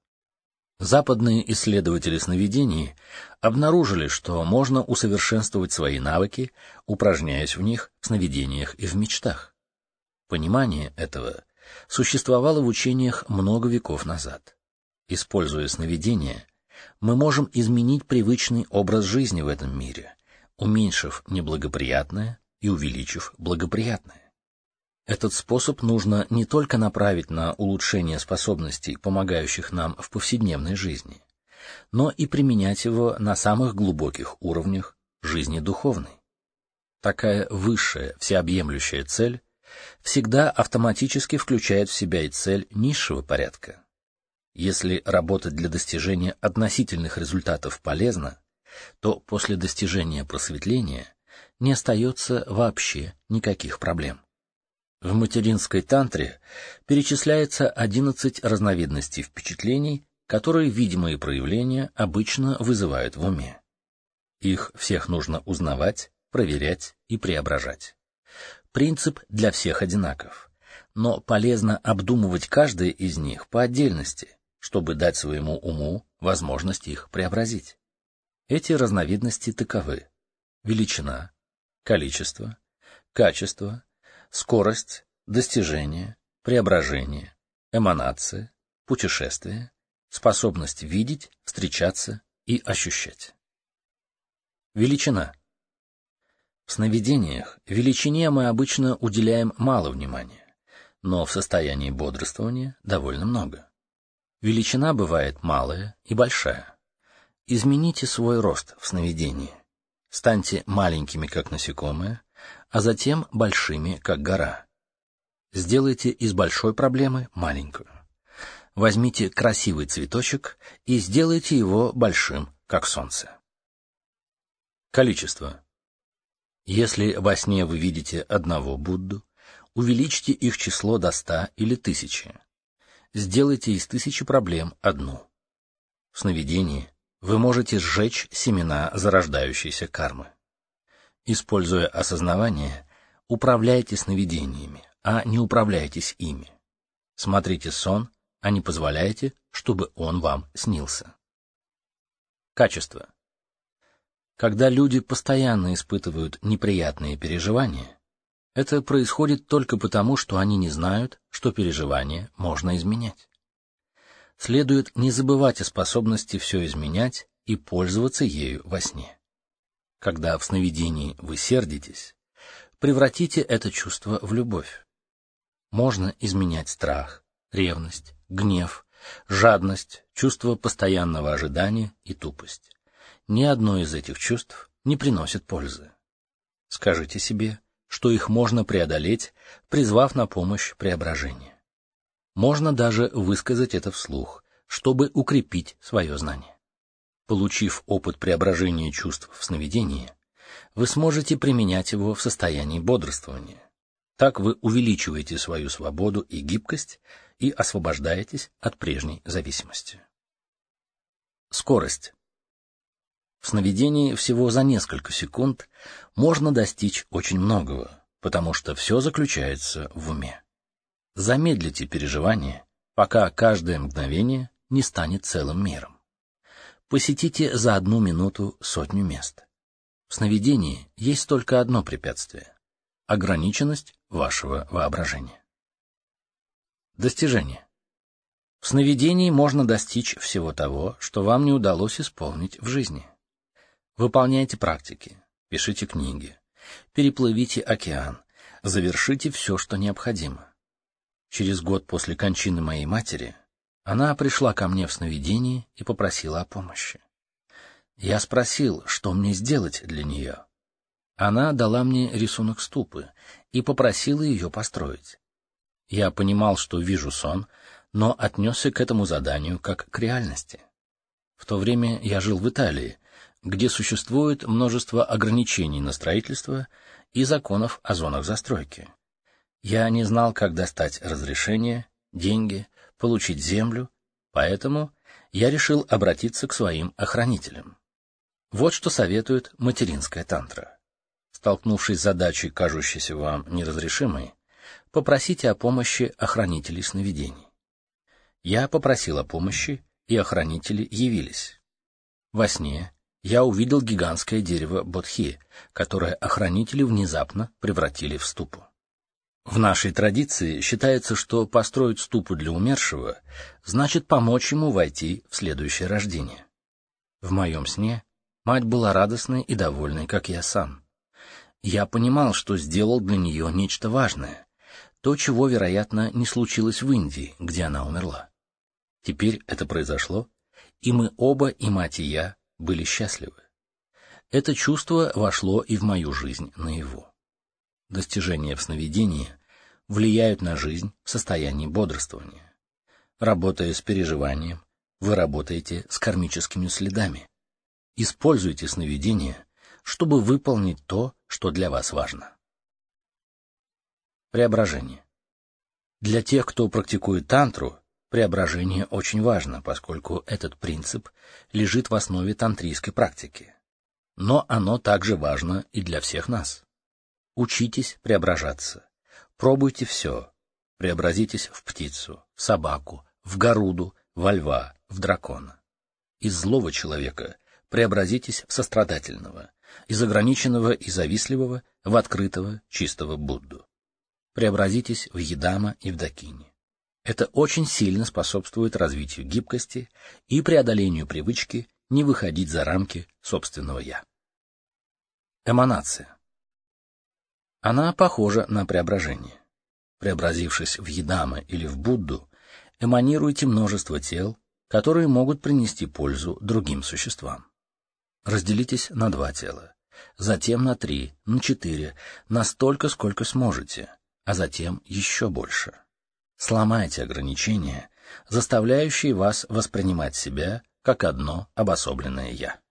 Западные исследователи сновидений обнаружили, что можно усовершенствовать свои навыки, упражняясь в них в сновидениях и в мечтах. Понимание этого существовало в учениях много веков назад. Используя сновидения, мы можем изменить привычный образ жизни в этом мире, уменьшив неблагоприятное и увеличив благоприятное. Этот способ нужно не только направить на улучшение способностей, помогающих нам в повседневной жизни, но и применять его на самых глубоких уровнях жизни духовной. Такая высшая, всеобъемлющая цель всегда автоматически включает в себя и цель низшего порядка. Если работать для достижения относительных результатов полезно, то после достижения просветления не остается вообще никаких проблем. В материнской тантре перечисляется 11 разновидностей впечатлений, которые видимые проявления обычно вызывают в уме. Их всех нужно узнавать, проверять и преображать. Принцип для всех одинаков, но полезно обдумывать каждое из них по отдельности, чтобы дать своему уму возможность их преобразить. Эти разновидности таковы: величина, количество, качество, скорость, достижение, преображение, эманация, путешествие, способность видеть, встречаться и ощущать. Величина. В сновидениях величине мы обычно уделяем мало внимания, но в состоянии бодрствования довольно много. Величина бывает малая и большая. Измените свой рост в сновидении. Станьте маленькими, как насекомое, а затем большими, как гора. Сделайте из большой проблемы маленькую. Возьмите красивый цветочек и сделайте его большим, как солнце. Количество. Если во сне вы видите одного Будду, увеличьте их число до 100 или 1000. Сделайте из 1000 проблем одну. В сновидении вы можете сжечь семена зарождающейся кармы. Используя осознавание, управляйте сновидениями, а не управляйтесь ими. Смотрите сон, а не позволяйте, чтобы он вам снился. Качество. Когда люди постоянно испытывают неприятные переживания, это происходит только потому, что они не знают, что переживания можно изменять. Следует не забывать о способности все изменять и пользоваться ею во сне. Когда в сновидении вы сердитесь, превратите это чувство в любовь. Можно изменять страх, ревность, гнев, жадность, чувство постоянного ожидания и тупость. Ни одно из этих чувств не приносит пользы. Скажите себе, что их можно преодолеть, призвав на помощь преображение. Можно даже высказать это вслух, чтобы укрепить свое знание. Получив опыт преображения чувств в сновидении, вы сможете применять его в состоянии бодрствования. Так вы увеличиваете свою свободу и гибкость и освобождаетесь от прежней зависимости. Скорость. В сновидении всего за несколько секунд можно достичь очень многого, потому что все заключается в уме. Замедлите переживание, пока каждое мгновение не станет целым миром. Посетите за 1 минуту 100 мест. В сновидении есть только одно препятствие — ограниченность вашего воображения. Достижение. В сновидении можно достичь всего того, что вам не удалось исполнить в жизни. Выполняйте практики, пишите книги, переплывите океан, завершите все, что необходимо. Через год после кончины моей матери она пришла ко мне в сновидении и попросила о помощи. Я спросил, что мне сделать для нее. Она дала мне рисунок ступы и попросила ее построить. Я понимал, что вижу сон, но отнесся к этому заданию как к реальности. В то время я жил в Италии, где существует множество ограничений на строительство и законов о зонах застройки. Я не знал, как достать разрешение, деньги, получить землю, поэтому я решил обратиться к своим охранителям. Вот что советует материнская тантра. Столкнувшись с задачей, кажущейся вам неразрешимой, попросите о помощи охранителей сновидений. Я попросил о помощи, и охранители явились. Во сне я увидел гигантское дерево бодхи, которое охранители внезапно превратили в ступу. В нашей традиции считается, что построить ступу для умершего значит помочь ему войти в следующее рождение. В моем сне мать была радостной и довольной, как я сам. Я понимал, что сделал для нее нечто важное, то, чего, вероятно, не случилось в Индии, где она умерла. Теперь это произошло, и мы оба, и мать, и я, были счастливы. Это чувство вошло и в мою жизнь наяву. Достижения в сновидении влияют на жизнь в состоянии бодрствования. Работая с переживанием, вы работаете с кармическими следами. Используйте сновидения, чтобы выполнить то, что для вас важно. Преображение. Для тех, кто практикует тантру, преображение очень важно, поскольку этот принцип лежит в основе тантрийской практики. Но оно также важно и для всех нас. Учитесь преображаться. Пробуйте все. Преобразитесь в птицу, в собаку, в горуду, во льва, в дракона. Из злого человека преобразитесь в сострадательного, из ограниченного и завистливого в открытого, чистого Будду. Преобразитесь в Едама и в Дакини. Это очень сильно способствует развитию гибкости и преодолению привычки не выходить за рамки собственного «я». Эманация. Она похожа на преображение. Преобразившись в Едама или в Будду, эманируйте множество тел, которые могут принести пользу другим существам. Разделитесь на 2 тела, затем на 3, на 4, настолько, сколько сможете, а затем еще больше. Сломайте ограничения, заставляющие вас воспринимать себя как одно обособленное «я».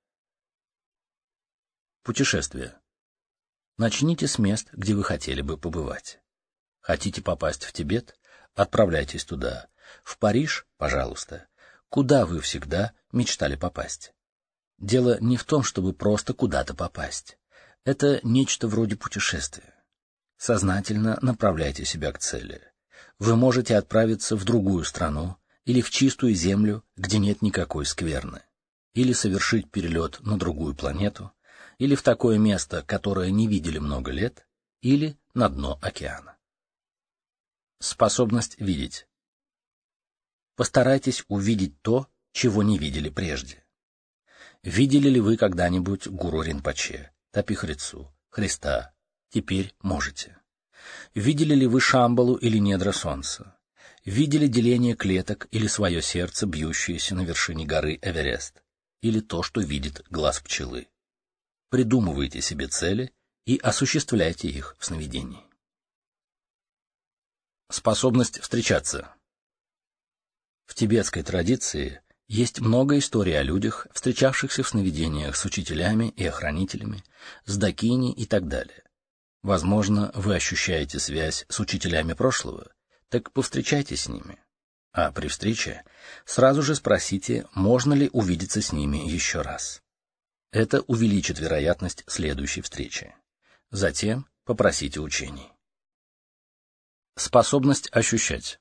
Путешествие. Начните с мест, где вы хотели бы побывать. Хотите попасть в Тибет? Отправляйтесь туда. В Париж? Пожалуйста. Куда вы всегда мечтали попасть? Дело не в том, чтобы просто куда-то попасть. Это нечто вроде путешествия. Сознательно направляйте себя к цели. Вы можете отправиться в другую страну или в чистую землю, где нет никакой скверны, или совершить перелет на другую планету, или в такое место, которое не видели много лет, или на дно океана. Способность видеть. Постарайтесь увидеть то, чего не видели прежде. Видели ли вы когда-нибудь гуру Ринпоче, Тапихрицу, Христа? Теперь можете. Видели ли вы Шамбалу или недра солнца? Видели деление клеток или свое сердце, бьющееся на вершине горы Эверест? Или то, что видит глаз пчелы? Придумывайте себе цели и осуществляйте их в сновидении. Способность встречаться. В тибетской традиции есть много историй о людях, встречавшихся в сновидениях с учителями и охранителями, с дакини и так далее. Возможно, вы ощущаете связь с учителями прошлого, так повстречайтесь с ними. а при встрече сразу же спросите, можно ли увидеться с ними еще раз. Это увеличит вероятность следующей встречи. Затем попросите учений. Способность ощущать.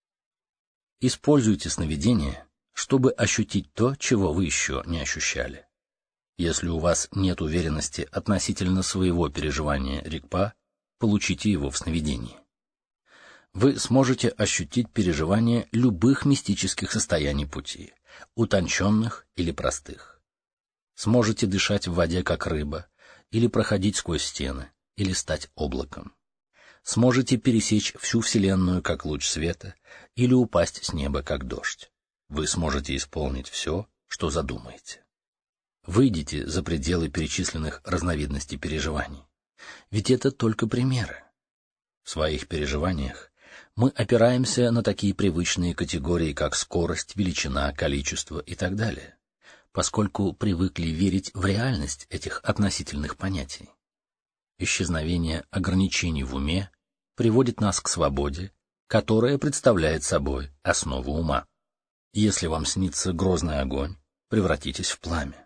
Используйте сновидение, чтобы ощутить то, чего вы еще не ощущали. Если у вас нет уверенности относительно своего переживания ригпа, получите его в сновидении. Вы сможете ощутить переживание любых мистических состояний пути, утонченных или простых. Сможете дышать в воде, как рыба, или проходить сквозь стены, или стать облаком. Сможете пересечь всю Вселенную, как луч света, или упасть с неба, как дождь. Вы сможете исполнить все, что задумаете. Выйдите за пределы перечисленных разновидностей переживаний. Ведь это только примеры. В своих переживаниях мы опираемся на такие привычные категории, как скорость, величина, количество и так далее, поскольку привыкли верить в реальность этих относительных понятий. Исчезновение ограничений в уме приводит нас к свободе, которая представляет собой основу ума. Если вам снится грозный огонь, превратитесь в пламя.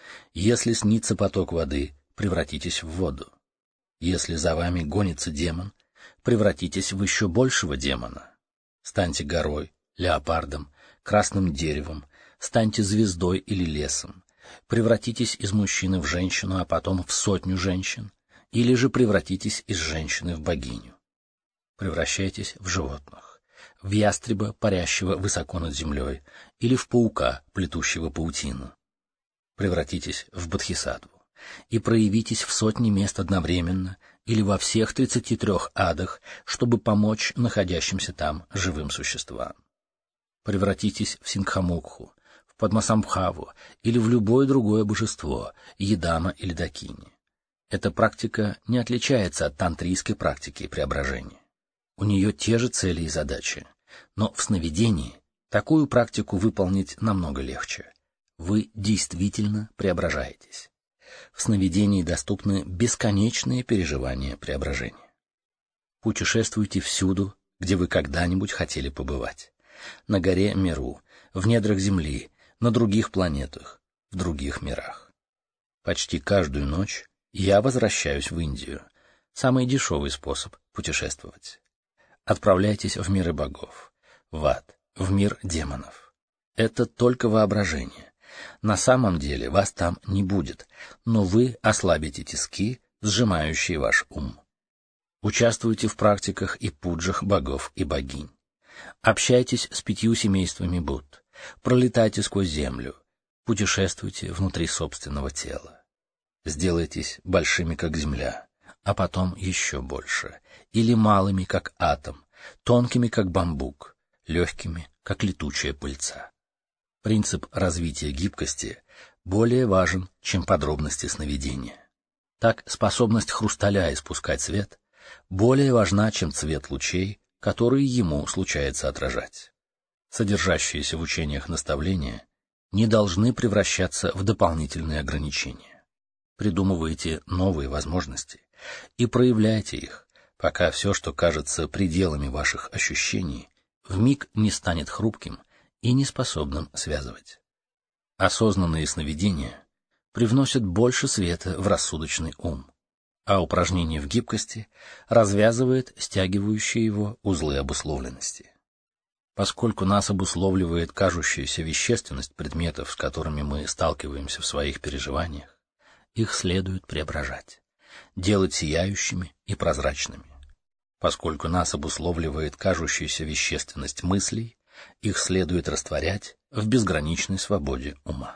Если снится поток воды, превратитесь в воду. Если за вами гонится демон, превратитесь в еще большего демона. Станьте горой, леопардом, красным деревом, станьте звездой или лесом. Превратитесь из мужчины в женщину, а потом в 100 женщин, или же превратитесь из женщины в богиню. Превращайтесь в животных, в ястреба, парящего высоко над землей, или в паука, плетущего паутину. Превратитесь в бодхисаттву и проявитесь в 100 мест одновременно или во всех 33 адах, чтобы помочь находящимся там живым существам. Превратитесь в Сингхамукху, в Падмасамбхаву или в любое другое божество, Едама или Дакини. Эта практика не отличается от тантрийской практики преображения. У нее те же цели и задачи, но в сновидении такую практику выполнить намного легче. Вы действительно преображаетесь. В сновидении доступны бесконечные переживания преображения. Путешествуйте всюду, где вы когда-нибудь хотели побывать. На горе Меру, в недрах Земли, на других планетах, в других мирах. Почти каждую ночь я возвращаюсь в Индию. Самый дешевый способ путешествовать. Отправляйтесь в миры богов, в ад, в мир демонов. Это только воображение. На самом деле вас там не будет, но вы ослабите тиски, сжимающие ваш ум. Участвуйте в практиках и пуджах богов и богинь. Общайтесь с 5 семействами Будд. Пролетайте сквозь землю. Путешествуйте внутри собственного тела. Сделайтесь большими, как земля, а потом еще больше, или малыми, как атом, тонкими, как бамбук, легкими, как летучая пыльца. Принцип развития гибкости более важен, чем подробности сновидения. Так, способность хрусталя испускать свет более важна, чем цвет лучей, которые ему случается отражать. Содержащиеся в учениях наставления не должны превращаться в дополнительные ограничения. Придумывайте новые возможности и проявляйте их, пока все, что кажется пределами ваших ощущений, вмиг не станет хрупким и неспособным связывать. Осознанные сновидения привносят больше света в рассудочный ум, а упражнение в гибкости развязывает стягивающие его узлы обусловленности. Поскольку нас обусловливает кажущаяся вещественность предметов, с которыми мы сталкиваемся в своих переживаниях, их следует преображать, делать сияющими и прозрачными. Поскольку нас обусловливает кажущаяся вещественность мыслей, их следует растворять в безграничной свободе ума.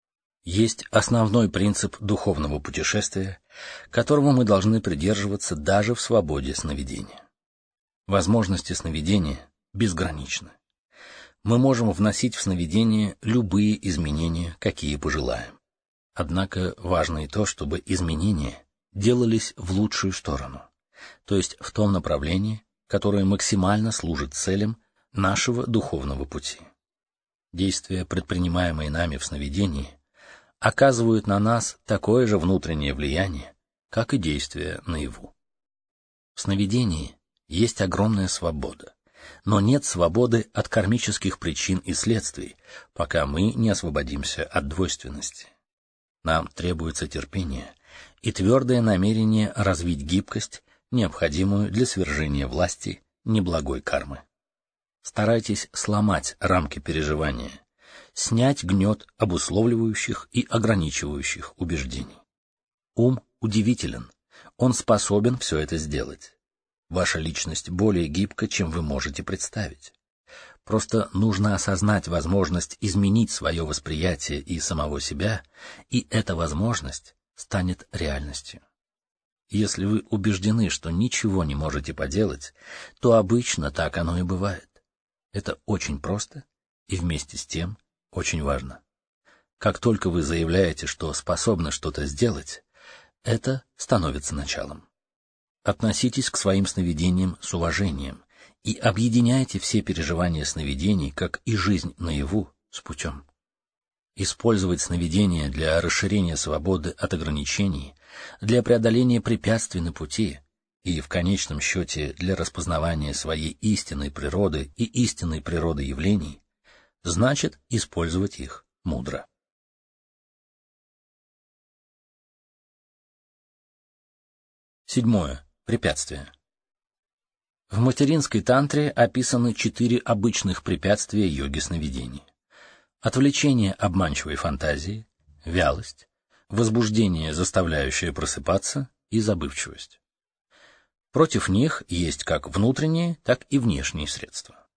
Есть основной принцип духовного путешествия, которого мы должны придерживаться даже в свободе сновидения. Возможности сновидения безграничны. Мы можем вносить в сновидение любые изменения, какие пожелаем. Однако важно и то, чтобы изменения делались в лучшую сторону, то есть в том направлении, которое максимально служит целям нашего духовного пути. Действия, предпринимаемые нами в сновидении, оказывают на нас такое же внутреннее влияние, как и действия наяву. В сновидении есть огромная свобода, но нет свободы от кармических причин и следствий, пока мы не освободимся от двойственности. Нам требуется терпение и твердое намерение развить гибкость, необходимую для свержения власти неблагой кармы. Старайтесь сломать рамки переживания, снять гнет обусловливающих и ограничивающих убеждений. Ум удивителен, он способен все это сделать. Ваша личность более гибка, чем вы можете представить. Просто нужно осознать возможность изменить свое восприятие и самого себя, и эта возможность станет реальностью. Если вы убеждены, что ничего не можете поделать, то обычно так оно и бывает. Это очень просто и вместе с тем очень важно. Как только вы заявляете, что способны что-то сделать, это становится началом. Относитесь к своим сновидениям с уважением и объединяйте все переживания сновидений, как и жизнь наяву, с путем. Использовать сновидения для расширения свободы от ограничений, для преодоления препятствий на пути и, в конечном счете, для распознавания своей истинной природы и истинной природы явлений, значит использовать их мудро. Седьмое. Препятствия. В материнской тантре описаны 4 обычных препятствия йоги сновидений. Отвлечение обманчивой фантазии, вялость, возбуждение, заставляющее просыпаться, и забывчивость. Против них есть как внутренние, так и внешние средства.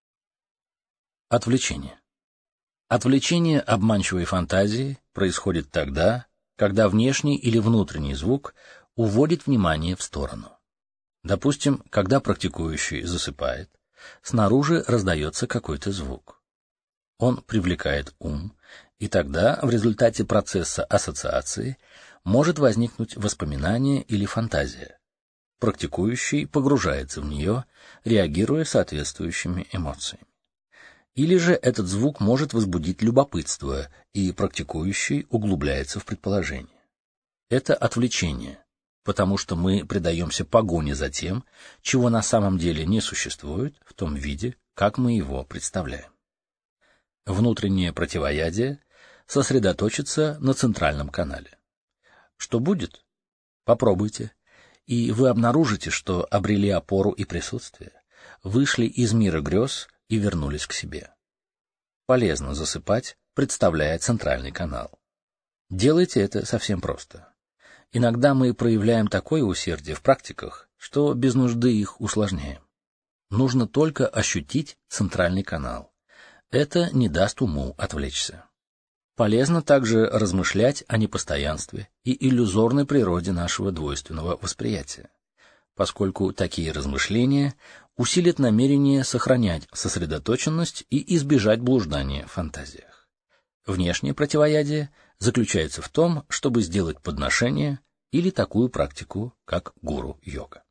Отвлечение. Отвлечение обманчивой фантазии происходит тогда, когда внешний или внутренний звук уводит внимание в сторону. Допустим, когда практикующий засыпает, снаружи раздается какой-то звук. Он привлекает ум, и тогда в результате процесса ассоциации может возникнуть воспоминание или фантазия. Практикующий погружается в нее, реагируя соответствующими эмоциями. Или же этот звук может возбудить любопытство, и практикующий углубляется в предположение. Это отвлечение, потому что мы предаемся погоне за тем, чего на самом деле не существует в том виде, как мы его представляем. Внутреннее противоядие сосредоточится на центральном канале. Что будет? Попробуйте, и вы обнаружите, что обрели опору и присутствие, вышли из мира грез и вернулись к себе. Полезно засыпать, представляя центральный канал. Делайте это совсем просто. Иногда мы проявляем такое усердие в практиках, что без нужды их усложняем. Нужно только ощутить центральный канал. Это не даст уму отвлечься. Полезно также размышлять о непостоянстве и иллюзорной природе нашего двойственного восприятия, поскольку такие размышления усилят намерение сохранять сосредоточенность и избежать блуждания в фантазиях. Внешнее противоядие заключается в том, чтобы сделать подношение или такую практику, как гуру-йога.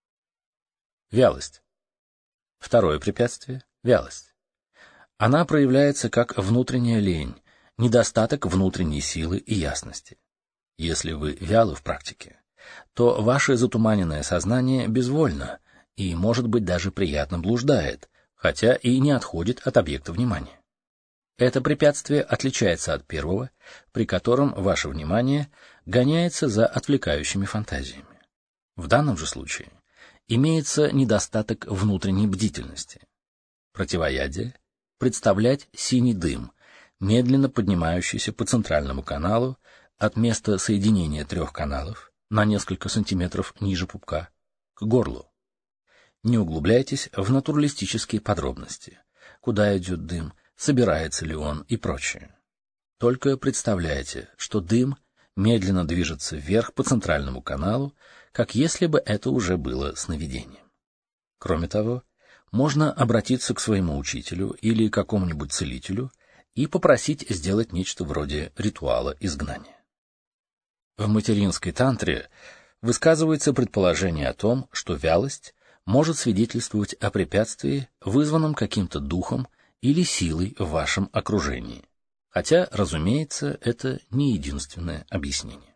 Вялость. Второе препятствие – вялость. Она проявляется как внутренняя лень, недостаток внутренней силы и ясности. Если вы вялы в практике, то ваше затуманенное сознание безвольно и, может быть, даже приятно блуждает, хотя и не отходит от объекта внимания. Это препятствие отличается от первого, при котором ваше внимание гоняется за отвлекающими фантазиями. В данном же случае имеется недостаток внутренней бдительности. Противоядие – представлять синий дым, медленно поднимающийся по центральному каналу от места соединения 3 каналов на несколько сантиметров ниже пупка к горлу. Не углубляйтесь в натуралистические подробности, куда идет дым, собирается ли он и прочее. Только представляйте, что дым медленно движется вверх по центральному каналу, как если бы это уже было сновидением. Кроме того, можно обратиться к своему учителю или какому-нибудь целителю и попросить сделать нечто вроде ритуала изгнания. В материнской тантре высказывается предположение о том, что вялость может свидетельствовать о препятствии, вызванном каким-то духом или силой в вашем окружении, хотя, разумеется, это не единственное объяснение.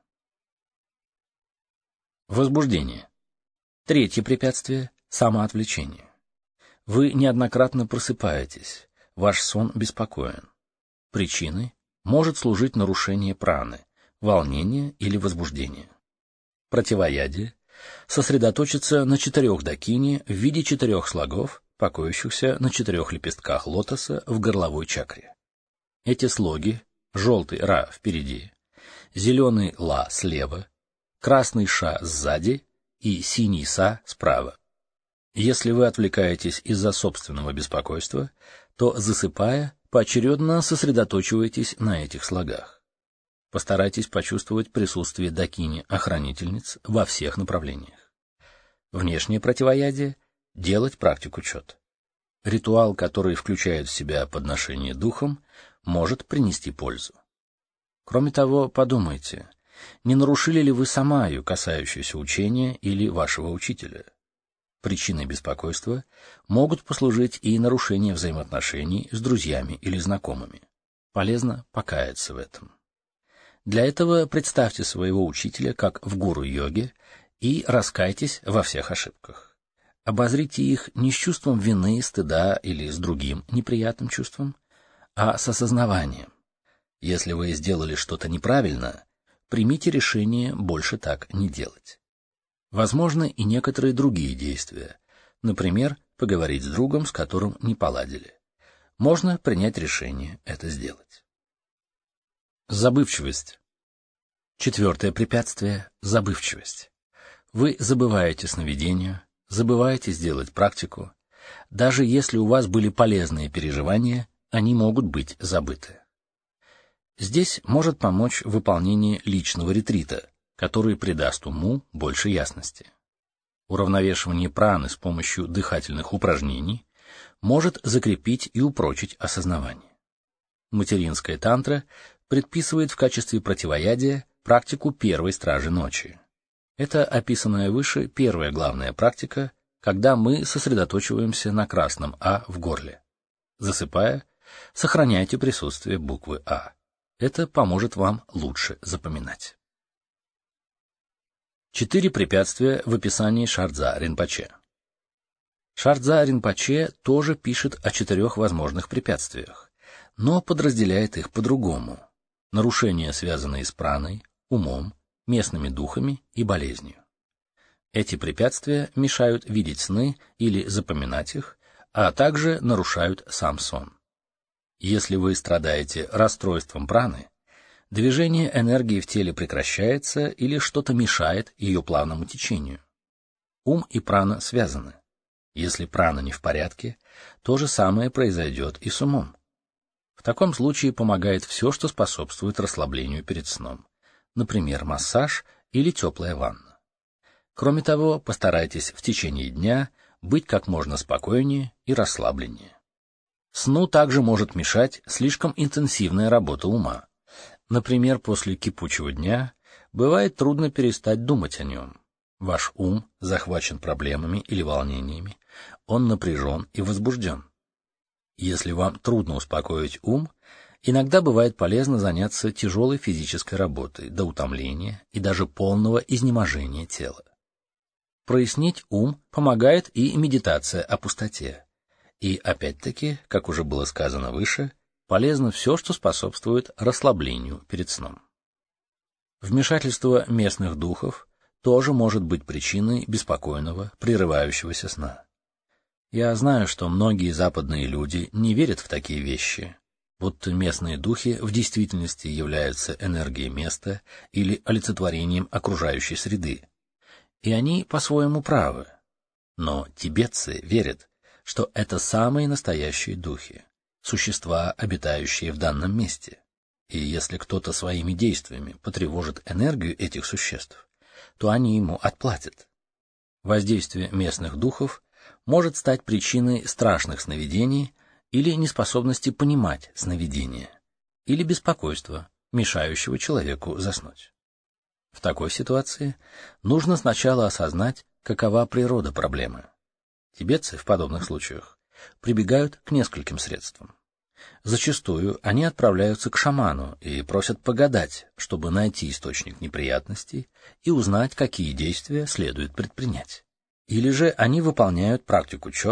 Возбуждение. Третье препятствие – самоотвлечение. Вы неоднократно просыпаетесь, ваш сон беспокоен. Причиной может служить нарушение праны, волнение или возбуждение. Противоядие сосредоточится на 4 дакине в виде 4 слогов, покоящихся на 4 лепестках лотоса в горловой чакре. Эти слоги — желтый ра впереди, зеленый ла слева, красный ша сзади и синий са справа. Если вы отвлекаетесь из-за собственного беспокойства, то, засыпая, поочередно сосредоточивайтесь на этих слогах. Постарайтесь почувствовать присутствие дакини-охранительниц во всех направлениях. Внешнее противоядие — делать практику чот. Ритуал, который включает в себя подношение духом, может принести пользу. Кроме того, подумайте, не нарушили ли вы самаю, касающуюся учения или вашего учителя. Причиной беспокойства могут послужить и нарушения взаимоотношений с друзьями или знакомыми. Полезно покаяться в этом. Для этого представьте своего учителя как в гуру-йоге и раскайтесь во всех ошибках. Обозрите их не с чувством вины, стыда или с другим неприятным чувством, а с осознаванием. Если вы сделали что-то неправильно, примите решение больше так не делать. Возможны и некоторые другие действия, например, поговорить с другом, с которым не поладили. Можно принять решение это сделать. Забывчивость. 4 препятствие — забывчивость. Вы забываете сновидения, забываете сделать практику. Даже если у вас были полезные переживания, они могут быть забыты. Здесь может помочь выполнение личного ретрита, который придаст уму больше ясности. Уравновешивание праны с помощью дыхательных упражнений может закрепить и упрочить осознавание. Материнская тантра предписывает в качестве противоядия практику первой стражи ночи. Это описанная выше первая главная практика, когда мы сосредотачиваемся на красном «А» в горле. Засыпая, сохраняйте присутствие буквы «А». Это поможет вам лучше запоминать. 4 препятствия в описании Шардза Ринпоче. Шардза Ринпоче тоже пишет о 4 возможных препятствиях, но подразделяет их по-другому. Нарушения, связанные с праной, умом, местными духами и болезнью. Эти препятствия мешают видеть сны или запоминать их, а также нарушают сам сон. Если вы страдаете расстройством праны, движение энергии в теле прекращается или что-то мешает ее плавному течению. Ум и прана связаны. Если прана не в порядке, то же самое произойдет и с умом. В таком случае помогает все, что способствует расслаблению перед сном, например, массаж или теплая ванна. Кроме того, постарайтесь в течение дня быть как можно спокойнее и расслабленнее. Сну также может мешать слишком интенсивная работа ума. Например, после кипучего дня бывает трудно перестать думать о нем. Ваш ум захвачен проблемами или волнениями, он напряжен и возбужден. Если вам трудно успокоить ум, иногда бывает полезно заняться тяжелой физической работой до утомления и даже полного изнеможения тела. Прояснить ум помогает и медитация о пустоте. И опять-таки, как уже было сказано выше, полезно все, что способствует расслаблению перед сном. Вмешательство местных духов тоже может быть причиной беспокойного, прерывающегося сна. Я знаю, что многие западные люди не верят в такие вещи, будто местные духи в действительности являются энергией места или олицетворением окружающей среды. И они по-своему правы. Но тибетцы верят, что это самые настоящие духи, существа, обитающие в данном месте. И если кто-то своими действиями потревожит энергию этих существ, то они ему отплатят. Воздействие местных духов может стать причиной страшных сновидений или неспособности понимать сновидения, или беспокойства, мешающего человеку заснуть. В такой ситуации нужно сначала осознать, какова природа проблемы. Тибетцы в подобных случаях прибегают к нескольким средствам. Зачастую они отправляются к шаману и просят погадать, чтобы найти источник неприятностей и узнать, какие действия следует предпринять. Или же они выполняют практику чот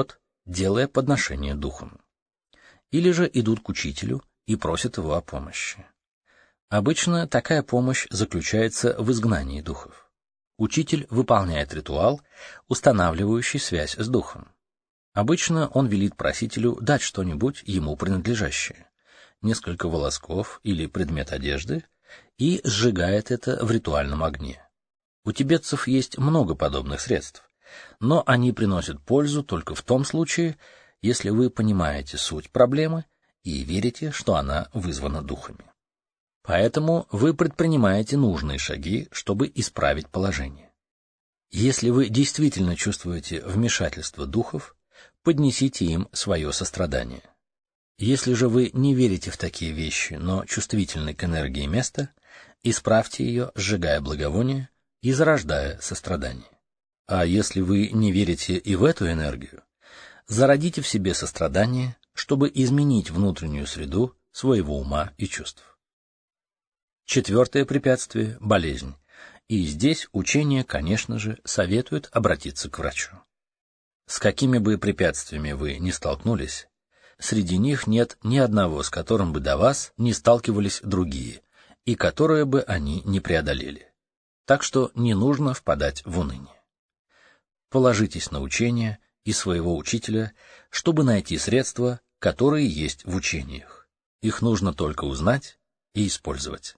делая подношение духам. Или же идут к учителю и просят его о помощи. Обычно такая помощь заключается в изгнании духов. Учитель выполняет ритуал, устанавливающий связь с духом. Обычно он велит просителю дать что-нибудь ему принадлежащее, несколько волосков или предмет одежды, и сжигает это в ритуальном огне. У тибетцев есть много подобных средств, но они приносят пользу только в том случае, если вы понимаете суть проблемы и верите, что она вызвана духами. Поэтому вы предпринимаете нужные шаги, чтобы исправить положение. Если вы действительно чувствуете вмешательство духов, поднесите им свое сострадание. Если же вы не верите в такие вещи, но чувствительны к энергии места, исправьте ее, сжигая благовоние и зарождая сострадание. А если вы не верите и в эту энергию, зародите в себе сострадание, чтобы изменить внутреннюю среду своего ума и чувств. Четвертое препятствие – болезнь. И здесь учение, конечно же, советует обратиться к врачу. С какими бы препятствиями вы ни столкнулись, среди них нет ни одного, с которым бы до вас не сталкивались другие, и которое бы они не преодолели. Так что не нужно впадать в уныние. Положитесь на учение и своего учителя, чтобы найти средства, которые есть в учениях. Их нужно только узнать и использовать.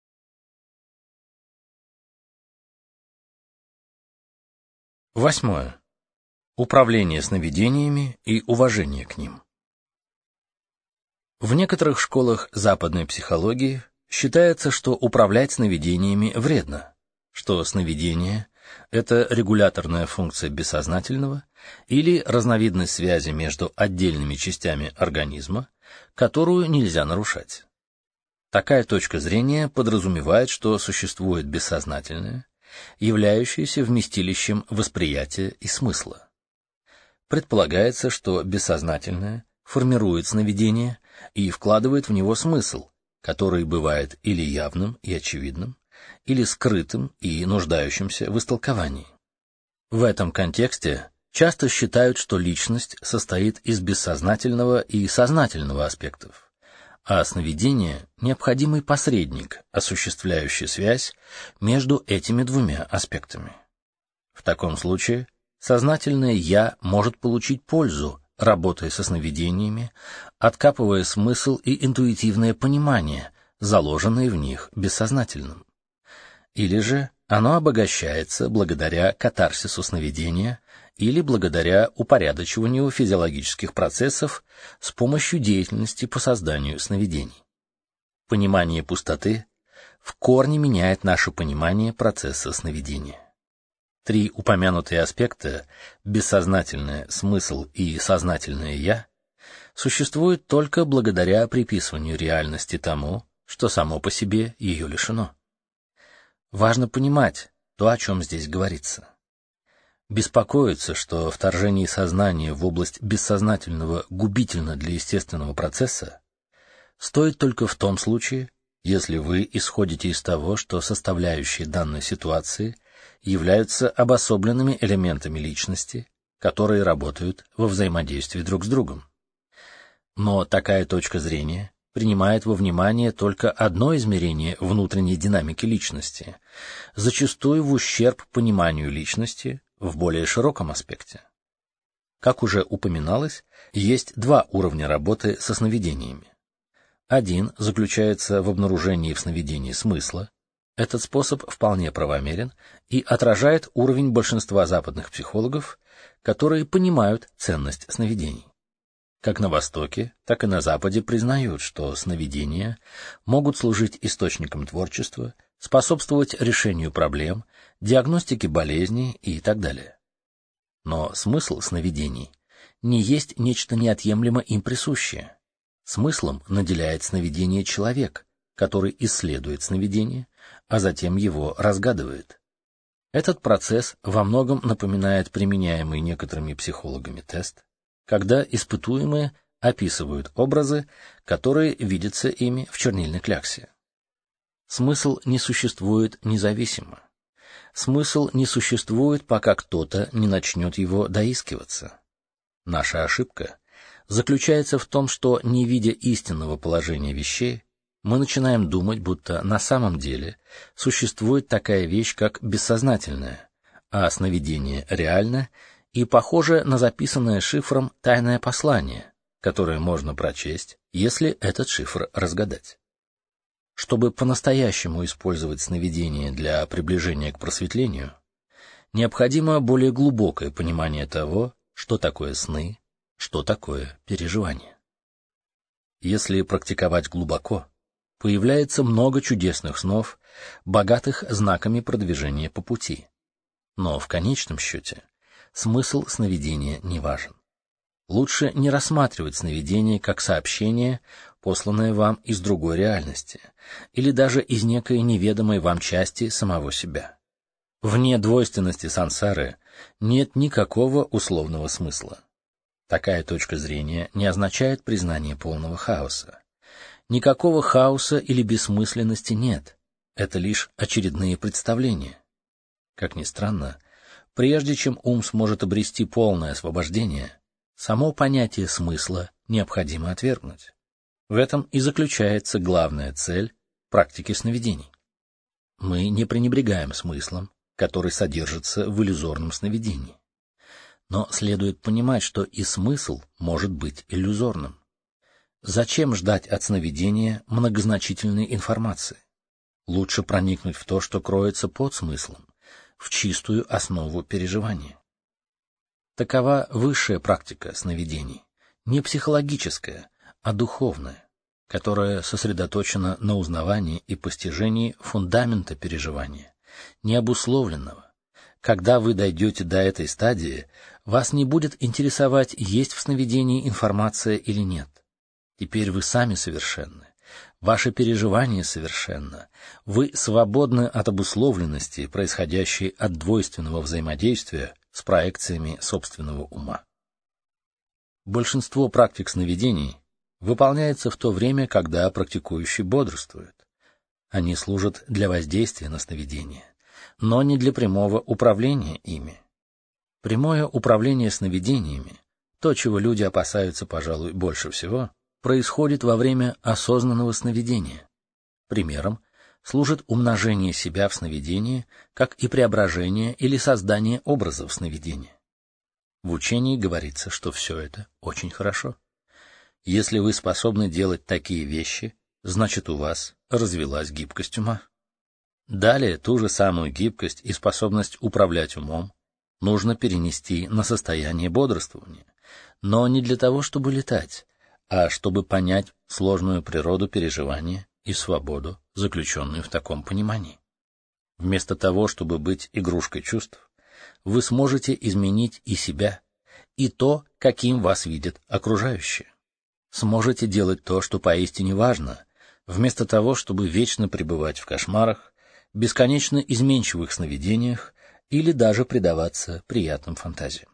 Восьмое. Управление сновидениями и уважение к ним. В некоторых школах западной психологии считается, что управлять сновидениями вредно, что сновидение — это регуляторная функция бессознательного или разновидность связи между отдельными частями организма, которую нельзя нарушать. Такая точка зрения подразумевает, что существует бессознательное, являющееся вместилищем восприятия и смысла. Предполагается, что бессознательное формирует сновидение и вкладывает в него смысл, который бывает или явным и очевидным, или скрытым и нуждающимся в истолковании. В этом контексте часто считают, что личность состоит из бессознательного и сознательного аспектов, а сновидение — необходимый посредник, осуществляющий связь между этими двумя аспектами. В таком случае сознательное «я» может получить пользу, работая со сновидениями, откапывая смысл и интуитивное понимание, заложенные в них бессознательным. Или же оно обогащается благодаря катарсису сновидения или благодаря упорядочиванию физиологических процессов с помощью деятельности по созданию сновидений. Понимание пустоты в корне меняет наше понимание процесса сновидения. Три упомянутые аспекта — бессознательное, смысл и сознательное «я» — существуют только благодаря приписыванию реальности тому, что само по себе ее лишено. Важно понимать то, о чем здесь говорится. Беспокоиться, что вторжение сознания в область бессознательного губительно для естественного процесса, стоит только в том случае, если вы исходите из того, что составляющие данной ситуации являются обособленными элементами личности, которые работают во взаимодействии друг с другом. Но такая точка зрения принимает во внимание только одно измерение внутренней динамики личности, зачастую в ущерб пониманию личности в более широком аспекте. Как уже упоминалось, есть два уровня работы со сновидениями. Один заключается в обнаружении в сновидении смысла. Этот способ вполне правомерен и отражает уровень большинства западных психологов, которые понимают ценность сновидений. Как на Востоке, так и на Западе признают, что сновидения могут служить источником творчества, способствовать решению проблем, диагностике болезней и так далее. Но смысл сновидений не есть нечто неотъемлемо им присущее. Смыслом наделяет сновидение человек, который исследует сновидение, а затем его разгадывает. Этот процесс во многом напоминает применяемый некоторыми психологами тест, когда испытуемые описывают образы, которые видятся ими в чернильной кляксе. Смысл не существует независимо. Смысл не существует, пока кто-то не начнет его доискиваться. Наша ошибка заключается в том, что, не видя истинного положения вещей, мы начинаем думать, будто на самом деле существует такая вещь, как бессознательное, а сновидение реально и похоже на записанное шифром тайное послание, которое можно прочесть, если этот шифр разгадать. Чтобы по-настоящему использовать сновидение для приближения к просветлению, необходимо более глубокое понимание того, что такое сны, что такое переживание. Если практиковать глубоко, появляется много чудесных снов, богатых знаками продвижения по пути. Но в конечном счете смысл сновидения не важен. Лучше не рассматривать сновидение как сообщение, посланное вам из другой реальности, или даже из некой неведомой вам части самого себя. Вне двойственности сансары нет никакого условного смысла. Такая точка зрения не означает признание полного хаоса. Никакого хаоса или бессмысленности нет, это лишь очередные представления. Как ни странно, прежде чем ум сможет обрести полное освобождение, само понятие смысла необходимо отвергнуть. В этом и заключается главная цель практики сновидений. Мы не пренебрегаем смыслом, который содержится в иллюзорном сновидении. Но следует понимать, что и смысл может быть иллюзорным. Зачем ждать от сновидения многозначительной информации? Лучше проникнуть в то, что кроется под смыслом, в чистую основу переживания. Такова высшая практика сновидений, не психологическая, а духовная, которая сосредоточена на узнавании и постижении фундамента переживания, необусловленного. Когда вы дойдете до этой стадии, вас не будет интересовать, есть в сновидении информация или нет. Теперь вы сами совершенны, ваше переживание совершенно, вы свободны от обусловленности, происходящей от двойственного взаимодействия с проекциями собственного ума. Большинство практик сновидений выполняется в то время, когда практикующий бодрствует. Они служат для воздействия на сновидение, но не для прямого управления ими. Прямое управление сновидениями, то, чего люди опасаются, пожалуй, больше всего, происходит во время осознанного сновидения. Примером служит умножение себя в сновидении, как и преображение или создание образов сновидения. В учении говорится, что все это очень хорошо. Если вы способны делать такие вещи, значит, у вас развилась гибкость ума. Далее ту же самую гибкость и способность управлять умом нужно перенести на состояние бодрствования, но не для того, чтобы летать, а чтобы понять сложную природу переживания и свободу, заключенную в таком понимании. Вместо того, чтобы быть игрушкой чувств, вы сможете изменить и себя, и то, каким вас видят окружающие. Сможете делать то, что поистине важно, вместо того, чтобы вечно пребывать в кошмарах, бесконечно изменчивых сновидениях или даже предаваться приятным фантазиям.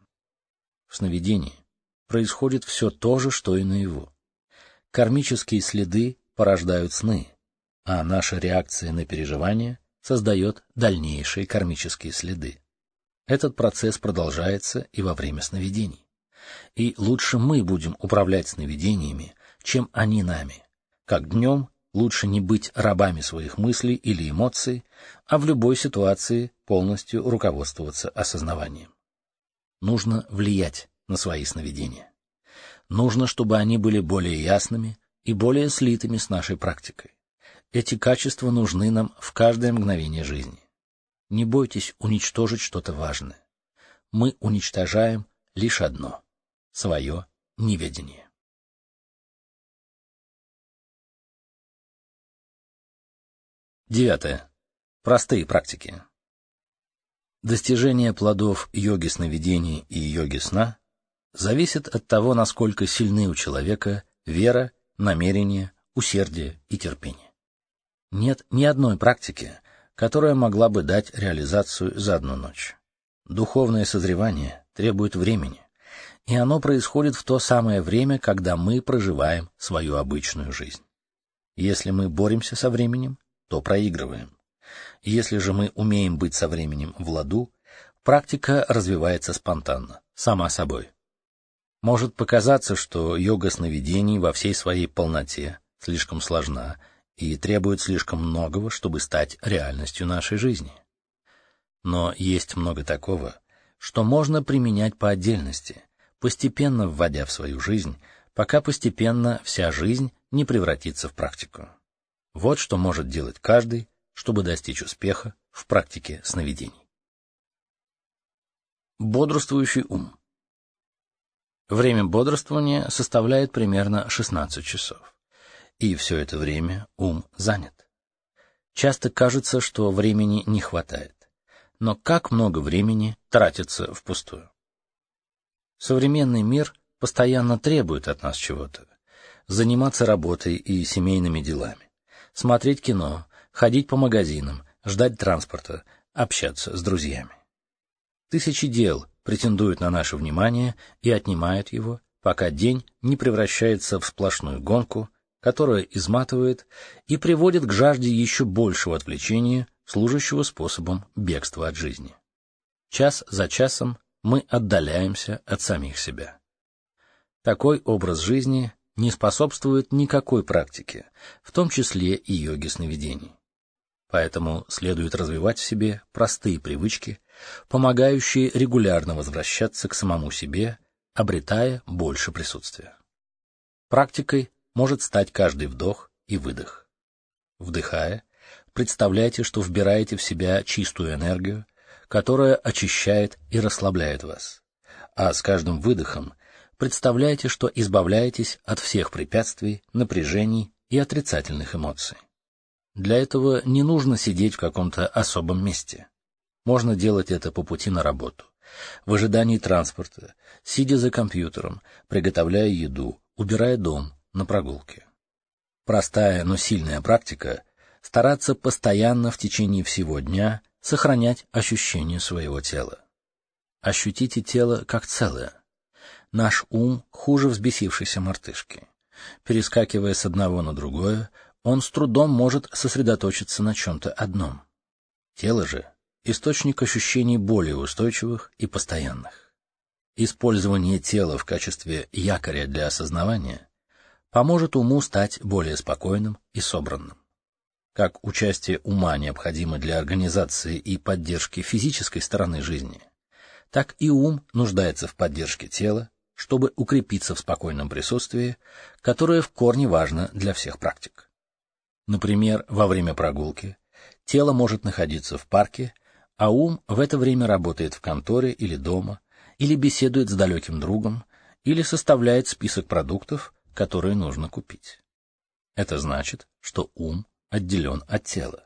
В сновидении происходит все то же, что и наяву. Кармические следы порождают сны, а наша реакция на переживания создает дальнейшие кармические следы. Этот процесс продолжается и во время сновидений. И лучше мы будем управлять сновидениями, чем они нами. Как днем лучше не быть рабами своих мыслей или эмоций, а в любой ситуации полностью руководствоваться осознаванием. Нужно влиять на свои сновидения. Нужно, чтобы они были более ясными и более слитыми с нашей практикой. Эти качества нужны нам в каждое мгновение жизни. Не бойтесь уничтожить что-то важное. Мы уничтожаем лишь одно — свое неведение. Девятое. Простые практики. Достижение плодов йоги сновидений и йоги сна зависит от того, насколько сильны у человека вера, намерение, усердие и терпение. Нет ни одной практики, которая могла бы дать реализацию за одну ночь. Духовное созревание требует времени, и оно происходит в то самое время, когда мы проживаем свою обычную жизнь. Если мы боремся со временем, то проигрываем. Если же мы умеем быть со временем в ладу, практика развивается спонтанно, сама собой. Может показаться, что йога сновидений во всей своей полноте слишком сложна и требует слишком многого, чтобы стать реальностью нашей жизни. Но есть много такого, что можно применять по отдельности, постепенно вводя в свою жизнь, пока постепенно вся жизнь не превратится в практику. Вот что может делать каждый, чтобы достичь успеха в практике сновидений. Бодрствующий ум. Время бодрствования составляет примерно 16 часов, и все это время ум занят. Часто кажется, что времени не хватает, но как много времени тратится впустую. Современный мир постоянно требует от нас чего-то: заниматься работой и семейными делами, смотреть кино, ходить по магазинам, ждать транспорта, общаться с друзьями. Тысячи дел претендуют на наше внимание и отнимают его, пока день не превращается в сплошную гонку, которая изматывает и приводит к жажде еще большего отвлечения, служащего способом бегства от жизни. Час за часом мы отдаляемся от самих себя. Такой образ жизни не способствует никакой практике, в том числе и йоге сновидений. Поэтому следует развивать в себе простые привычки, помогающие регулярно возвращаться к самому себе, обретая больше присутствия. Практикой может стать каждый вдох и выдох. Вдыхая, представляйте, что вбираете в себя чистую энергию, которая очищает и расслабляет вас, а с каждым выдохом представляйте, что избавляетесь от всех препятствий, напряжений и отрицательных эмоций. Для этого не нужно сидеть в каком-то особом месте. Можно делать это по пути на работу, в ожидании транспорта, сидя за компьютером, приготовляя еду, убирая дом, на прогулке. Простая, но сильная практика — стараться постоянно в течение всего дня сохранять ощущение своего тела. Ощутите тело как целое. Наш ум хуже взбесившейся мартышки. Перескакивая с одного на другое, он с трудом может сосредоточиться на чем-то одном. Тело же — источник ощущений более устойчивых и постоянных. Использование тела в качестве якоря для осознавания поможет уму стать более спокойным и собранным. Как участие ума необходимо для организации и поддержки физической стороны жизни, так и ум нуждается в поддержке тела, чтобы укрепиться в спокойном присутствии, которое в корне важно для всех практик. Например, во время прогулки тело может находиться в парке, а ум в это время работает в конторе или дома, или беседует с далеким другом, или составляет список продуктов, которые нужно купить. Это значит, что ум отделен от тела.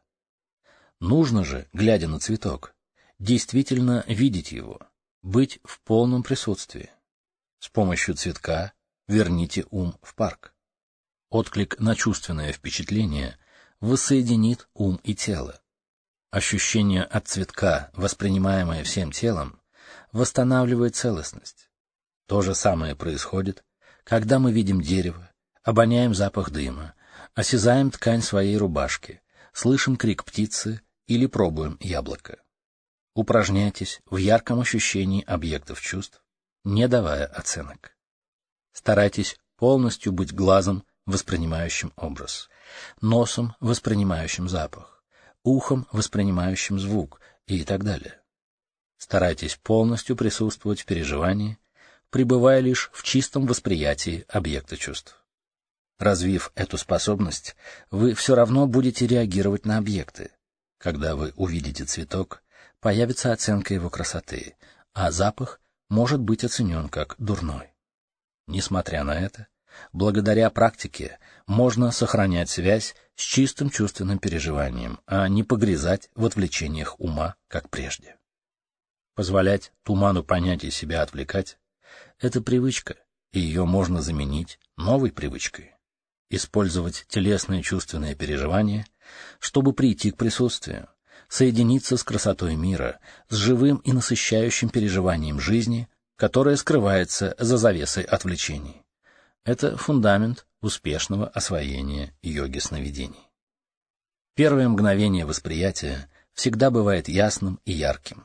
Нужно же, глядя на цветок, действительно видеть его, быть в полном присутствии. С помощью цветка верните ум в парк. Отклик на чувственное впечатление воссоединит ум и тело. Ощущение от цветка, воспринимаемое всем телом, восстанавливает целостность. То же самое происходит, когда мы видим дерево, обоняем запах дыма, осязаем ткань своей рубашки, слышим крик птицы или пробуем яблоко. Упражняйтесь в ярком ощущении объектов чувств, не давая оценок. Старайтесь полностью быть глазом, воспринимающим образ, носом, воспринимающим запах, ухом, воспринимающим звук и так далее. Старайтесь полностью присутствовать в переживании, пребывая лишь в чистом восприятии объекта чувств. Развив эту способность, вы все равно будете реагировать на объекты. Когда вы увидите цветок, появится оценка его красоты, а запах может быть оценен как дурной. Несмотря на это, благодаря практике можно сохранять связь с чистым чувственным переживанием, а не погрязать в отвлечениях ума, как прежде. Позволять туману понятий себя отвлекать — это привычка, и ее можно заменить новой привычкой. Использовать телесные чувственные переживания, чтобы прийти к присутствию, соединиться с красотой мира, с живым и насыщающим переживанием жизни, которое скрывается за завесой отвлечений. Это фундамент успешного освоения йоги сновидений. Первое мгновение восприятия всегда бывает ясным и ярким.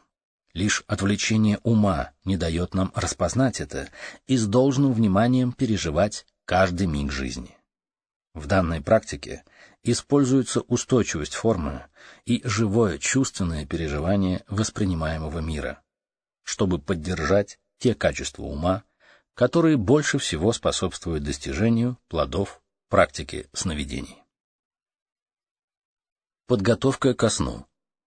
Лишь отвлечение ума не дает нам распознать это и с должным вниманием переживать каждый миг жизни. В данной практике используется устойчивость формы и живое чувственное переживание воспринимаемого мира, чтобы поддержать те качества ума, которые больше всего способствуют достижению плодов практики сновидений. Подготовка ко сну.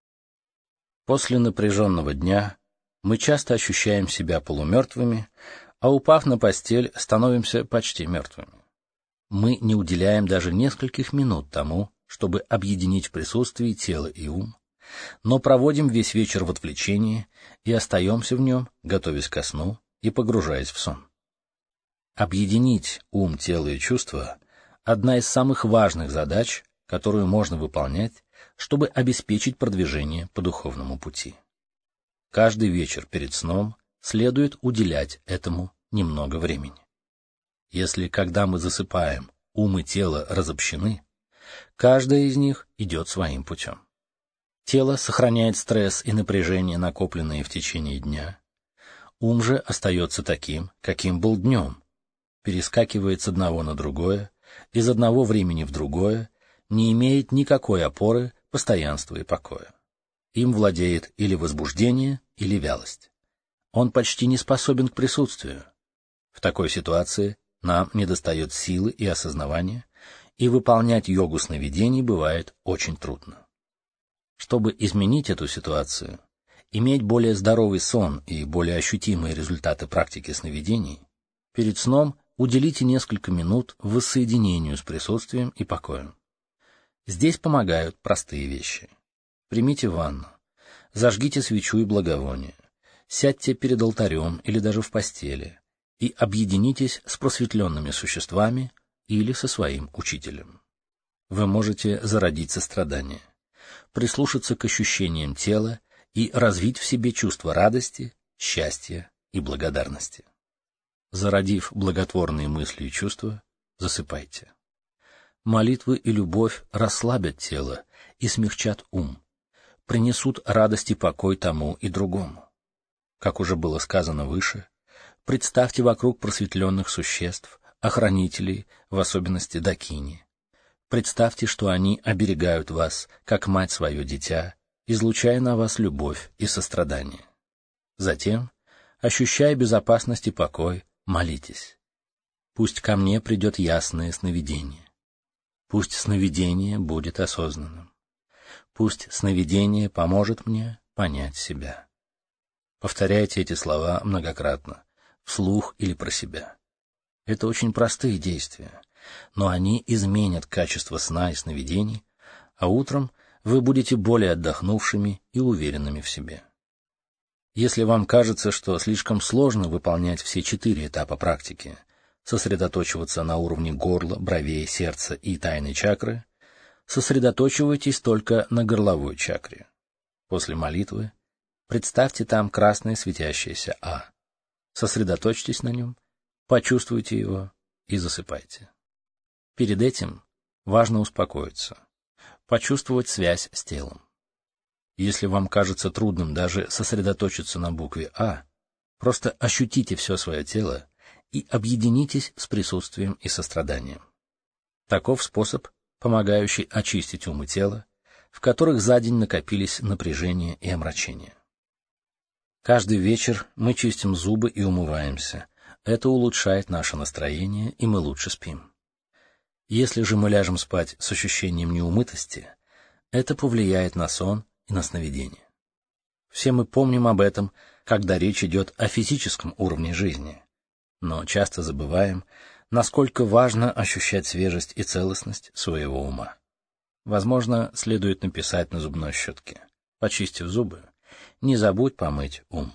После напряженного дня мы часто ощущаем себя полумертвыми, а упав на постель, становимся почти мертвыми. Мы не уделяем даже нескольких минут тому, чтобы объединить в присутствии тело и ум, но проводим весь вечер в отвлечении и остаемся в нем, готовясь ко сну и погружаясь в сон. Объединить ум, тело и чувства – одна из самых важных задач, которую можно выполнять, чтобы обеспечить продвижение по духовному пути. Каждый вечер перед сном следует уделять этому немного времени. Если, когда мы засыпаем, ум и тело разобщены, каждая из них идет своим путем. Тело сохраняет стресс и напряжение, накопленные в течение дня. Ум же остается таким, каким был днем, перескакивает с одного на другое, из одного времени в другое, не имеет никакой опоры, постоянства и покоя. Им владеет или возбуждение, или вялость. Он почти не способен к присутствию. В такой ситуации нам недостает силы и осознавания, и выполнять йогу сновидений бывает очень трудно. Чтобы изменить эту ситуацию, иметь более здоровый сон и более ощутимые результаты практики сновидений, перед сном уделите несколько минут воссоединению с присутствием и покоем. Здесь помогают простые вещи. Примите ванну, зажгите свечу и благовоние, сядьте перед алтарем или даже в постели и объединитесь с просветленными существами или со своим учителем. Вы можете зародить сострадание, прислушаться к ощущениям тела и развить в себе чувство радости, счастья и благодарности. Зародив благотворные мысли и чувства, засыпайте. Молитвы и любовь расслабят тело и смягчат ум, принесут радость и покой тому и другому. Как уже было сказано выше, представьте вокруг просветленных существ, охранителей, в особенности дакини. Представьте, что они оберегают вас, как мать свое дитя, излучая на вас любовь и сострадание. Затем, ощущая безопасность и покой, молитесь. Пусть ко мне придет ясное сновидение. Пусть сновидение будет осознанным. Пусть сновидение поможет мне понять себя. Повторяйте эти слова многократно, вслух или про себя. Это очень простые действия, но они изменят качество сна и сновидений, а утром вы будете более отдохнувшими и уверенными в себе. Если вам кажется, что слишком сложно выполнять все 4 этапа практики, сосредоточиваться на уровне горла, бровей, сердца и тайной чакры, сосредоточивайтесь только на горловой чакре. После молитвы представьте там красное светящееся А. Сосредоточьтесь на нем, почувствуйте его и засыпайте. Перед этим важно успокоиться, почувствовать связь с телом. Если вам кажется трудным даже сосредоточиться на букве А, просто ощутите все свое тело и объединитесь с присутствием и состраданием. Таков способ, помогающий очистить ум и тело, в которых за день накопились напряжение и омрачение. Каждый вечер мы чистим зубы и умываемся. Это улучшает наше настроение, и мы лучше спим. Если же мы ляжем спать с ощущением неумытости, это повлияет на сон и на сновидение. Все мы помним об этом, когда речь идет о физическом уровне жизни, но часто забываем, насколько важно ощущать свежесть и целостность своего ума. Возможно, следует написать на зубной щетке: почистив зубы, не забудь помыть ум.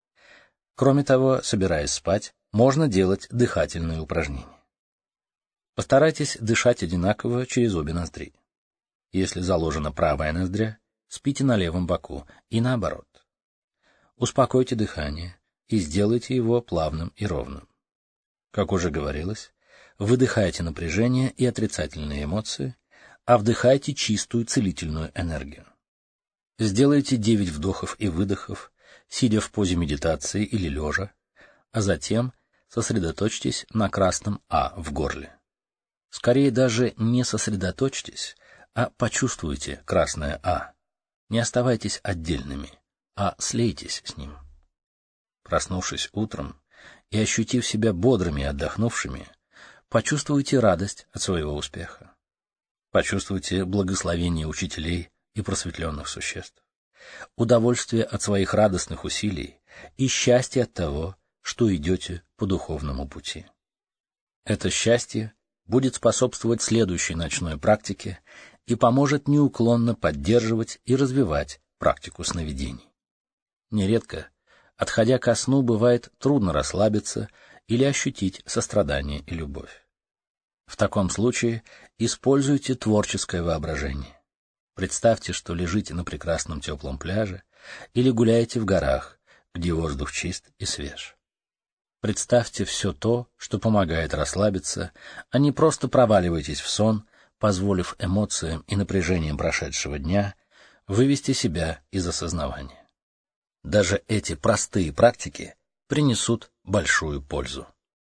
Кроме того, собираясь спать, можно делать дыхательные упражнения. Постарайтесь дышать одинаково через обе ноздри. Если заложена правая ноздря, спите на левом боку и наоборот. Успокойте дыхание и сделайте его плавным и ровным. Как уже говорилось, выдыхайте напряжение и отрицательные эмоции, а вдыхайте чистую целительную энергию. Сделайте 9 вдохов и выдохов сидя в позе медитации или лежа, а затем сосредоточьтесь на красном «А» в горле. Скорее даже не сосредоточьтесь, а почувствуйте красное «А». Не оставайтесь отдельными, а слейтесь с ним. Проснувшись утром и ощутив себя бодрыми и отдохнувшими, почувствуйте радость от своего успеха. Почувствуйте благословение учителей и просветленных существ, удовольствие от своих радостных усилий и счастье от того, что идете по духовному пути. Это счастье будет способствовать следующей ночной практике и поможет неуклонно поддерживать и развивать практику сновидений. Нередко, отходя ко сну, бывает трудно расслабиться или ощутить сострадание и любовь. В таком случае используйте творческое воображение. Представьте, что лежите на прекрасном теплом пляже или гуляете в горах, где воздух чист и свеж. Представьте все то, что помогает расслабиться, а не просто проваливайтесь в сон, позволив эмоциям и напряжениям прошедшего дня вывести себя из осознавания. Даже эти простые практики принесут большую пользу.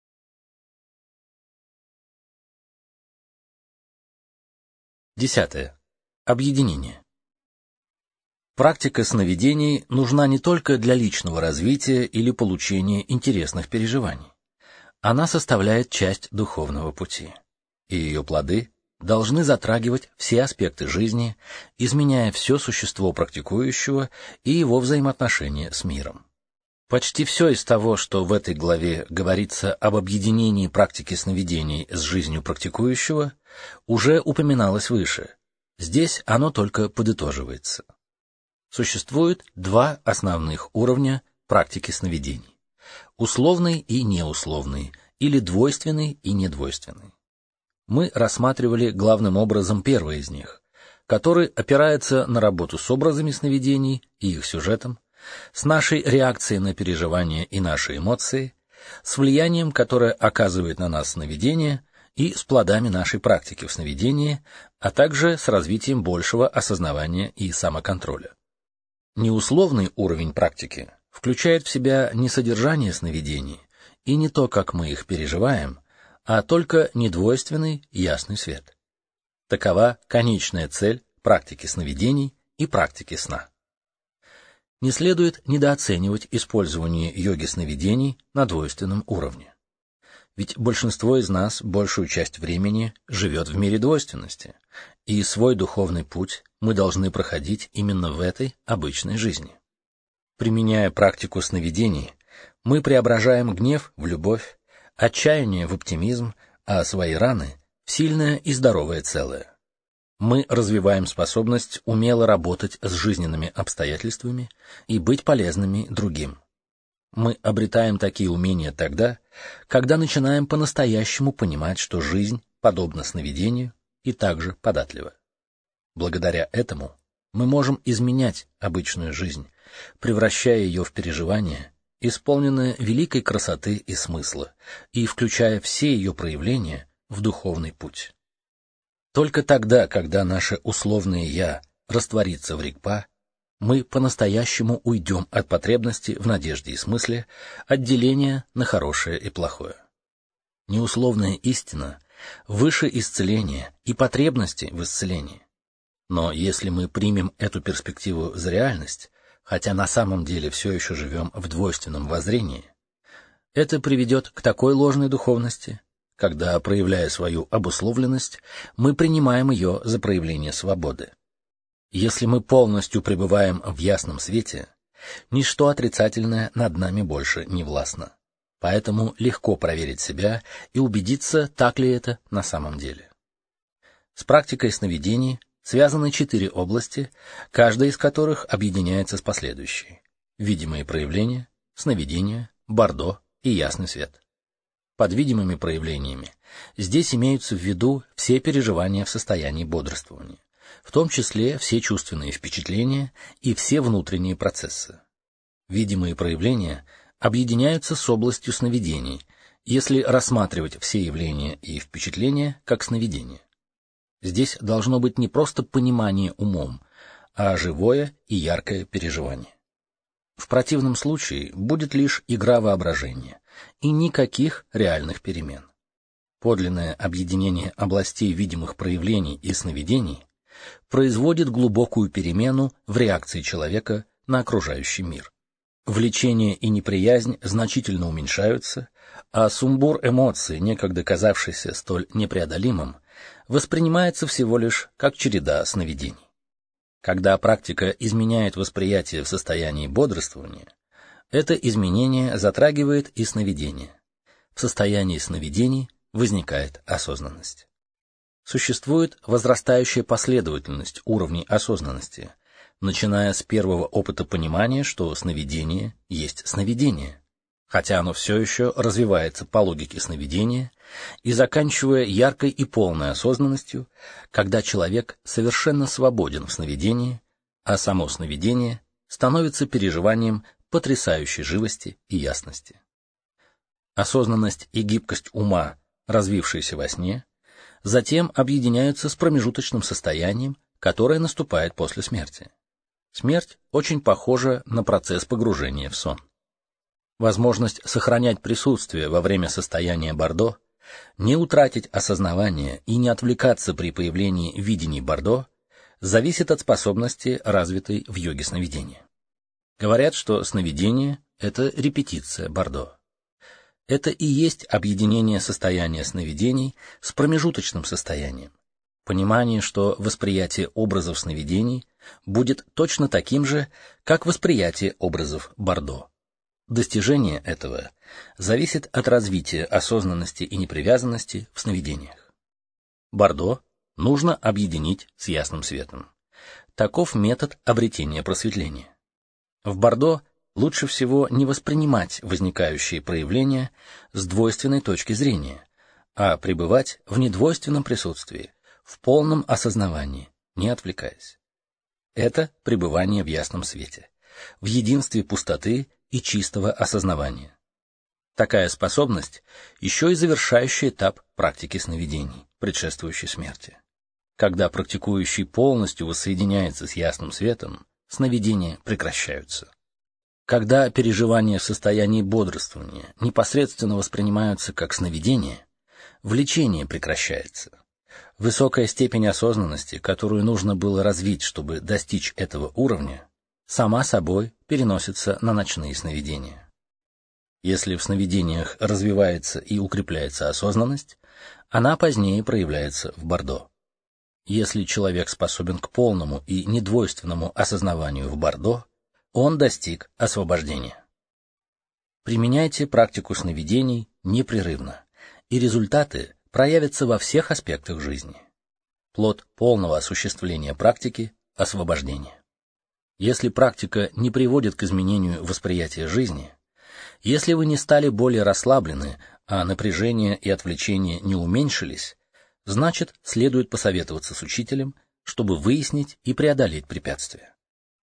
10. Объединение. Практика сновидений нужна не только для личного развития или получения интересных переживаний. Она составляет часть духовного пути, и ее плоды должны затрагивать все аспекты жизни, изменяя все существо практикующего и его взаимоотношения с миром. Почти все из того, что в этой главе говорится об объединении практики сновидений с жизнью практикующего, уже упоминалось выше. Здесь оно только подытоживается. Существует два основных уровня практики сновидений: условный и неусловный, или двойственный и недвойственный. Мы рассматривали главным образом первый из них, который опирается на работу с образами сновидений и их сюжетом, с нашей реакцией на переживания и наши эмоции, с влиянием, которое оказывает на нас сновидение, и с плодами нашей практики в сновидении, а также с развитием большего осознавания и самоконтроля. Неусловный уровень практики включает в себя не содержание сновидений и не то, как мы их переживаем, а только недвойственный ясный свет. Такова конечная цель практики сновидений и практики сна. Не следует недооценивать использование йоги сновидений на двойственном уровне. Ведь большинство из нас большую часть времени живет в мире двойственности, и свой духовный путь мы должны проходить именно в этой обычной жизни. Применяя практику сновидений, мы преображаем гнев в любовь, отчаяние в оптимизм, а свои раны в сильное и здоровое целое. Мы развиваем способность умело работать с жизненными обстоятельствами и быть полезными другим. Мы обретаем такие умения тогда, когда начинаем по-настоящему понимать, что жизнь подобна сновидению и также податлива. Благодаря этому мы можем изменять обычную жизнь, превращая ее в переживание, исполненное великой красоты и смысла, и включая все ее проявления в духовный путь. Только тогда, когда наше условное «я» растворится в ригпа, мы по-настоящему уйдем от потребности в надежде и смысле, отделения на хорошее и плохое. Неусловная истина выше исцеления и потребности в исцелении. Но если мы примем эту перспективу за реальность, хотя на самом деле все еще живем в двойственном воззрении, это приведет к такой ложной духовности, когда, проявляя свою обусловленность, мы принимаем ее за проявление свободы. Если мы полностью пребываем в ясном свете, ничто отрицательное над нами больше не властно. Поэтому легко проверить себя и убедиться, так ли это на самом деле. С практикой сновидений связаны 4 области, каждая из которых объединяется с последующей: видимые проявления, сновидения, бордо и ясный свет. Под видимыми проявлениями здесь имеются в виду все переживания в состоянии бодрствования, в том числе все чувственные впечатления и все внутренние процессы. Видимые проявления объединяются с областью сновидений, если рассматривать все явления и впечатления как сновидения. Здесь должно быть не просто понимание умом, а живое и яркое переживание. В противном случае будет лишь игра воображения и никаких реальных перемен. Подлинное объединение областей видимых проявлений и сновидений производит глубокую перемену в реакции человека на окружающий мир. Влечение и неприязнь значительно уменьшаются, а сумбур эмоций, некогда казавшийся столь непреодолимым, воспринимается всего лишь как череда сновидений. Когда практика изменяет восприятие в состоянии бодрствования, это изменение затрагивает и сновидение. В состоянии сновидений возникает осознанность. Существует возрастающая последовательность уровней осознанности, начиная с первого опыта понимания, что сновидение есть сновидение, хотя оно все еще развивается по логике сновидения, и заканчивая яркой и полной осознанностью, когда человек совершенно свободен в сновидении, а само сновидение становится переживанием потрясающей живости и ясности. Осознанность и гибкость ума, развившиеся во сне, затем объединяются с промежуточным состоянием, которое наступает после смерти. Смерть очень похожа на процесс погружения в сон. Возможность сохранять присутствие во время состояния Бордо, не утратить осознавание и не отвлекаться при появлении видений Бордо зависит от способности, развитой в йоге сновидения. Говорят, что сновидение — это репетиция Бордо. Это и есть объединение состояния сновидений с промежуточным состоянием, понимание, что восприятие образов сновидений будет точно таким же, как восприятие образов Бордо. Достижение этого зависит от развития осознанности и непривязанности в сновидениях. Бордо нужно объединить с ясным светом. Таков метод обретения просветления. В Бордо лучше всего не воспринимать возникающие проявления с двойственной точки зрения, а пребывать в недвойственном присутствии, в полном осознавании, не отвлекаясь. Это пребывание в ясном свете, в единстве пустоты и чистого осознавания. Такая способность еще и завершающий этап практики сновидений, предшествующей смерти. Когда практикующий полностью воссоединяется с ясным светом, сновидения прекращаются. Когда переживания в состоянии бодрствования непосредственно воспринимаются как сновидение, влечение прекращается. Высокая степень осознанности, которую нужно было развить, чтобы достичь этого уровня, сама собой переносится на ночные сновидения. Если в сновидениях развивается и укрепляется осознанность, она позднее проявляется в Бордо. Если человек способен к полному и недвойственному осознаванию в Бордо, он достиг освобождения. Применяйте практику сновидений непрерывно, и результаты проявятся во всех аспектах жизни. Плод полного осуществления практики — освобождение. Если практика не приводит к изменению восприятия жизни, если вы не стали более расслаблены, а напряжение и отвлечение не уменьшились, значит, следует посоветоваться с учителем, чтобы выяснить и преодолеть препятствия.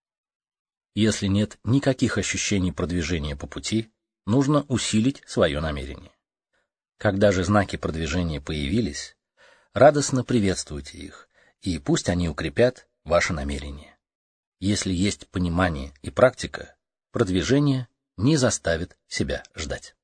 Если нет никаких ощущений продвижения по пути, нужно усилить свое намерение. Когда же знаки продвижения появились, радостно приветствуйте их, и пусть они укрепят ваше намерение. Если есть понимание и практика, продвижение не заставит себя ждать.